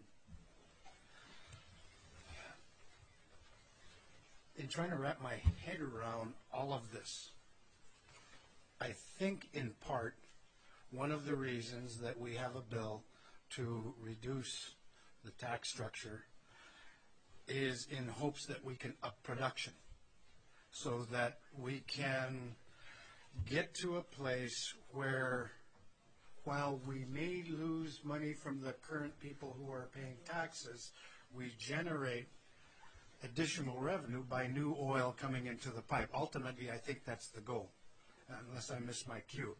in trying to wrap my head around all of this, I think in part one of the reasons that we have a bill to reduce the tax structure is in hopes that we can up production so that we can get to a place where while we may lose money from the current people who are paying taxes, we generate additional revenue by new oil coming into the pipe. Ultimately, I think that's the goal, unless I miss my cue.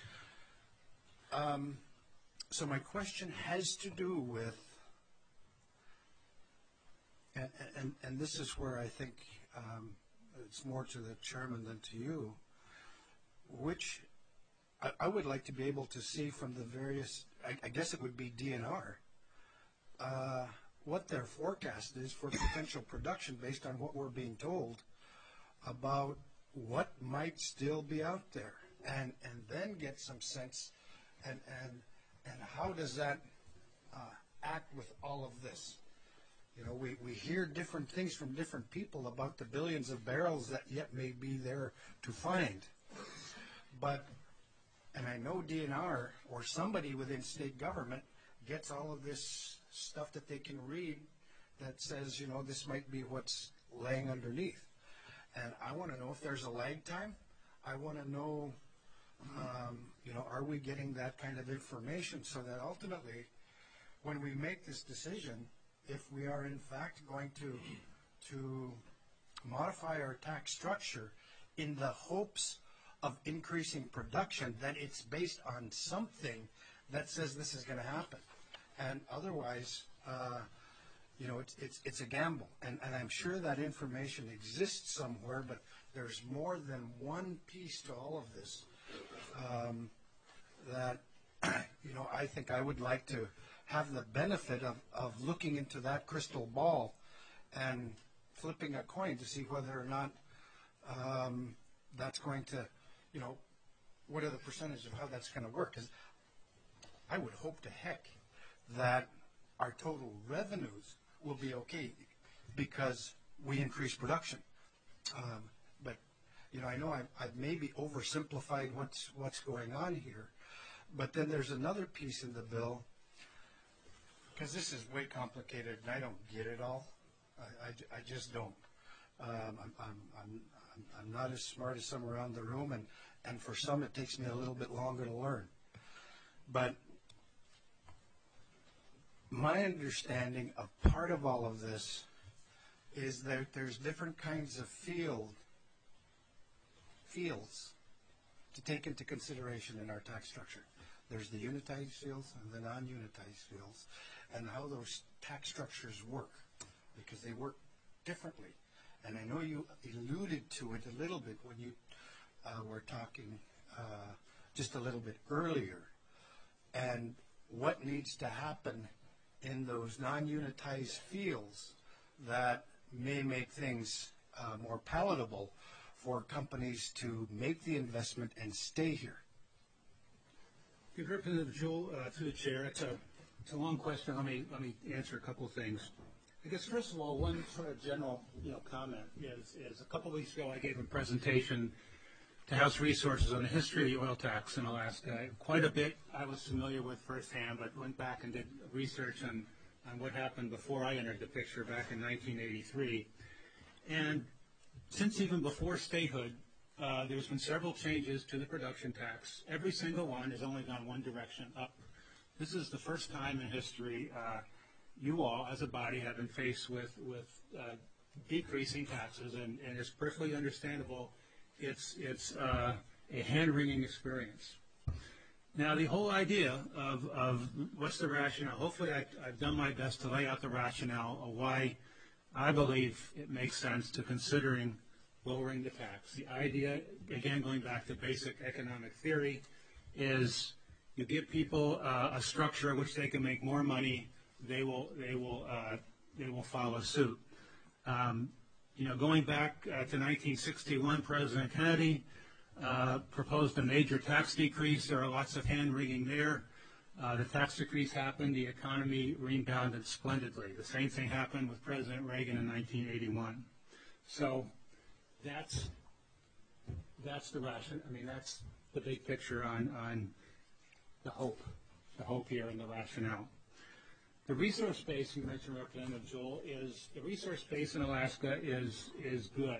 Um, so my question has to do with, and, and, and this is where I think um, it's more to the chairman than to you, which I, I would like to be able to see from the various, I, I guess it would be D N R, uh, what their forecast is for potential production based on what we're being told about what might still be out there, and and then get some sense, and and and how does that uh, act with all of this? You know, we, we hear different things from different people about the billions of barrels that yet may be there to find, but. And I know D N R or somebody within state government gets all of this stuff that they can read that says, you know, this might be what's laying underneath. And I want to know if there's a lag time. I want to know, um, you know, are we getting that kind of information so that ultimately when we make this decision, if we are in fact going to, to modify our tax structure in the hopes of increasing production, then it's based on something that says this is going to happen, and otherwise, uh, you know, it's it's it's a gamble. And and I'm sure that information exists somewhere, but there's more than one piece to all of this um, that you know I think I would like to have the benefit of of looking into that crystal ball and flipping a coin to see whether or not um, that's going to. You know, what are the percentage of how that's going to work? Because I would hope to heck that our total revenues will be okay because we increase production. Um, but, you know, I know I've, I've maybe oversimplified what's, what's going on here. But then there's another piece in the bill, because this is way complicated and I don't get it all. I, I, I just don't. Um, I'm, I'm, I'm, I'm not as smart as some around the room, and, and for some it takes me a little bit longer to learn. But my understanding of part of all of this is that there's different kinds of field fields to take into consideration in our tax structure. There's the unitized fields and the non-unitized fields, and how those tax structures work, because they work differently. And I know you alluded to it a little bit when you uh, were talking uh, just a little bit earlier. And what needs to happen in those non-unitized fields that may make things uh, more palatable for companies to make the investment and stay here. Good Representative Jewell, uh, to the chair. It's a, it's a long question. Let me let me answer a couple of things. I guess first of all, one sort of general you know comment is is a couple of weeks ago I gave a presentation to House Resources on the history of the oil tax in Alaska. Quite a bit I was familiar with firsthand, but went back and did research on on what happened before I entered the picture back in nineteen eighty-three. And since even before statehood, uh, there's been several changes to the production tax. Every single one has only gone one direction, up. This is the first time in history uh, you all, as a body, have been faced with, with uh, decreasing taxes, and, and it's perfectly understandable. It's, it's uh, a hand-wringing experience. Now, the whole idea of, of what's the rationale, hopefully I, I've done my best to lay out the rationale of why I believe it makes sense to considering lowering the tax. The idea, again, going back to basic economic theory, is you give people uh, a structure in which they can make more money, they will, they will, uh, they will follow suit. Um, you know, going back uh, to nineteen sixty-one, President Kennedy uh, proposed a major tax decrease. There are lots of hand-wringing there. Uh, the tax decrease happened. The economy rebounded splendidly. The same thing happened with President Reagan in nineteen eighty-one. So that's that's the ration. I mean, that's the big picture on on the hope, the hope here and the rationale. The resource base you mentioned, Representative Jewell, is the resource base in Alaska is is good.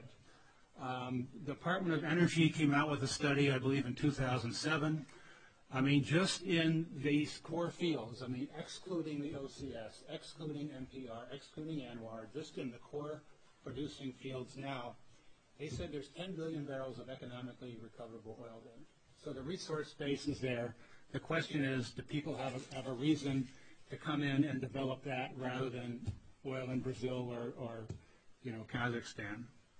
Um, the Department of Energy came out with a study, I believe, in two thousand seven. I mean, just in these core fields, I mean, excluding the O C S, excluding N P R, excluding ANWR, just in the core producing fields now, they said there's ten billion barrels of economically recoverable oil there. So the resource base is there. The question is, do people have a, have a reason to come in and develop that rather than oil in Brazil or, or you know, Kazakhstan?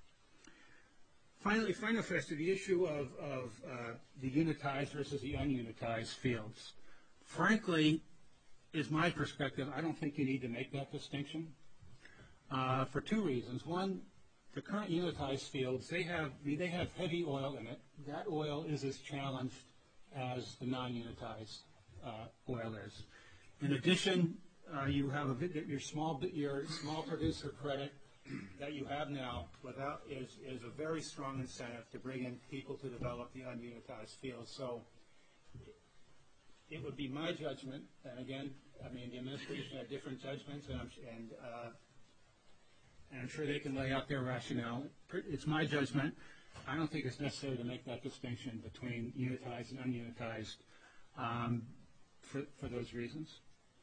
Finally, final question, the issue of, of uh, the unitized versus the ununitized fields. Frankly, is my perspective, I don't think you need to make that distinction uh, for two reasons. One, the current unitized fields, they have, they have heavy oil in it. That oil is as challenged as the non-unitized uh, oil is. In addition, uh, you have a bit, your small, your small producer credit that you have now without is, is a very strong incentive to bring in people to develop the ununitized fields. So it would be my judgment, and again, I mean, the administration had different judgments, and I'm, and, uh, and I'm sure they can lay out their rationale. It's my judgment. I don't think it's necessary to make that distinction between unitized and ununitized um, for, for those reasons.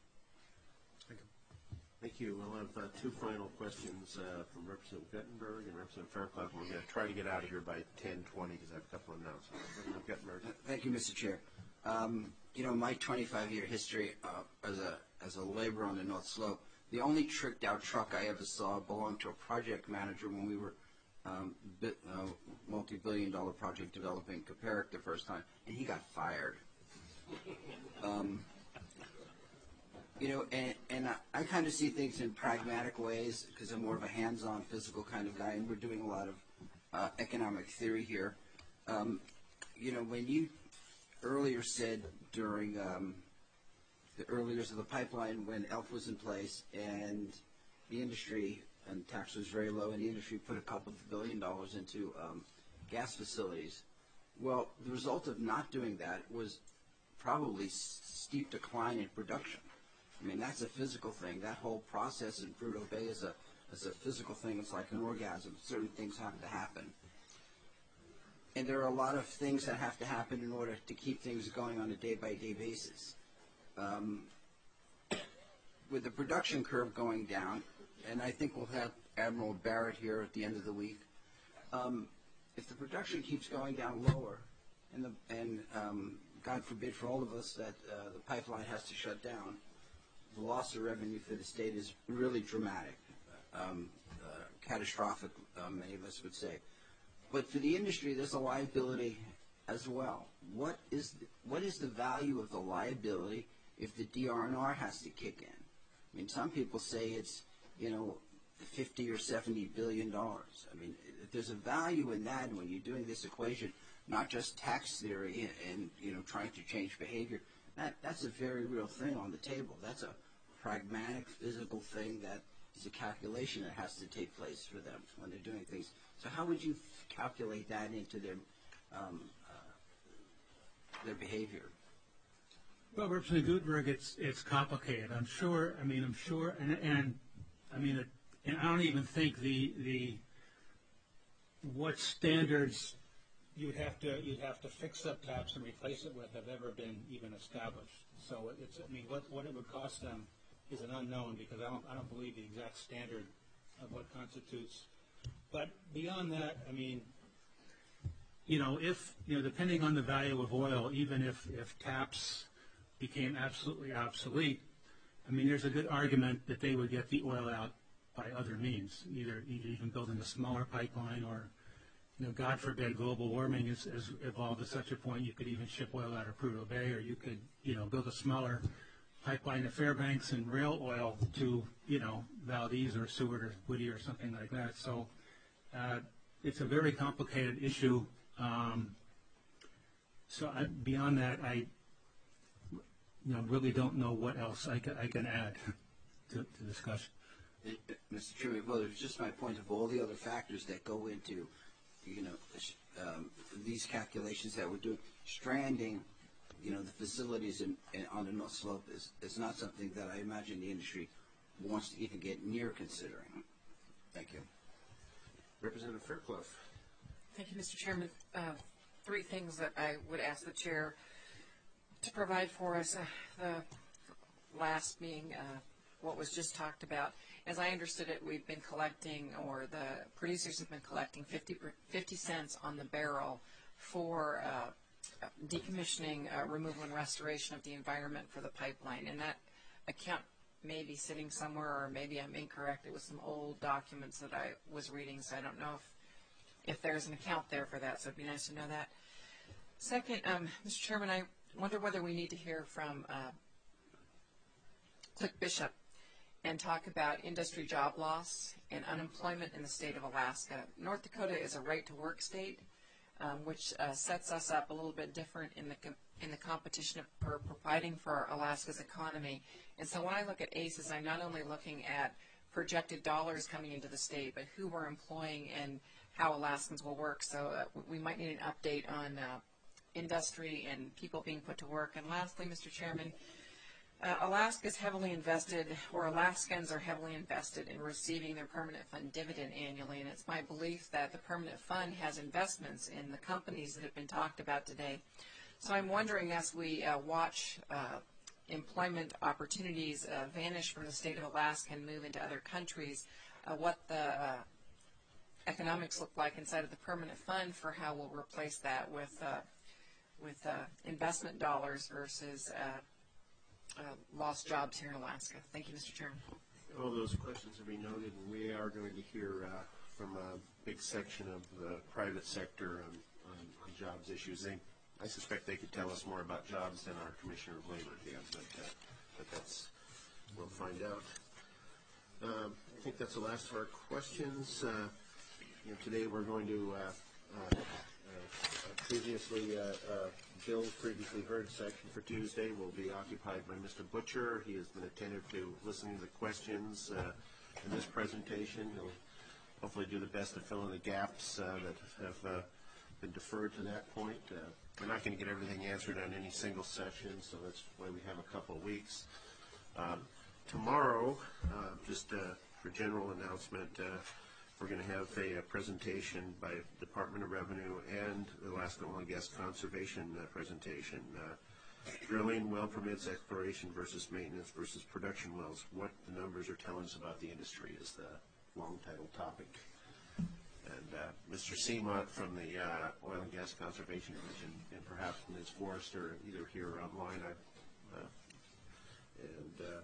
Thank you. We'll have uh, two final questions uh, from Representative Guttenberg and Representative Fairclough. We're going to try to get out of here by ten twenty because I have a couple of announcements. Representative Guttenberg. Thank you, Mister Chair. Um, you know, my twenty-five year history uh, as a as a laborer on the North Slope, the only tricked out truck I ever saw belonged to a project manager when we were um, bit, uh, multi-billion dollar project developing Caperic the first time, and he got fired. Um, You know, and, and I, I kind of see things in pragmatic ways because I'm more of a hands-on physical kind of guy, and we're doing a lot of uh, economic theory here. Um, you know, when you earlier said during um, the early years of the pipeline when E L F was in place and the industry, and tax was very low, and the industry put a couple of billion dollars into um, gas facilities, well, the result of not doing that was probably steep decline in production. I mean, that's a physical thing. That whole process in Prudhoe Bay is a, is a physical thing. It's like an orgasm. Certain things have to happen. And there are a lot of things that have to happen in order to keep things going on a day-by-day basis. Um, with the production curve going down, and I think we'll have Admiral Barrett here at the end of the week, um, if the production keeps going down lower and, the, and um, God forbid for all of us that uh, the pipeline has to shut down, the loss of revenue for the state is really dramatic, um, uh, catastrophic, uh, many of us would say. But for the industry, there's a liability as well. What is the, what is the value of the liability if the D R N R has to kick in? I mean, some people say it's, you know, fifty or seventy billion dollars. I mean, there's a value in that when you're doing this equation, not just tax theory and, and you know, trying to change behavior. That that's a very real thing on the table. That's a pragmatic, physical thing that is a calculation that has to take place for them when they're doing things. So how would you calculate that into their um, uh, their behavior? Well, Representative Gutenberg, it's it's complicated. I'm sure. I mean, I'm sure, and and I mean, it, and I don't even think the the what standards you'd have to you'd have to fix up taps and replace it with have ever been even established. So it's I mean, what what it would cost them is an unknown, because I don't I don't believe the exact standard of what constitutes. But beyond that, I mean, you know, if you know, depending on the value of oil, even if if taps became absolutely obsolete, I mean, there's a good argument that they would get the oil out by other means, either, either even building a smaller pipeline, or, you know, God forbid, global warming has, has evolved to such a point you could even ship oil out of Prudhoe Bay, or you could, you know, build a smaller pipeline to Fairbanks and rail oil to, you know, Valdez or Seward or Whittier or something like that. So uh, it's a very complicated issue. Um, so I, beyond that, I you know, really don't know what else I can, I can add to the discussion. Mister Chairman, well, it's just my point of all the other factors that go into, you know, um, these calculations that we're doing. Stranding, you know, the facilities in, in, on the North Slope is, is not something that I imagine the industry wants to even get near considering. Thank you. Representative Fairclough. Thank you, Mister Chairman. Uh, three things that I would ask the chair to provide for us. Uh, the last being uh, what was just talked about. As I understood it, we've been collecting, or the producers have been collecting fifty, fifty cents on the barrel for uh, decommissioning, uh, removal, and restoration of the environment for the pipeline. And that account may be sitting somewhere, or maybe I'm incorrect. It was some old documents that I was reading, so I don't know if, if there's an account there for that, so it'd be nice to know that. Second, um, Mister Chairman, I wonder whether we need to hear from uh, Click Bishop and talk about industry job loss and unemployment in the state of Alaska. North Dakota is a right-to-work state, um, which uh, sets us up a little bit different in the com in the competition of for providing for Alaska's economy. And so when I look at A C Es, I'm not only looking at projected dollars coming into the state, but who we're employing and how Alaskans will work. So uh, we might need an update on uh, industry and people being put to work. And lastly, Mister Chairman, uh, Alaska is heavily invested, or Alaskans are heavily invested in receiving their permanent fund dividend annually, and it's my belief that the permanent fund has investments in the companies that have been talked about today. So I'm wondering, as we uh, watch uh, employment opportunities uh, vanish from the state of Alaska and move into other countries, uh, what the uh, economics look like inside of the permanent fund for how we'll replace that with uh, with uh, investment dollars versus uh, uh, lost jobs here in Alaska. Thank you, Mister Chairman. All those questions have been noted, and we are going to hear uh, from a big section of the private sector on, on, on jobs issues. They, I suspect they could tell us more about jobs than our Commissioner of Labor did, but, uh, but that's, we'll find out. Um, I think that's the last of our questions. Uh, you know, today we're going to uh, uh, uh, previously uh, uh, Bill's previously heard section for Tuesday will be occupied by Mister Butcher. He has been attentive to listening to the questions uh, in this presentation. He'll hopefully do the best to fill in the gaps uh, that have uh, been deferred to that point. Uh, we're not going to get everything answered on any single session, so that's why we have a couple of weeks. Um, tomorrow, uh, just uh, for general announcement, uh, we're going to have a, a presentation by Department of Revenue and the Alaska Oil and Gas Conservation uh, presentation. Uh, drilling, well permits, exploration versus maintenance versus production wells. What the numbers are telling us about the industry is the long title topic. and uh, Mister Seamont from the uh, Oil and Gas Conservation Division, and perhaps Miz Forrester, either here or online. I, uh, and uh,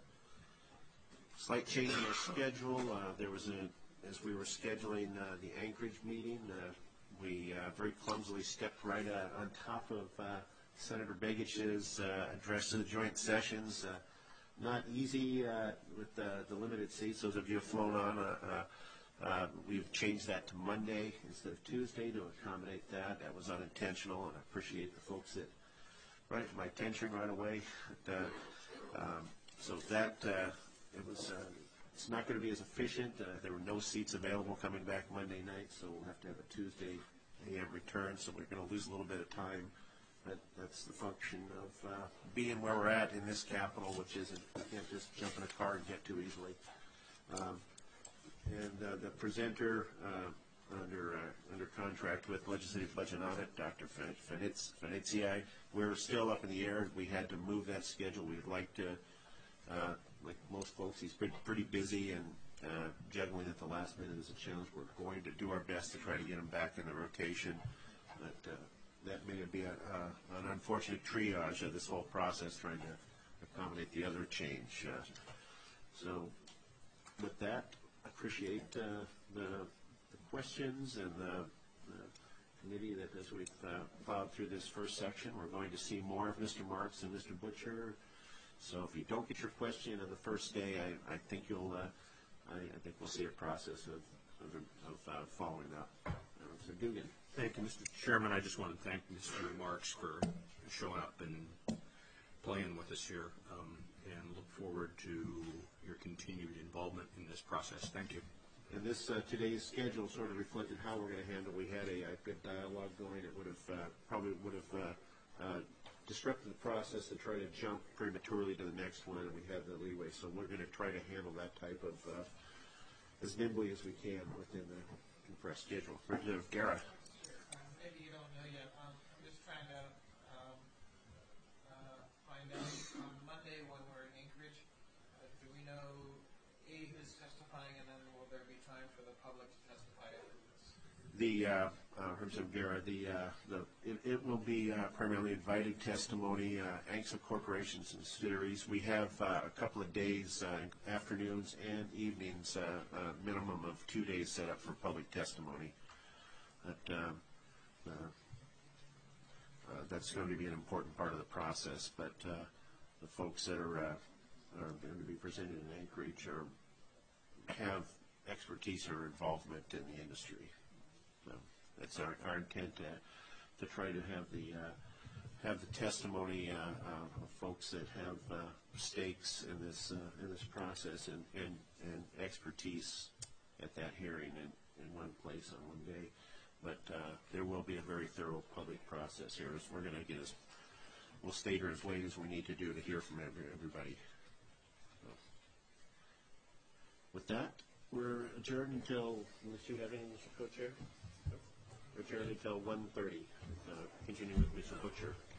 slight change in our schedule. Uh, there was a, as we were scheduling uh, the Anchorage meeting, uh, we uh, very clumsily stepped right uh, on top of uh, Senator Begich's uh, address to the joint sessions. Uh, not easy uh, with uh, the limited seats. Those of you who have flown on, uh, uh, uh, we've changed that to Monday instead of Tuesday to accommodate that. That was unintentional, and I appreciate the folks that brought it to my attention right away. But, uh, um, so that uh, it was. Uh, it's not going to be as efficient. Uh, there were no seats available coming back Monday night, so we'll have to have a Tuesday A M return. So we're going to lose a little bit of time. That, that's the function of uh, being where we're at in this capital, which isn't, you can't just jump in a car and get to easily. Um, and uh, the presenter uh, under uh, under contract with Legislative Budget Audit, Doctor Fenitzii, we're still up in the air. We had to move that schedule. We'd like to, uh, like most folks, he's pretty, pretty busy, and uh, juggling at the last minute is a challenge. We're going to do our best to try to get him back in the rotation. But, uh, that may be a, uh, an unfortunate triage of this whole process, trying to accommodate the other change. Uh, so with that, I appreciate uh, the, the questions and the, the committee that as we've uh, plowed through this first section, we're going to see more of Mister Marks and Mister Butcher. So if you don't get your question on the first day, I, I think you'll, uh, I, I think we'll see a process of, of, of uh, following up. Uh, Mister Dugan. Thank you, Mister Chairman. I just want to thank Mister Marks for showing up and playing with us here, um, and look forward to your continued involvement in this process. Thank you. And this uh, today's schedule sort of reflected how we're going to handle. We had a, a good dialogue going. It would have uh, probably would have uh, uh, disrupted the process to try to jump prematurely to the next one, and we had the leeway. So we're going to try to handle that type of uh, as nimbly as we can within the compressed schedule. Representative Guerra. Maybe you don't know yet. Um, I'm just trying to um, uh, find out on Monday when we're in Anchorage, uh, do we know A, who's testifying, and then will there be time for the public to testify afterwards? The uh, uh, Representative Guerra, the uh, the it, it will be uh, primarily invited testimony. Uh, A N C S A corporations and subsidiaries. We have uh, a couple of days, uh, afternoons and evenings, uh, a minimum of two days set up for public testimony. But um, Uh, uh, that's going to be an important part of the process, but uh, the folks that are, uh, are going to be presented in Anchorage are, have expertise or involvement in the industry. So that's our, our intent to, to try to have the uh, have the testimony uh, uh, of folks that have uh, stakes in this uh, in this process and, and, and expertise at that hearing in, in one place on one day. But uh, there will be a very thorough public process here. As we're going to get as, we'll stay here as late as we need to do to hear from every, everybody. So, with that, we're adjourned until, unless you have anything, Mister Co-Chair? We're adjourned until one thirty. Uh, continue with Mister Butcher.